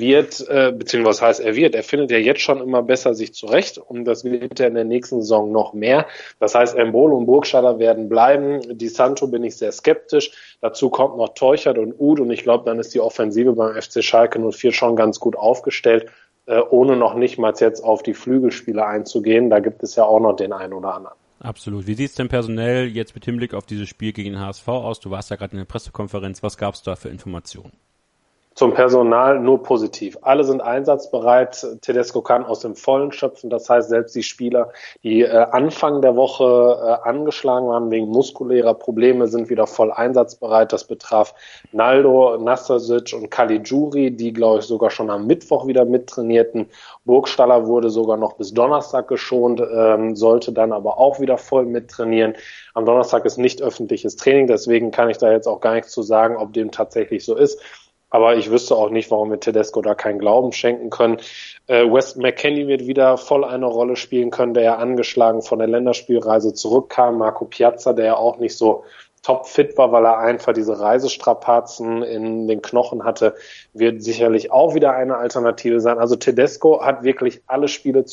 findet ja jetzt schon immer besser sich zurecht, und das wird er in der nächsten Saison noch mehr. Das heißt, Embolo und Burgstaller werden bleiben. Di Santo bin ich sehr skeptisch. Dazu kommt noch Teuchert und Uth, und ich glaube, dann ist die Offensive beim FC Schalke 04 schon ganz gut aufgestellt, ohne noch nicht mal jetzt auf die Flügelspieler einzugehen. Da gibt es ja auch noch den einen oder anderen. Absolut. Wie sieht es denn personell jetzt mit Hinblick auf dieses Spiel gegen den HSV aus? Du warst ja gerade in der Pressekonferenz. Was gab es da für Informationen? Zum Personal nur positiv. Alle sind einsatzbereit. Tedesco kann aus dem Vollen schöpfen. Das heißt, selbst die Spieler, die Anfang der Woche angeschlagen waren wegen muskulärer Probleme, sind wieder voll einsatzbereit. Das betraf Naldo, Nastasic und Caligiuri, die, glaube ich, sogar schon am Mittwoch wieder mittrainierten. Burgstaller wurde sogar noch bis Donnerstag geschont, sollte dann aber auch wieder voll mittrainieren. Am Donnerstag ist nicht öffentliches Training, deswegen kann ich da jetzt auch gar nichts zu sagen, ob dem tatsächlich so ist. Aber ich wüsste auch nicht, warum wir Tedesco da keinen Glauben schenken können. Weston McKennie wird wieder voll eine Rolle spielen können, der ja angeschlagen von der Länderspielreise zurückkam. Marco Piazza, der ja auch nicht so topfit war, weil er einfach diese Reisestrapazen in den Knochen hatte, wird sicherlich auch wieder eine Alternative sein. Also Tedesco hat wirklich alle Spieler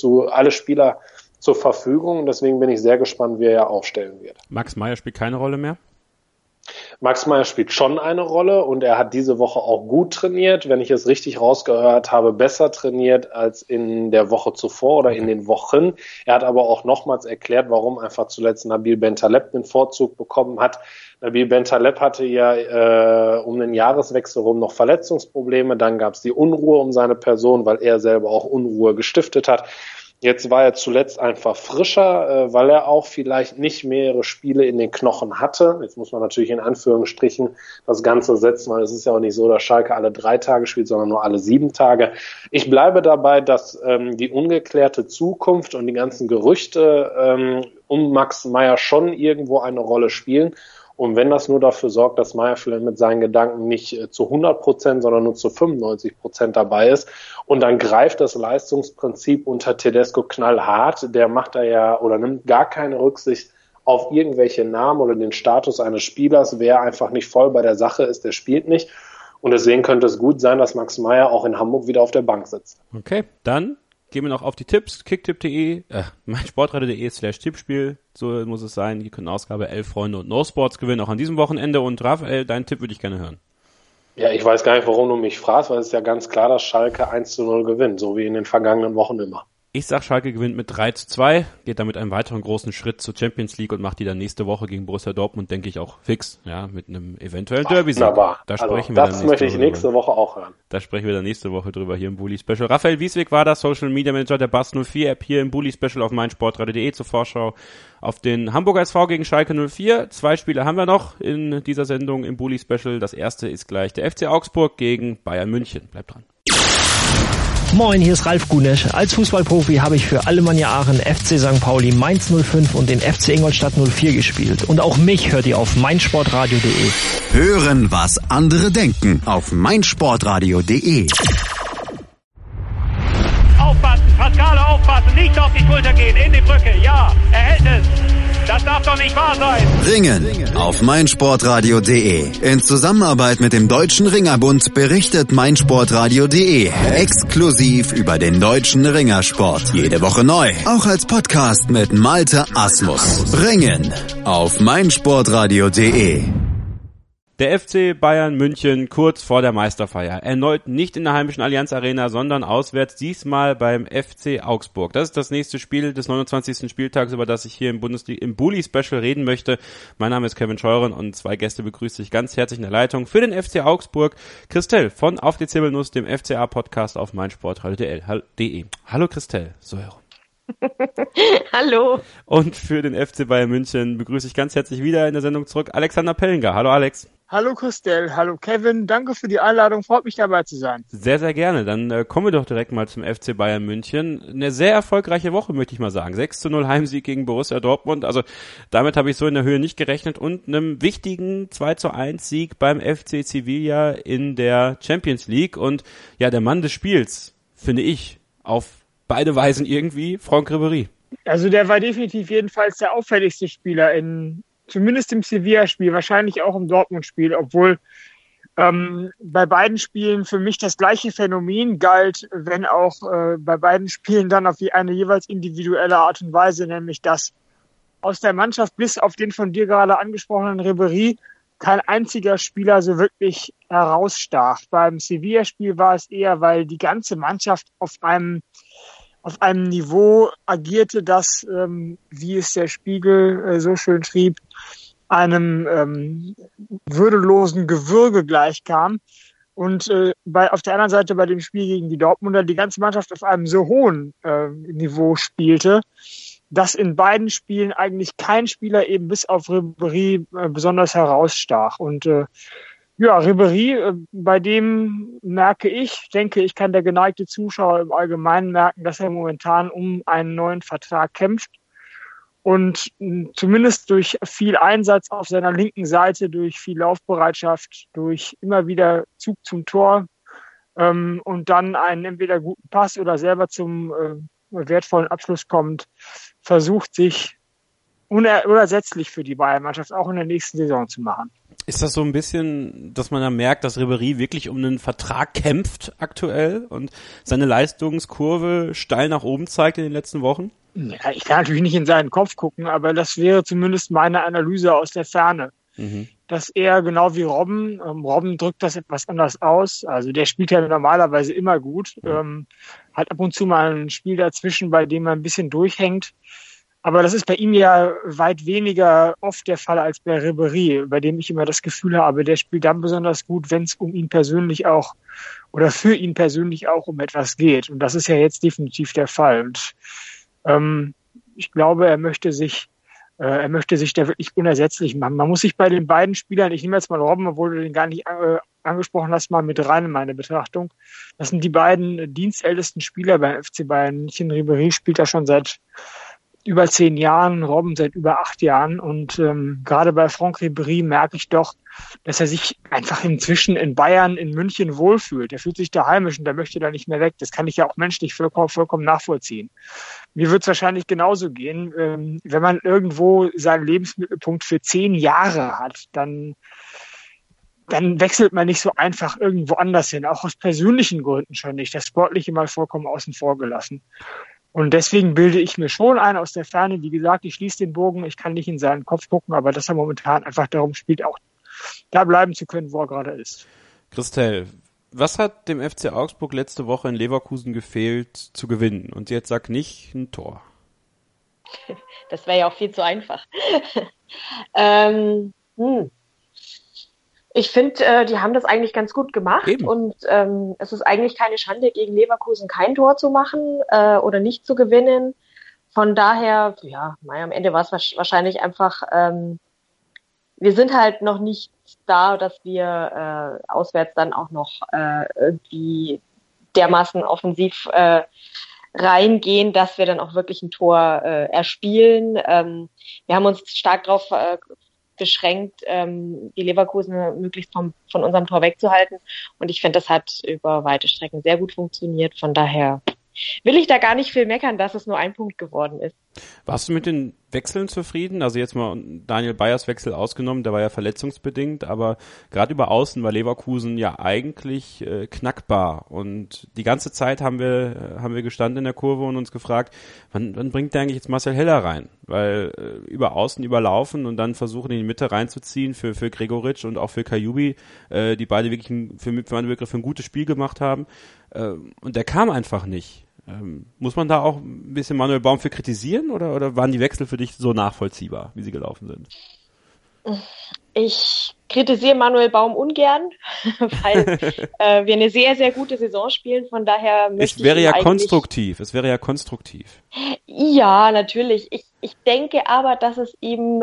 zur Verfügung. Deswegen bin ich sehr gespannt, wie er ja aufstellen wird. Max Meyer spielt keine Rolle mehr? Max Meyer spielt schon eine Rolle und er hat diese Woche auch gut trainiert, wenn ich es richtig rausgehört habe, besser trainiert als in der Woche zuvor oder in den Wochen. Er hat aber auch nochmals erklärt, warum einfach zuletzt Nabil Bentaleb den Vorzug bekommen hat. Nabil Bentaleb hatte ja um den Jahreswechsel rum noch Verletzungsprobleme, dann gab es die Unruhe um seine Person, weil er selber auch Unruhe gestiftet hat. Jetzt war er zuletzt einfach frischer, weil er auch vielleicht nicht mehrere Spiele in den Knochen hatte. Jetzt muss man natürlich in Anführungsstrichen das Ganze setzen, weil es ist ja auch nicht so, dass Schalke alle 3 Tage spielt, sondern nur alle 7 Tage. Ich bleibe dabei, dass die ungeklärte Zukunft und die ganzen Gerüchte um Max Meyer schon irgendwo eine Rolle spielen. Und wenn das nur dafür sorgt, dass Meyer vielleicht mit seinen Gedanken nicht zu 100%, sondern nur zu 95% dabei ist und dann greift das Leistungsprinzip unter Tedesco knallhart, der macht da ja oder nimmt gar keine Rücksicht auf irgendwelche Namen oder den Status eines Spielers. Wer einfach nicht voll bei der Sache ist, der spielt nicht. Und deswegen könnte es gut sein, dass Max Meyer auch in Hamburg wieder auf der Bank sitzt. Okay, dann gehen wir noch auf die Tipps, kicktipp.de, meinsportradio.de/Tippspiel, so muss es sein. Die können Ausgabe 11 Freunde und No Sports gewinnen, auch an diesem Wochenende. Und Raphael, deinen Tipp würde ich gerne hören. Ja, ich weiß gar nicht, warum du mich fragst, weil es ist ja ganz klar, dass Schalke 1-0 gewinnt, so wie in den vergangenen Wochen immer. Ich sag, Schalke gewinnt mit 3-2, geht damit einen weiteren großen Schritt zur Champions League und macht die dann nächste Woche gegen Borussia Dortmund, denke ich, auch fix, ja, mit einem eventuellen Derby-Sieg. Wunderbar. Da also, sprechen wir das möchte ich nächste Woche auch hören. Da sprechen wir dann nächste Woche drüber hier im Bully Special. Raphael Wiesweg war das, Social Media Manager der Bass 04 App hier im Bully Special auf meinsportradio.de zur Vorschau auf den Hamburger SV gegen Schalke 04. 2 Spiele haben wir noch in dieser Sendung im Bully Special. Das erste ist gleich der FC Augsburg gegen Bayern München. Bleibt dran. Moin, hier ist Ralf Gunesch. Als Fußballprofi habe ich für Alemannia Aachen, FC St. Pauli, Mainz 05 und den FC Ingolstadt 04 gespielt. Und auch mich hört ihr auf meinsportradio.de. Hören, was andere denken auf meinsportradio.de. Aufpassen, Pascale aufpassen, nicht auf die Schulter gehen, in die Brücke, ja, er hält es. Das darf doch nicht wahr sein. Ringen auf meinsportradio.de. In Zusammenarbeit mit dem Deutschen Ringerbund berichtet meinsportradio.de exklusiv über den deutschen Ringersport. Jede Woche neu, auch als Podcast mit Malte Asmus. Ringen auf meinsportradio.de. Der FC Bayern München kurz vor der Meisterfeier. Erneut nicht in der heimischen Allianz Arena, sondern auswärts, diesmal beim FC Augsburg. Das ist das nächste Spiel des 29. Spieltags, über das ich hier im Bully Special reden möchte. Mein Name ist Kevin Scheuren und 2 Gäste begrüße ich ganz herzlich in der Leitung für den FC Augsburg. Christel von Auf die Zirbelnuss, dem FCA-Podcast auf meinsportradio.de. Hallo Christel, so herum. Hallo. Und für den FC Bayern München begrüße ich ganz herzlich wieder in der Sendung zurück Alexander Pellinger. Hallo Alex. Hallo Christel, hallo Kevin, danke für die Einladung, freut mich dabei zu sein. Sehr, sehr gerne. Dann kommen wir doch direkt mal zum FC Bayern München. Eine sehr erfolgreiche Woche, möchte ich mal sagen. 6-0 Heimsieg gegen Borussia Dortmund. Also damit habe ich so in der Höhe nicht gerechnet. Und einem wichtigen 2-1 Sieg beim FC Sevilla in der Champions League. Und ja, der Mann des Spiels, finde ich, auf beide Weisen irgendwie, Franck Ribéry. Also der war definitiv jedenfalls der auffälligste Spieler zumindest im Sevilla-Spiel, wahrscheinlich auch im Dortmund-Spiel, obwohl bei beiden Spielen für mich das gleiche Phänomen galt, wenn auch bei beiden Spielen dann auf eine jeweils individuelle Art und Weise, nämlich dass aus der Mannschaft bis auf den von dir gerade angesprochenen Ribéry kein einziger Spieler so wirklich herausstach. Beim Sevilla-Spiel war es eher, weil die ganze Mannschaft auf einem Niveau agierte, das, wie es der Spiegel so schön schrieb, einem würdelosen Gewürge gleichkam. Und auf der anderen Seite bei dem Spiel gegen die Dortmunder die ganze Mannschaft auf einem so hohen Niveau spielte, dass in beiden Spielen eigentlich kein Spieler eben bis auf Ribéry besonders herausstach. Und Ribéry, bei dem denke ich, kann der geneigte Zuschauer im Allgemeinen merken, dass er momentan um einen neuen Vertrag kämpft und zumindest durch viel Einsatz auf seiner linken Seite, durch viel Laufbereitschaft, durch immer wieder Zug zum Tor und dann einen entweder guten Pass oder selber zum wertvollen Abschluss kommt, versucht sich unersetzlich für die Bayern-Mannschaft auch in der nächsten Saison zu machen. Ist das so ein bisschen, dass man da merkt, dass Ribéry wirklich um einen Vertrag kämpft aktuell und seine Leistungskurve steil nach oben zeigt in den letzten Wochen? Ja, ich kann natürlich nicht in seinen Kopf gucken, aber das wäre zumindest meine Analyse aus der Ferne. dass er genau wie Robben, Robben drückt das etwas anders aus. Also der spielt ja normalerweise immer gut, hat ab und zu mal ein Spiel dazwischen, bei dem er ein bisschen durchhängt. Aber das ist bei ihm ja weit weniger oft der Fall als bei Ribéry, bei dem ich immer das Gefühl habe, der spielt dann besonders gut, wenn es um ihn persönlich auch oder für ihn persönlich auch um etwas geht. Und das ist ja jetzt definitiv der Fall. Und ich glaube, er möchte sich da wirklich unersetzlich machen. Man muss sich bei den beiden Spielern, ich nehme jetzt mal Robben, obwohl du den gar nicht angesprochen hast, mal mit rein in meine Betrachtung. Das sind die beiden dienstältesten Spieler beim FC Bayern München. Ribéry spielt da schon seit über 10 Jahren, Robben seit über 8 Jahren. Und gerade bei Franck Ribéry merke ich doch, dass er sich einfach inzwischen in Bayern, in München wohlfühlt. Er fühlt sich da heimisch und er möchte da nicht mehr weg. Das kann ich ja auch menschlich vollkommen nachvollziehen. Mir wird es wahrscheinlich genauso gehen. Wenn man irgendwo seinen Lebensmittelpunkt für 10 Jahre hat, dann wechselt man nicht so einfach irgendwo anders hin. Auch aus persönlichen Gründen schon nicht. Das Sportliche mal vollkommen außen vor gelassen. Und deswegen bilde ich mir schon ein aus der Ferne, wie gesagt, ich schließe den Bogen, ich kann nicht in seinen Kopf gucken, aber dass er momentan einfach darum spielt, auch da bleiben zu können, wo er gerade ist. Christel, was hat dem FC Augsburg letzte Woche in Leverkusen gefehlt, zu gewinnen? Und jetzt sag nicht ein Tor. Das wäre ja auch viel zu einfach. Ich finde, die haben das eigentlich ganz gut gemacht. Eben. Und es ist eigentlich keine Schande, gegen Leverkusen kein Tor zu machen oder nicht zu gewinnen. Von daher, ja, am Ende war es wahrscheinlich einfach, wir sind halt noch nicht da, dass wir auswärts dann auch noch irgendwie dermaßen offensiv reingehen, dass wir dann auch wirklich ein Tor erspielen. Wir haben uns stark darauf beschränkt, die Leverkusen möglichst von unserem Tor wegzuhalten. Und ich finde, das hat über weite Strecken sehr gut funktioniert. Von daher will ich da gar nicht viel meckern, dass es nur 1 Punkt geworden ist. Warst du mit den Wechseln zufrieden? Also jetzt mal Daniel Bayers Wechsel ausgenommen, der war ja verletzungsbedingt, aber gerade über Außen war Leverkusen ja eigentlich knackbar. Und die ganze Zeit haben wir gestanden in der Kurve und uns gefragt, wann bringt der eigentlich jetzt Marcel Heller rein? Weil über Außen überlaufen und dann versuchen in die Mitte reinzuziehen für Gregoritsch und auch für Kajubi, die beide wirklich für meine Begriffe ein gutes Spiel gemacht haben. Und der kam einfach nicht. Muss man da auch ein bisschen Manuel Baum für kritisieren oder waren die Wechsel für dich so nachvollziehbar, wie sie gelaufen sind? Ich kritisiere Manuel Baum ungern, weil wir eine sehr, sehr gute Saison spielen. Von daher möchte es wäre ja konstruktiv. Ja, natürlich. Ich denke aber, dass es ihm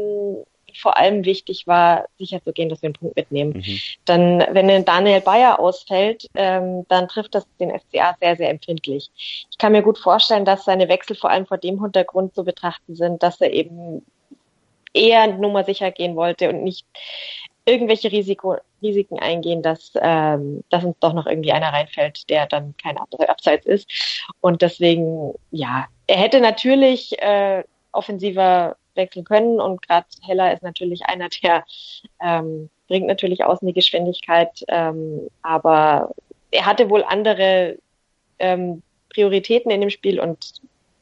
vor allem wichtig war, sicherzugehen, dass wir einen Punkt mitnehmen. Mhm. Dann, wenn ein Daniel Bayer ausfällt, dann trifft das den FCA sehr, sehr empfindlich. Ich kann mir gut vorstellen, dass seine Wechsel vor allem vor dem Hintergrund zu betrachten sind, dass er eben eher Nummer sicher gehen wollte und nicht irgendwelche Risiken eingehen, dass uns doch noch irgendwie einer reinfällt, der dann kein Abseits ist. Und deswegen, ja, er hätte natürlich offensiver wechseln können und gerade Heller ist natürlich einer, der bringt natürlich außen die Geschwindigkeit, aber er hatte wohl andere Prioritäten in dem Spiel und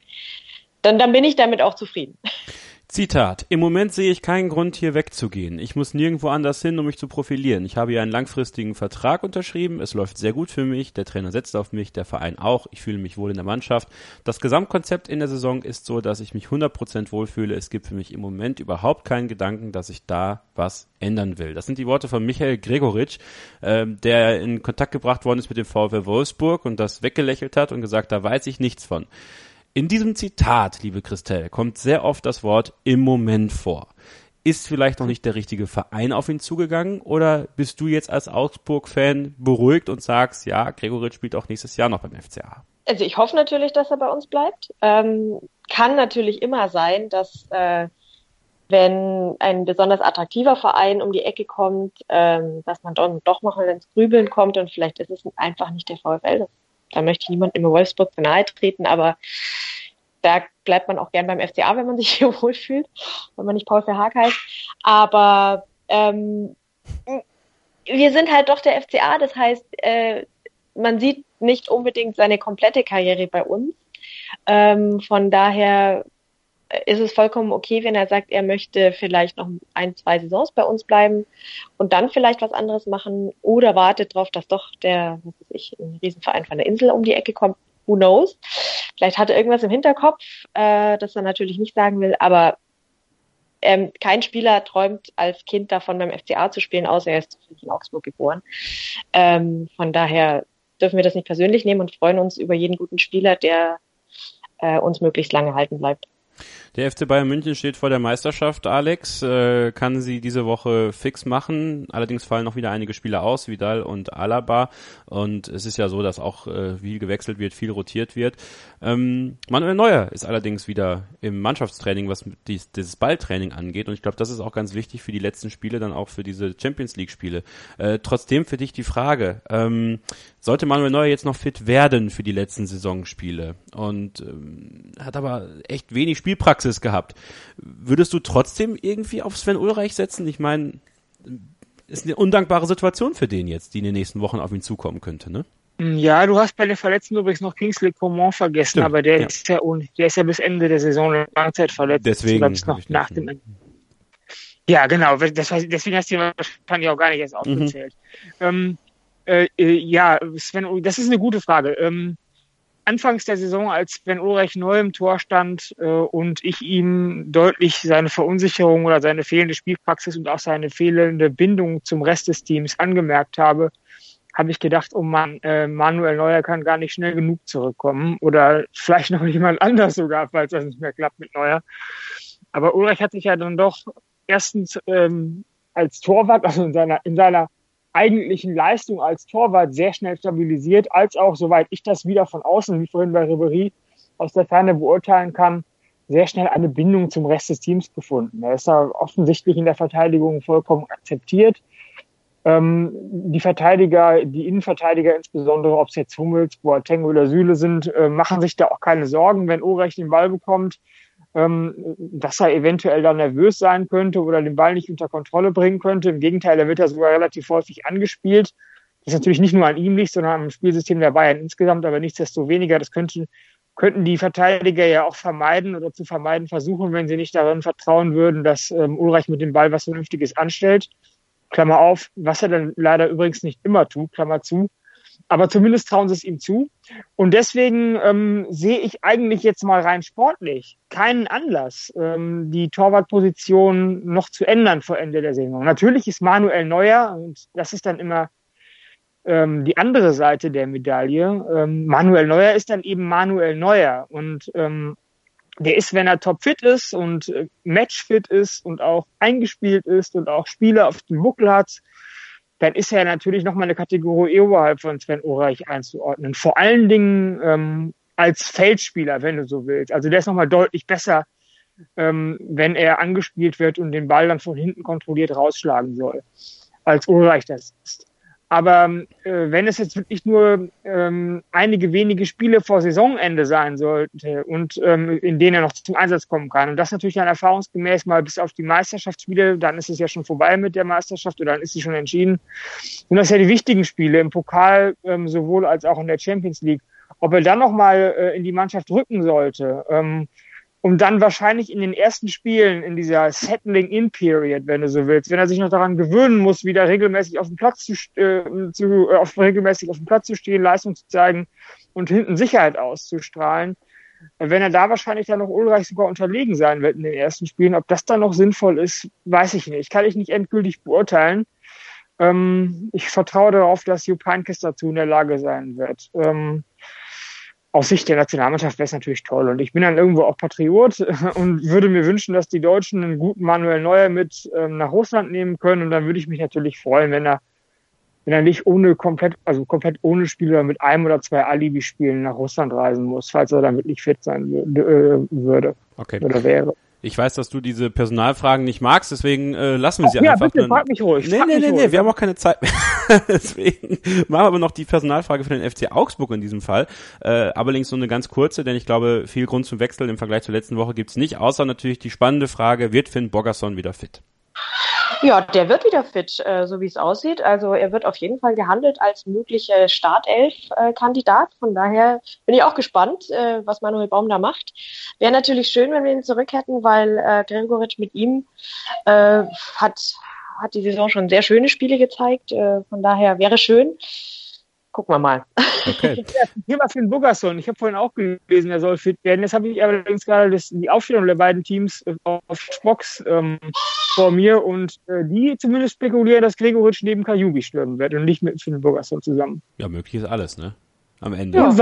dann bin ich damit auch zufrieden. Zitat: Im Moment sehe ich keinen Grund, hier wegzugehen. Ich muss nirgendwo anders hin, um mich zu profilieren. Ich habe hier einen langfristigen Vertrag unterschrieben. Es läuft sehr gut für mich. Der Trainer setzt auf mich, der Verein auch. Ich fühle mich wohl in der Mannschaft. Das Gesamtkonzept in der Saison ist so, dass ich mich 100% wohlfühle. Es gibt für mich im Moment überhaupt keinen Gedanken, dass ich da was ändern will. Das sind die Worte von Michael Gregoritsch, der in Kontakt gebracht worden ist mit dem VfL Wolfsburg und das weggelächelt hat und gesagt, da weiß ich nichts von. In diesem Zitat, liebe Christel, kommt sehr oft das Wort im Moment vor. Ist vielleicht noch nicht der richtige Verein auf ihn zugegangen oder bist du jetzt als Augsburg-Fan beruhigt und sagst, ja, Gregoritsch spielt auch nächstes Jahr noch beim FCA? Also ich hoffe natürlich, dass er bei uns bleibt. Kann natürlich immer sein, dass wenn ein besonders attraktiver Verein um die Ecke kommt, dass man dann doch noch ins Grübeln kommt und vielleicht ist es einfach nicht der VfL. Da möchte ich niemandem in Wolfsburg zu nahe treten, aber da bleibt man auch gern beim FCA, wenn man sich hier wohlfühlt, wenn man nicht Paul Verhaag heißt. Aber wir sind halt doch der FCA, das heißt, man sieht nicht unbedingt seine komplette Karriere bei uns. Von daher ist es vollkommen okay, wenn er sagt, er möchte vielleicht noch 1-2 Saisons bei uns bleiben und dann vielleicht was anderes machen oder wartet darauf, dass doch ein Riesenverein von der Insel um die Ecke kommt. Who knows? Vielleicht hat er irgendwas im Hinterkopf, das er natürlich nicht sagen will, aber kein Spieler träumt als Kind davon, beim FCA zu spielen, außer er ist in Augsburg geboren. Von daher dürfen wir das nicht persönlich nehmen und freuen uns über jeden guten Spieler, der uns möglichst lange halten bleibt. Der FC Bayern München steht vor der Meisterschaft, Alex, kann sie diese Woche fix machen. Allerdings fallen noch wieder einige Spieler aus, Vidal und Alaba. Und es ist ja so, dass auch viel gewechselt wird, viel rotiert wird. Manuel Neuer ist allerdings wieder im Mannschaftstraining, was dieses Balltraining angeht. Und ich glaube, das ist auch ganz wichtig für die letzten Spiele, dann auch für diese Champions-League-Spiele. Trotzdem für dich die Frage, sollte Manuel Neuer jetzt noch fit werden für die letzten Saisonspiele und hat aber echt wenig Spielpraxis gehabt. Würdest du trotzdem irgendwie auf Sven Ulreich setzen? Ich meine, ist eine undankbare Situation für den jetzt, die in den nächsten Wochen auf ihn zukommen könnte, ne? Ja, du hast bei den Verletzten übrigens noch Kingsley Coman vergessen, stimmt, aber der ist ja bis Ende der Saison Langzeit verletzt. Deswegen noch nach dem Ende. Ja, genau. Deswegen hast du ihn wahrscheinlich auch gar nicht erst aufgezählt. Sven, das ist eine gute Frage. Anfangs der Saison, als Sven Ulreich neu im Tor stand und ich ihm deutlich seine Verunsicherung oder seine fehlende Spielpraxis und auch seine fehlende Bindung zum Rest des Teams angemerkt habe ich gedacht, oh Mann, Manuel Neuer kann gar nicht schnell genug zurückkommen oder vielleicht noch jemand anders sogar, falls das nicht mehr klappt mit Neuer. Aber Ulreich hat sich ja dann doch erstens als Torwart, also in seiner eigentlichen Leistung als Torwart sehr schnell stabilisiert, als auch, soweit ich das wieder von außen, wie vorhin bei Ribéry, aus der Ferne beurteilen kann, sehr schnell eine Bindung zum Rest des Teams gefunden. Er ist da offensichtlich in der Verteidigung vollkommen akzeptiert. Die Innenverteidiger insbesondere, ob es jetzt Hummels, Boateng oder Süle sind, machen sich da auch keine Sorgen, wenn Ulreich den Ball bekommt, dass er eventuell dann nervös sein könnte oder den Ball nicht unter Kontrolle bringen könnte. Im Gegenteil, er wird ja sogar relativ häufig angespielt. Das natürlich nicht nur an ihm liegt, sondern am Spielsystem der Bayern insgesamt, aber nichtsdestoweniger, das könnten die Verteidiger ja auch vermeiden oder zu vermeiden versuchen, wenn sie nicht darin vertrauen würden, dass Ulreich mit dem Ball was Vernünftiges anstellt. Klammer auf, was er dann leider übrigens nicht immer tut, Klammer zu. Aber zumindest trauen sie es ihm zu. Und deswegen sehe ich eigentlich jetzt mal rein sportlich keinen Anlass, die Torwartposition noch zu ändern vor Ende der Saison. Natürlich ist Manuel Neuer, und das ist dann immer die andere Seite der Medaille, Manuel Neuer ist dann eben Manuel Neuer. Und der ist, wenn er topfit ist und matchfit ist und auch eingespielt ist und auch Spiele auf dem Buckel hat, dann ist er natürlich nochmal eine Kategorie oberhalb von Sven Ulreich einzuordnen. Vor allen Dingen als Feldspieler, wenn du so willst. Also der ist nochmal deutlich besser, wenn er angespielt wird und den Ball dann von hinten kontrolliert rausschlagen soll, als Ulreich das ist. Aber wenn es jetzt wirklich nur einige wenige Spiele vor Saisonende sein sollte und in denen er noch zum Einsatz kommen kann, und das natürlich dann erfahrungsgemäß mal bis auf die Meisterschaftsspiele, dann ist es ja schon vorbei mit der Meisterschaft oder dann ist sie schon entschieden, sind das ja die wichtigen Spiele im Pokal sowohl als auch in der Champions League. Ob er dann nochmal in die Mannschaft rücken sollte, um dann wahrscheinlich in den ersten Spielen in dieser Settling-in-Period, wenn du so willst, wenn er sich noch daran gewöhnen muss, wieder regelmäßig auf dem Platz zu stehen, Leistung zu zeigen und hinten Sicherheit auszustrahlen, wenn er da wahrscheinlich dann noch Ulreich sogar unterlegen sein wird in den ersten Spielen. Ob das dann noch sinnvoll ist, weiß ich nicht. Kann ich nicht endgültig beurteilen. Ich vertraue darauf, dass Jupp Heynckes dazu in der Lage sein wird. Aus Sicht der Nationalmannschaft wäre es natürlich toll. Und ich bin dann irgendwo auch Patriot und würde mir wünschen, dass die Deutschen einen guten Manuel Neuer mit nach Russland nehmen können. Und dann würde ich mich natürlich freuen, wenn er nicht komplett ohne Spieler mit einem oder zwei Alibi-Spielen nach Russland reisen muss, falls er dann wirklich fit sein würde. Okay. Oder wäre. Ich weiß, dass du diese Personalfragen nicht magst, deswegen lassen wir sie einfach. Ja, bitte, frag mich ruhig. Nee, wir haben auch keine Zeit mehr. Deswegen machen wir aber noch die Personalfrage für den FC Augsburg in diesem Fall. Allerdings nur eine ganz kurze, denn ich glaube, viel Grund zum Wechseln im Vergleich zur letzten Woche gibt's nicht, außer natürlich die spannende Frage, wird Finn Bogason wieder fit? Ja, der wird wieder fit, so wie es aussieht. Also er wird auf jeden Fall gehandelt als möglicher Startelf-Kandidat. Von daher bin ich auch gespannt, was Manuel Baum da macht. Wäre natürlich schön, wenn wir ihn zurück hätten, weil Gregoritsch mit ihm hat die Saison schon sehr schöne Spiele gezeigt. Von daher wäre schön. Gucken wir mal. Okay. Thema Finn Bogason. Ich habe vorhin auch gelesen, er soll fit werden. Jetzt habe ich allerdings gerade die Aufstellung der beiden Teams auf Spox vor mir und die zumindest spekulieren, dass Gregoritsch neben Kajubi stürmen wird und nicht mit Finn Bogason zusammen. Ja, möglich ist alles, ne? Am Ende. Ja,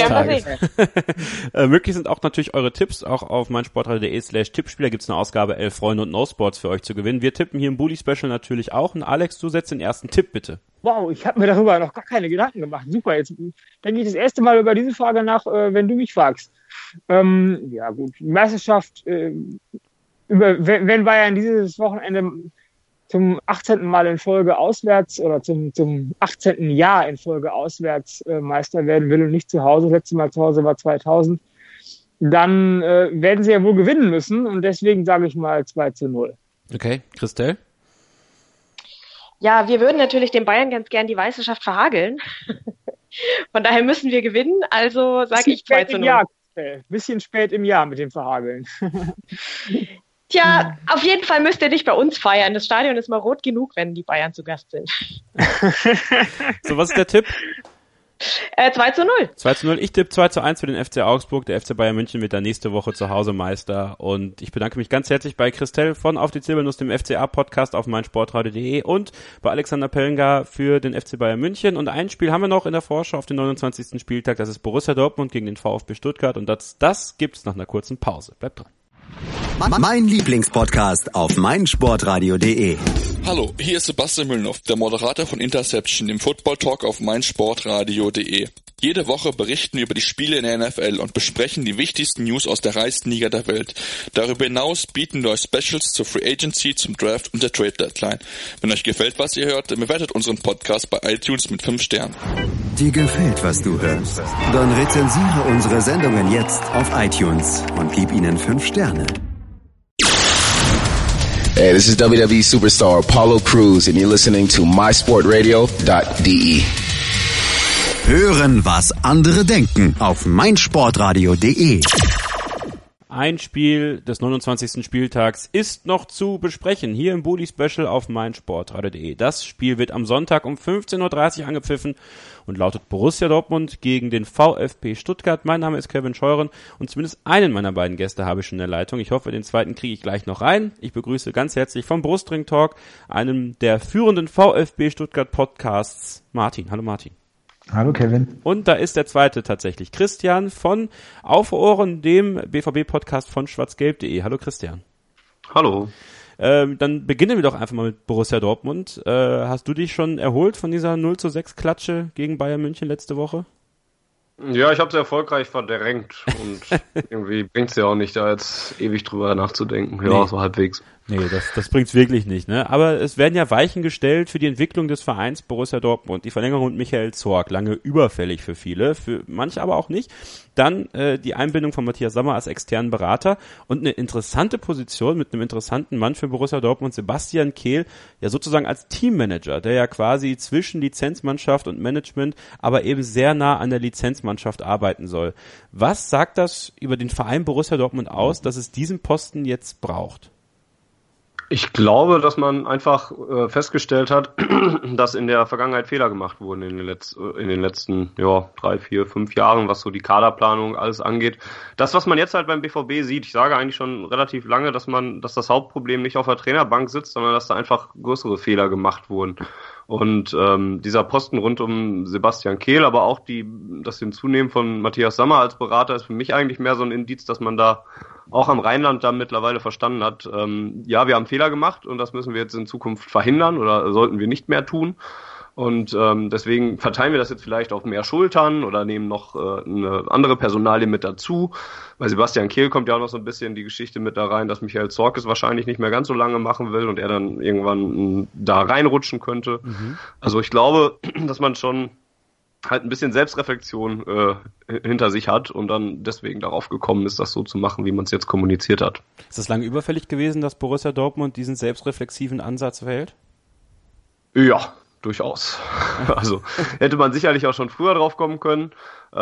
möglich sind auch natürlich eure Tipps, auch auf meinsportradio.de/Tippspieler gibt's eine Ausgabe 11 Freunde und No Sports für euch zu gewinnen. Wir tippen hier im Bully Special natürlich auch. Und Alex, du setzt den ersten Tipp bitte. Wow, ich habe mir darüber noch gar keine Gedanken gemacht. Super, jetzt denke ich das erste Mal über diese Frage nach, wenn du mich fragst. Ja gut, die Meisterschaft, wenn Bayern dieses Wochenende zum 18. Mal in Folge auswärts oder zum 18. Jahr in Folge auswärts Meister werden will und nicht zu Hause, das letzte Mal zu Hause war 2000, dann werden sie ja wohl gewinnen müssen und deswegen sage ich mal 2-0. Okay, Christel? Ja, wir würden natürlich den Bayern ganz gern die Meisterschaft verhageln. Von daher müssen wir gewinnen, also sage ich 2-0. Bisschen spät im Jahr mit dem Verhageln. Tja, auf jeden Fall müsst ihr nicht bei uns feiern. Das Stadion ist mal rot genug, wenn die Bayern zu Gast sind. So, was ist der Tipp? 2-0. 2-0. Ich tippe 2-1 für den FC Augsburg. Der FC Bayern München wird dann nächste Woche zu Hause Meister. Und ich bedanke mich ganz herzlich bei Christel von Auf die Zielbelnuss, dem FCA-Podcast auf meinsportradio.de und bei Alexander Pellengar für den FC Bayern München. Und ein Spiel haben wir noch in der Vorschau auf den 29. Spieltag. Das ist Borussia Dortmund gegen den VfB Stuttgart. Und das gibt's nach einer kurzen Pause. Bleibt dran. Mein Lieblingspodcast auf meinsportradio.de. Hallo, hier ist Sebastian Mühlenhoff, der Moderator von Interception, dem Football Talk auf meinsportradio.de. Jede Woche berichten wir über die Spiele in der NFL und besprechen die wichtigsten News aus der reichsten Liga der Welt. Darüber hinaus bieten wir euch Specials zur Free Agency, zum Draft und der Trade Deadline. Wenn euch gefällt, was ihr hört, dann bewertet unseren Podcast bei iTunes mit 5 Sternen. Dir gefällt, was du hörst? Dann rezensiere unsere Sendungen jetzt auf iTunes und gib ihnen 5 Sterne. Hey, this is WWE Superstar Apollo Crews and you're listening to mysportradio.de. Hören, was andere denken auf meinsportradio.de. Ein Spiel des 29. Spieltags ist noch zu besprechen, hier im Bully Special auf meinsportradio.de. Das Spiel wird am Sonntag um 15.30 Uhr angepfiffen und lautet Borussia Dortmund gegen den VfB Stuttgart. Mein Name ist Kevin Scheuren und zumindest einen meiner beiden Gäste habe ich schon in der Leitung. Ich hoffe, den zweiten kriege ich gleich noch rein. Ich begrüße ganz herzlich vom Brustring Talk, einem der führenden VfB Stuttgart Podcasts, Martin. Hallo Martin. Hallo Kevin. Und da ist der zweite tatsächlich, Christian von Auf Ohren, dem BVB-Podcast von schwarzgelb.de. Hallo Christian. Hallo. Dann beginnen wir doch einfach mal mit Borussia Dortmund. Hast du dich schon erholt von dieser 0-6 Klatsche gegen Bayern München letzte Woche? Ja, ich habe es erfolgreich verdrängt und irgendwie bringt's ja auch nicht, da jetzt ewig drüber nachzudenken. Ja, so halbwegs. Nee, das bringt's wirklich nicht, ne? Aber es werden ja Weichen gestellt für die Entwicklung des Vereins Borussia Dortmund. Die Verlängerung mit Michael Zorc, lange überfällig für viele, für manche aber auch nicht. Dann die Einbindung von Matthias Sammer als externen Berater und eine interessante Position mit einem interessanten Mann für Borussia Dortmund, Sebastian Kehl, ja sozusagen als Teammanager, der ja quasi zwischen Lizenzmannschaft und Management, aber eben sehr nah an der Lizenzmannschaft arbeiten soll. Was sagt das über den Verein Borussia Dortmund aus, dass es diesen Posten jetzt braucht? Ich glaube, dass man einfach festgestellt hat, dass in der Vergangenheit Fehler gemacht wurden in den letzten 3, 4, 5 Jahren, was so die Kaderplanung alles angeht. Das, was man jetzt halt beim BVB sieht, ich sage eigentlich schon relativ lange, dass das Hauptproblem nicht auf der Trainerbank sitzt, sondern dass da einfach größere Fehler gemacht wurden. Und dieser Posten rund um Sebastian Kehl, aber auch das Hinzunehmen von Matthias Sammer als Berater ist für mich eigentlich mehr so ein Indiz, dass man da auch am Rheinland da mittlerweile verstanden hat, ja, wir haben Fehler gemacht und das müssen wir jetzt in Zukunft verhindern oder sollten wir nicht mehr tun. Und deswegen verteilen wir das jetzt vielleicht auf mehr Schultern oder nehmen noch eine andere Personalie mit dazu. Bei Sebastian Kehl kommt ja auch noch so ein bisschen die Geschichte mit da rein, dass Michael Zorc es wahrscheinlich nicht mehr ganz so lange machen will und er dann irgendwann da reinrutschen könnte. Mhm. Also ich glaube, dass man schon halt ein bisschen Selbstreflexion hinter sich hat und dann deswegen darauf gekommen ist, das so zu machen, wie man es jetzt kommuniziert hat. Ist das lange überfällig gewesen, dass Borussia Dortmund diesen selbstreflexiven Ansatz wählt? Ja, durchaus. Also hätte man sicherlich auch schon früher drauf kommen können.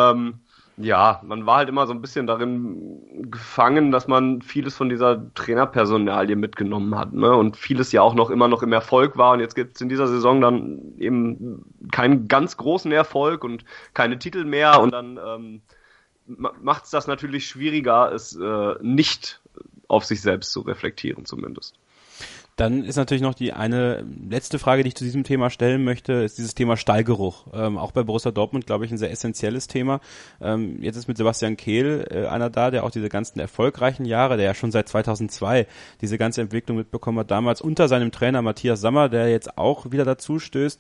Ja, man war halt immer so ein bisschen darin gefangen, dass man vieles von dieser Trainerpersonalie mitgenommen hat, ne? Und vieles ja auch immer noch im Erfolg war. Und jetzt gibt es in dieser Saison dann eben keinen ganz großen Erfolg und keine Titel mehr. Und dann macht es das natürlich schwieriger, es nicht auf sich selbst zu reflektieren zumindest. Dann ist natürlich noch die eine letzte Frage, die ich zu diesem Thema stellen möchte, ist dieses Thema Stallgeruch. Auch bei Borussia Dortmund, glaube ich, ein sehr essentielles Thema. Jetzt ist mit Sebastian Kehl einer da, der auch diese ganzen erfolgreichen Jahre, der ja schon seit 2002 diese ganze Entwicklung mitbekommen hat, damals unter seinem Trainer Matthias Sammer, der jetzt auch wieder dazu stößt.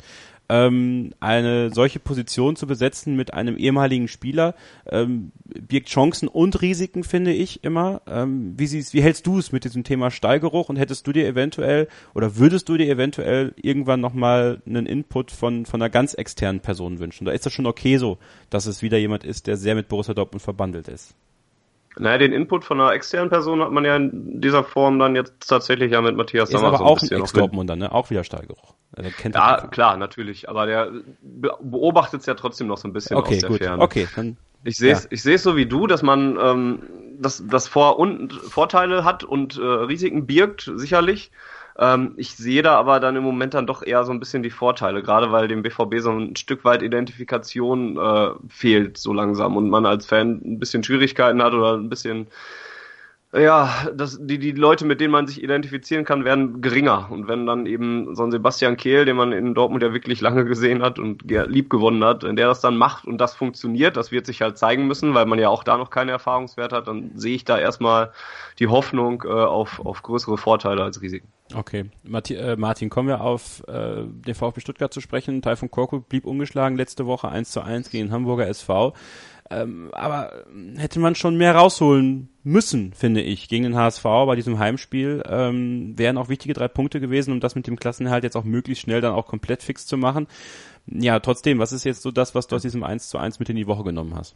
Eine solche Position zu besetzen mit einem ehemaligen Spieler birgt Chancen und Risiken, finde ich immer. Wie hältst du es mit diesem Thema Stallgeruch und hättest du dir eventuell oder würdest du dir eventuell irgendwann nochmal einen Input von einer ganz externen Person wünschen? Oder ist das schon okay so, dass es wieder jemand ist, der sehr mit Borussia Dortmund verbandelt ist? Naja, den Input von einer externen Person hat man ja in dieser Form dann jetzt tatsächlich ja mit Matthias Sammer. Ist aber so auch ein Ex-Dortmunder, ne? Auch wieder Stallgeruch. Also ja, klar, natürlich. Aber der beobachtet es ja trotzdem noch so ein bisschen aus der Ferne. Okay, dann. Ich sehe es so wie du, dass man das Vorteile hat und Risiken birgt, sicherlich. Ich sehe da aber dann im Moment dann doch eher so ein bisschen die Vorteile, gerade weil dem BVB so ein Stück weit Identifikation fehlt so langsam und man als Fan ein bisschen Schwierigkeiten hat oder ein bisschen, ja, die Leute, mit denen man sich identifizieren kann, werden geringer. Und wenn dann eben so ein Sebastian Kehl, den man in Dortmund ja wirklich lange gesehen hat und lieb gewonnen hat, wenn der das dann macht und das funktioniert, das wird sich halt zeigen müssen, weil man ja auch da noch keine Erfahrungswert hat, dann sehe ich da erstmal die Hoffnung auf größere Vorteile als Risiken. Okay, Martin, kommen wir auf den VfB Stuttgart zu sprechen. Tayfun Korkut blieb ungeschlagen letzte Woche 1:1 gegen Hamburger SV. Aber hätte man schon mehr rausholen müssen, finde ich, gegen den HSV bei diesem Heimspiel. Wären auch wichtige 3 Punkte gewesen, um das mit dem Klassenerhalt jetzt auch möglichst schnell dann auch komplett fix zu machen. Ja, trotzdem, was ist jetzt so das, was du aus diesem 1:1 mit in die Woche genommen hast?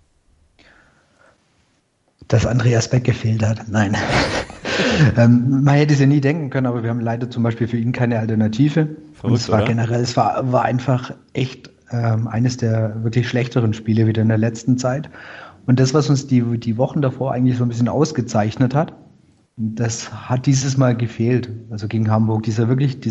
Dass Andreas Beck gefehlt hat. Nein. Man hätte es ja nie denken können, aber wir haben leider zum Beispiel für ihn keine Alternative. Verrückt, und es war generell, es war einfach echt eines der wirklich schlechteren Spiele wieder in der letzten Zeit. Und das, was uns die Wochen davor eigentlich so ein bisschen ausgezeichnet hat, das hat dieses Mal gefehlt. Also gegen Hamburg, dieser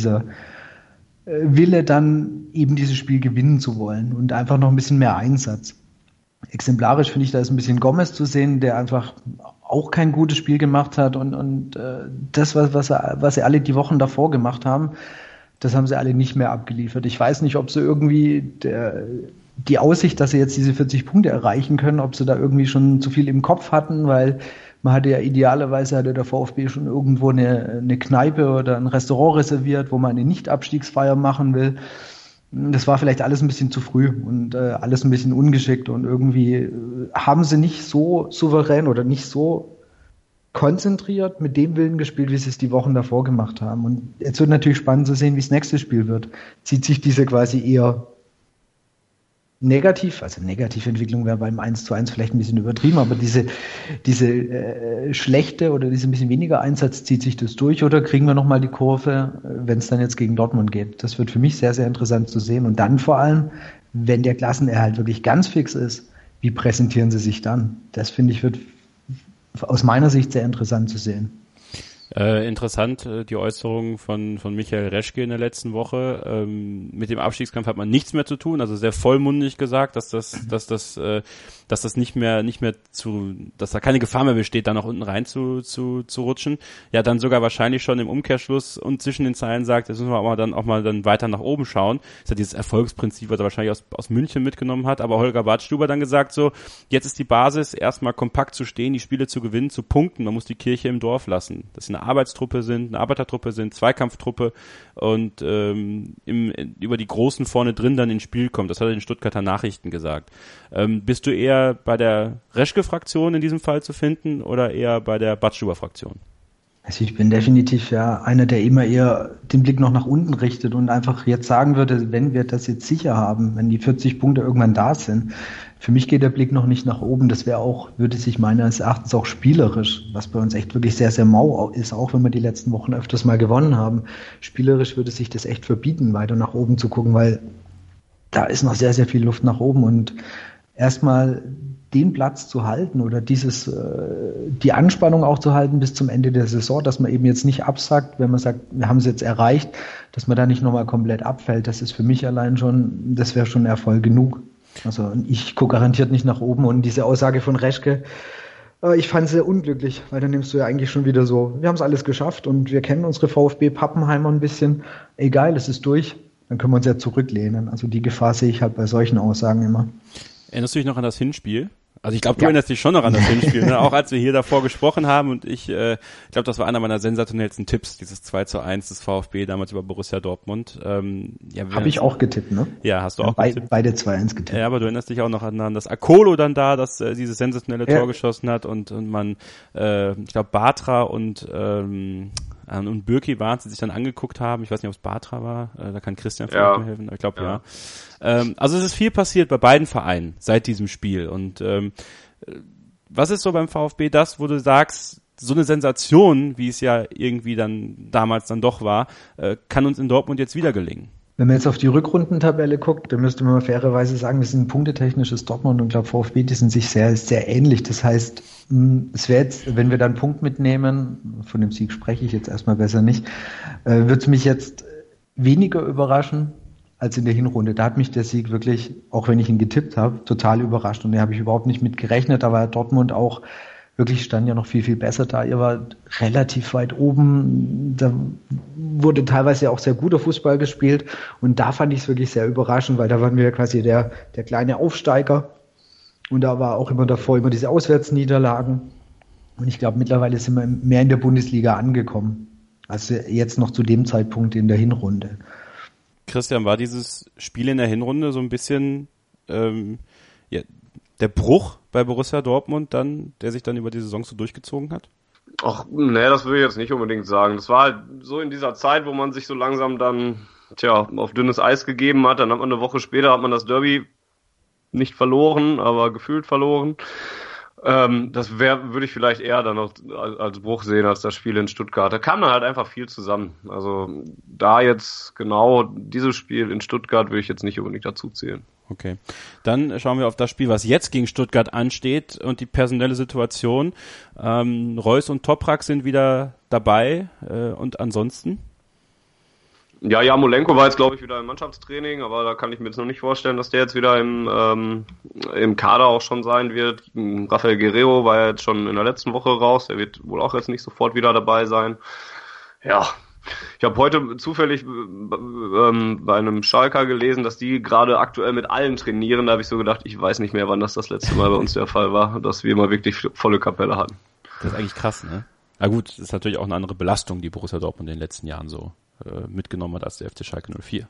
Wille dann eben dieses Spiel gewinnen zu wollen und einfach noch ein bisschen mehr Einsatz. Exemplarisch finde ich, da ist ein bisschen Gomez zu sehen, der einfach auch kein gutes Spiel gemacht hat und das, was sie alle die Wochen davor gemacht haben, das haben sie alle nicht mehr abgeliefert. Ich weiß nicht, ob sie irgendwie die Aussicht, dass sie jetzt diese 40 Punkte erreichen können, ob sie da irgendwie schon zu viel im Kopf hatten, weil man hatte ja idealerweise der VfB schon irgendwo eine Kneipe oder ein Restaurant reserviert, wo man eine Nicht-Abstiegsfeier machen will. Das war vielleicht alles ein bisschen zu früh und alles ein bisschen ungeschickt und irgendwie haben sie nicht so souverän oder nicht so konzentriert mit dem Willen gespielt, wie sie es die Wochen davor gemacht haben. Und jetzt wird natürlich spannend zu sehen, wie das nächste Spiel wird. Zieht sich diese quasi eher negativ, also Negativentwicklung wäre beim 1:1 vielleicht ein bisschen übertrieben, aber diese schlechte oder diese ein bisschen weniger Einsatz, zieht sich das durch oder kriegen wir nochmal die Kurve, wenn es dann jetzt gegen Dortmund geht? Das wird für mich sehr, sehr interessant zu sehen. Und dann vor allem, wenn der Klassenerhalt wirklich ganz fix ist, wie präsentieren sie sich dann? Das finde ich wird aus meiner Sicht sehr interessant zu sehen. Interessant, die Äußerung von Michael Reschke in der letzten Woche. Mit dem Abstiegskampf hat man nichts mehr zu tun, also sehr vollmundig gesagt, dass das nicht mehr dass da keine Gefahr mehr besteht, da nach unten rein zu rutschen. Ja, dann sogar wahrscheinlich schon im Umkehrschluss und zwischen den Zeilen sagt, jetzt müssen wir auch mal dann weiter nach oben schauen. Das ist ja dieses Erfolgsprinzip, was er wahrscheinlich aus München mitgenommen hat, aber Holger Badstuber dann gesagt so, jetzt ist die Basis, erstmal kompakt zu stehen, die Spiele zu gewinnen, zu punkten, man muss die Kirche im Dorf lassen. Das ist eine Arbeitstruppe sind, eine Arbeitertruppe sind, Zweikampftruppe und über die Großen vorne drin dann ins Spiel kommt. Das hat er in Stuttgarter Nachrichten gesagt. Bist du eher bei der Reschke-Fraktion in diesem Fall zu finden oder eher bei der Badstuber-Fraktion? Also ich bin definitiv ja einer, der immer eher den Blick noch nach unten richtet und einfach jetzt sagen würde, wenn wir das jetzt sicher haben, wenn die 40 Punkte irgendwann da sind, für mich geht der Blick noch nicht nach oben. Das wäre auch, würde sich meines Erachtens auch spielerisch, was bei uns echt wirklich sehr, sehr mau ist, auch wenn wir die letzten Wochen öfters mal gewonnen haben. Spielerisch würde sich das echt verbieten, weiter nach oben zu gucken, weil da ist noch sehr, sehr viel Luft nach oben und erstmal den Platz zu halten oder die Anspannung auch zu halten bis zum Ende der Saison, dass man eben jetzt nicht absackt, wenn man sagt, wir haben es jetzt erreicht, dass man da nicht nochmal komplett abfällt. Das ist für mich allein schon, das wäre schon Erfolg genug. Also ich gucke garantiert nicht nach oben und diese Aussage von Reschke, ich fand es sehr unglücklich, weil dann nimmst du ja eigentlich schon wieder so, wir haben es alles geschafft und wir kennen unsere VfB-Pappenheimer ein bisschen, egal, es ist durch, dann können wir uns ja zurücklehnen. Also die Gefahr sehe ich halt bei solchen Aussagen immer. Erinnerst du dich noch an das Hinspiel? Also ich glaube, du erinnerst dich schon noch an das Hinspiel, ne? Auch als wir hier davor gesprochen haben und ich glaube, das war einer meiner sensationellsten Tipps, dieses 2:1 des VfB damals über Borussia Dortmund. Habe ich auch getippt, ne? Ja, hast du auch getippt. Beide 2:1 getippt. Ja, aber du erinnerst dich auch noch an das Akolo dann da, das dieses sensationelle Tor geschossen hat und man, ich glaube, Bartra und Bürki waren, die sich dann angeguckt haben. Ich weiß nicht, ob es Bartra war. Da kann Christian vielleicht mir helfen. Ich glaube, ja. Also es ist viel passiert bei beiden Vereinen seit diesem Spiel. Und was ist so beim VfB das, wo du sagst, so eine Sensation, wie es ja irgendwie dann damals dann doch war, kann uns in Dortmund jetzt wieder gelingen? Wenn man jetzt auf die Rückrundentabelle guckt, dann müsste man mal fairerweise sagen, das sind punktetechnisches Dortmund und ich glaube VfB, die sind sich sehr, sehr ähnlich. Das heißt, es wäre jetzt, wenn wir dann einen Punkt mitnehmen, von dem Sieg spreche ich jetzt erstmal besser nicht, würde es mich jetzt weniger überraschen als in der Hinrunde. Da hat mich der Sieg wirklich, auch wenn ich ihn getippt habe, total überrascht und da habe ich überhaupt nicht mit gerechnet. Da war Dortmund auch wirklich, stand ja noch viel, viel besser da. Ihr war relativ weit oben. Da wurde teilweise auch sehr guter Fußball gespielt. Und da fand ich es wirklich sehr überraschend, weil da waren wir quasi der kleine Aufsteiger. Und da war auch immer davor immer diese Auswärtsniederlagen. Und ich glaube, mittlerweile sind wir mehr in der Bundesliga angekommen. Also jetzt noch zu dem Zeitpunkt in der Hinrunde. Christian, war dieses Spiel in der Hinrunde so ein bisschen der Bruch bei Borussia Dortmund dann, der sich dann über die Saison so durchgezogen hat? Ach, nee, das würde ich jetzt nicht unbedingt sagen. Das war halt so in dieser Zeit, wo man sich so langsam dann, auf dünnes Eis gegeben hat. Dann hat man eine Woche später, hat man das Derby nicht verloren, aber gefühlt verloren. Das würde ich vielleicht eher dann noch als Bruch sehen als das Spiel in Stuttgart. Da kam dann halt einfach viel zusammen. Also da jetzt genau dieses Spiel in Stuttgart würde ich jetzt nicht unbedingt dazu zählen. Okay, dann schauen wir auf das Spiel, was jetzt gegen Stuttgart ansteht und die personelle Situation. Reus und Toprak sind wieder dabei und ansonsten? Ja, Jarmolenko war jetzt, glaube ich, wieder im Mannschaftstraining, aber da kann ich mir jetzt noch nicht vorstellen, dass der jetzt wieder im Kader auch schon sein wird. Rafael Guerrero war ja jetzt schon in der letzten Woche raus, der wird wohl auch jetzt nicht sofort wieder dabei sein. Ja, ich habe heute zufällig bei einem Schalker gelesen, dass die gerade aktuell mit allen trainieren. Da habe ich so gedacht, ich weiß nicht mehr, wann das letzte Mal bei uns der Fall war, dass wir mal wirklich volle Kapelle hatten. Das ist eigentlich krass, ne? Na gut, das ist natürlich auch eine andere Belastung, die Borussia Dortmund in den letzten Jahren so mitgenommen hat als der FC Schalke 04.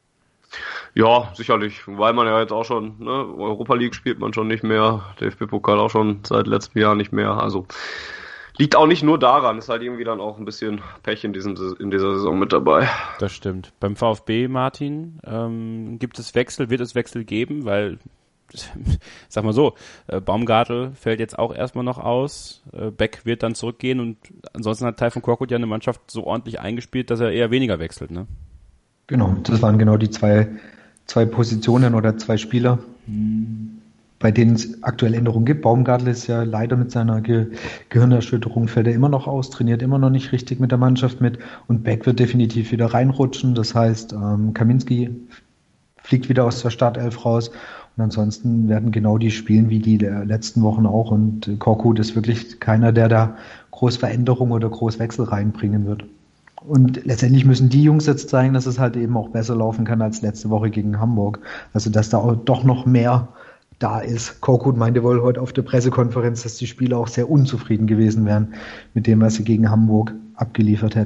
Ja, sicherlich, weil man ja jetzt auch schon, Europa League spielt man schon nicht mehr, DFB-Pokal auch schon seit letztem Jahr nicht mehr, also liegt auch nicht nur daran, ist halt irgendwie dann auch ein bisschen Pech in dieser Saison mit dabei. Das stimmt. Beim VfB, Martin, wird es Wechsel geben, weil, sag mal so, Baumgartel fällt jetzt auch erstmal noch aus, Beck wird dann zurückgehen und ansonsten hat Tayfun Korkut ja eine Mannschaft so ordentlich eingespielt, dass er eher weniger wechselt, ne? Genau, das waren genau die zwei Positionen oder zwei Spieler, bei denen es aktuell Änderungen gibt. Baumgartel ist ja leider mit seiner Gehirnerschütterung, fällt er immer noch aus, trainiert immer noch nicht richtig mit der Mannschaft mit und Beck wird definitiv wieder reinrutschen. Das heißt, Kaminski fliegt wieder aus der Startelf raus und ansonsten werden genau die spielen wie die der letzten Wochen auch und Korkut ist wirklich keiner, der da groß Veränderung oder groß Wechsel reinbringen wird. Und letztendlich müssen die Jungs jetzt zeigen, dass es halt eben auch besser laufen kann als letzte Woche gegen Hamburg. Also dass da auch doch noch mehr da ist. Korkut meinte wohl heute auf der Pressekonferenz, dass die Spieler auch sehr unzufrieden gewesen wären mit dem, was sie gegen Hamburg abgeliefert hätten.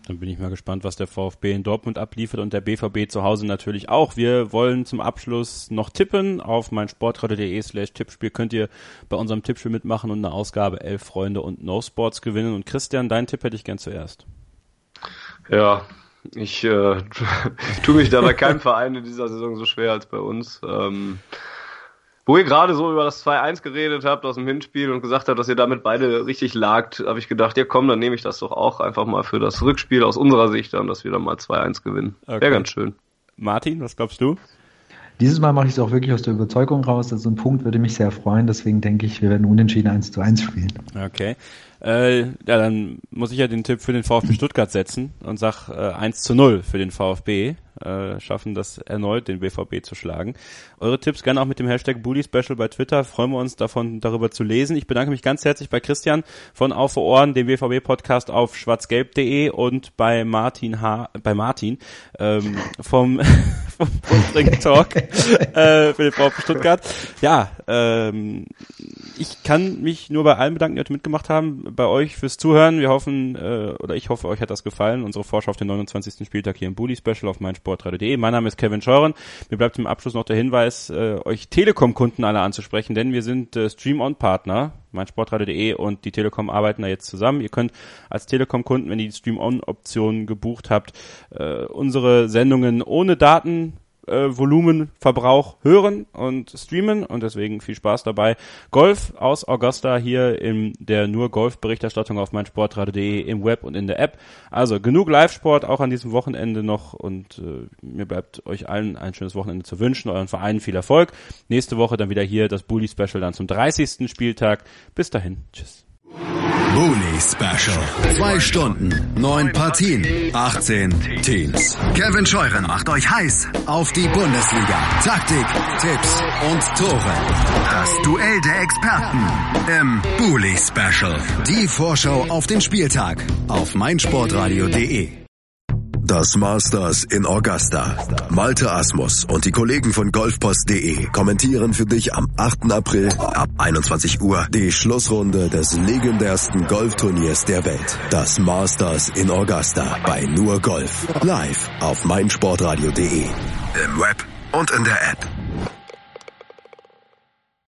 Dann bin ich mal gespannt, was der VfB in Dortmund abliefert und der BVB zu Hause natürlich auch. Wir wollen zum Abschluss noch tippen. Auf meinsportradio.de/Tippspiel könnt ihr bei unserem Tippspiel mitmachen und eine Ausgabe 11 Freunde und No Sports gewinnen. Und Christian, deinen Tipp hätte ich gern zuerst. Ja, ich tue mich da bei keinem Verein in dieser Saison so schwer als bei uns. Wo ihr gerade so über das 2-1 geredet habt aus dem Hinspiel und gesagt habt, dass ihr damit beide richtig lagt, habe ich gedacht, ja komm, dann nehme ich das doch auch einfach mal für das Rückspiel aus unserer Sicht an, dass wir dann mal 2-1 gewinnen. Okay. Wäre ganz schön. Martin, was glaubst du? Dieses Mal mache ich es auch wirklich aus der Überzeugung raus. Also ein Punkt würde mich sehr freuen. Deswegen denke ich, wir werden unentschieden 1:1 spielen. Okay. Ja, dann muss ich ja den Tipp für den VfB Stuttgart setzen und sag 1:0 für den VfB. Schaffen das erneut, den BVB zu schlagen. Eure Tipps gerne auch mit dem Hashtag Bully Special bei Twitter. Freuen wir uns darüber zu lesen. Ich bedanke mich ganz herzlich bei Christian von Auf für Ohren, dem BVB-Podcast auf schwarzgelb.de und bei Martin vom Brustring Talk für den VfB Stuttgart. Ja, ich kann mich nur bei allen bedanken, die heute mitgemacht haben, bei euch fürs Zuhören. Wir hoffen, oder ich hoffe, euch hat das gefallen. Unsere Vorschau auf den 29. Spieltag hier im Bully Special auf meinsportradio.de. Mein Name ist Kevin Scheuren. Mir bleibt zum Abschluss noch der Hinweis, euch Telekom-Kunden alle anzusprechen, denn wir sind Stream-On-Partner, meinsportradio.de, und die Telekom arbeiten da jetzt zusammen. Ihr könnt als Telekom-Kunden, wenn ihr die Stream-On-Option gebucht habt, unsere Sendungen ohne Volumenverbrauch hören und streamen, und deswegen viel Spaß dabei. Golf aus Augusta hier in der nur Golf-Berichterstattung auf meinsportradio.de im Web und in der App. Also genug Live-Sport auch an diesem Wochenende noch, und mir bleibt euch allen ein schönes Wochenende zu wünschen, euren Vereinen viel Erfolg. Nächste Woche dann wieder hier das Bully Special dann zum 30. Spieltag. Bis dahin, tschüss. Bully Special. 2 Stunden, 9 Partien, 18 Teams. Kevin Scheuren macht euch heiß auf die Bundesliga. Taktik, Tipps und Tore. Das Duell der Experten im Bully Special. Die Vorschau auf den Spieltag auf meinsportradio.de. Das Masters in Augusta. Malte Asmus und die Kollegen von golfpost.de kommentieren für dich am 8. April ab 21 Uhr die Schlussrunde des legendärsten Golfturniers der Welt. Das Masters in Augusta bei nur Golf. Live auf meinsportradio.de. Im Web und in der App.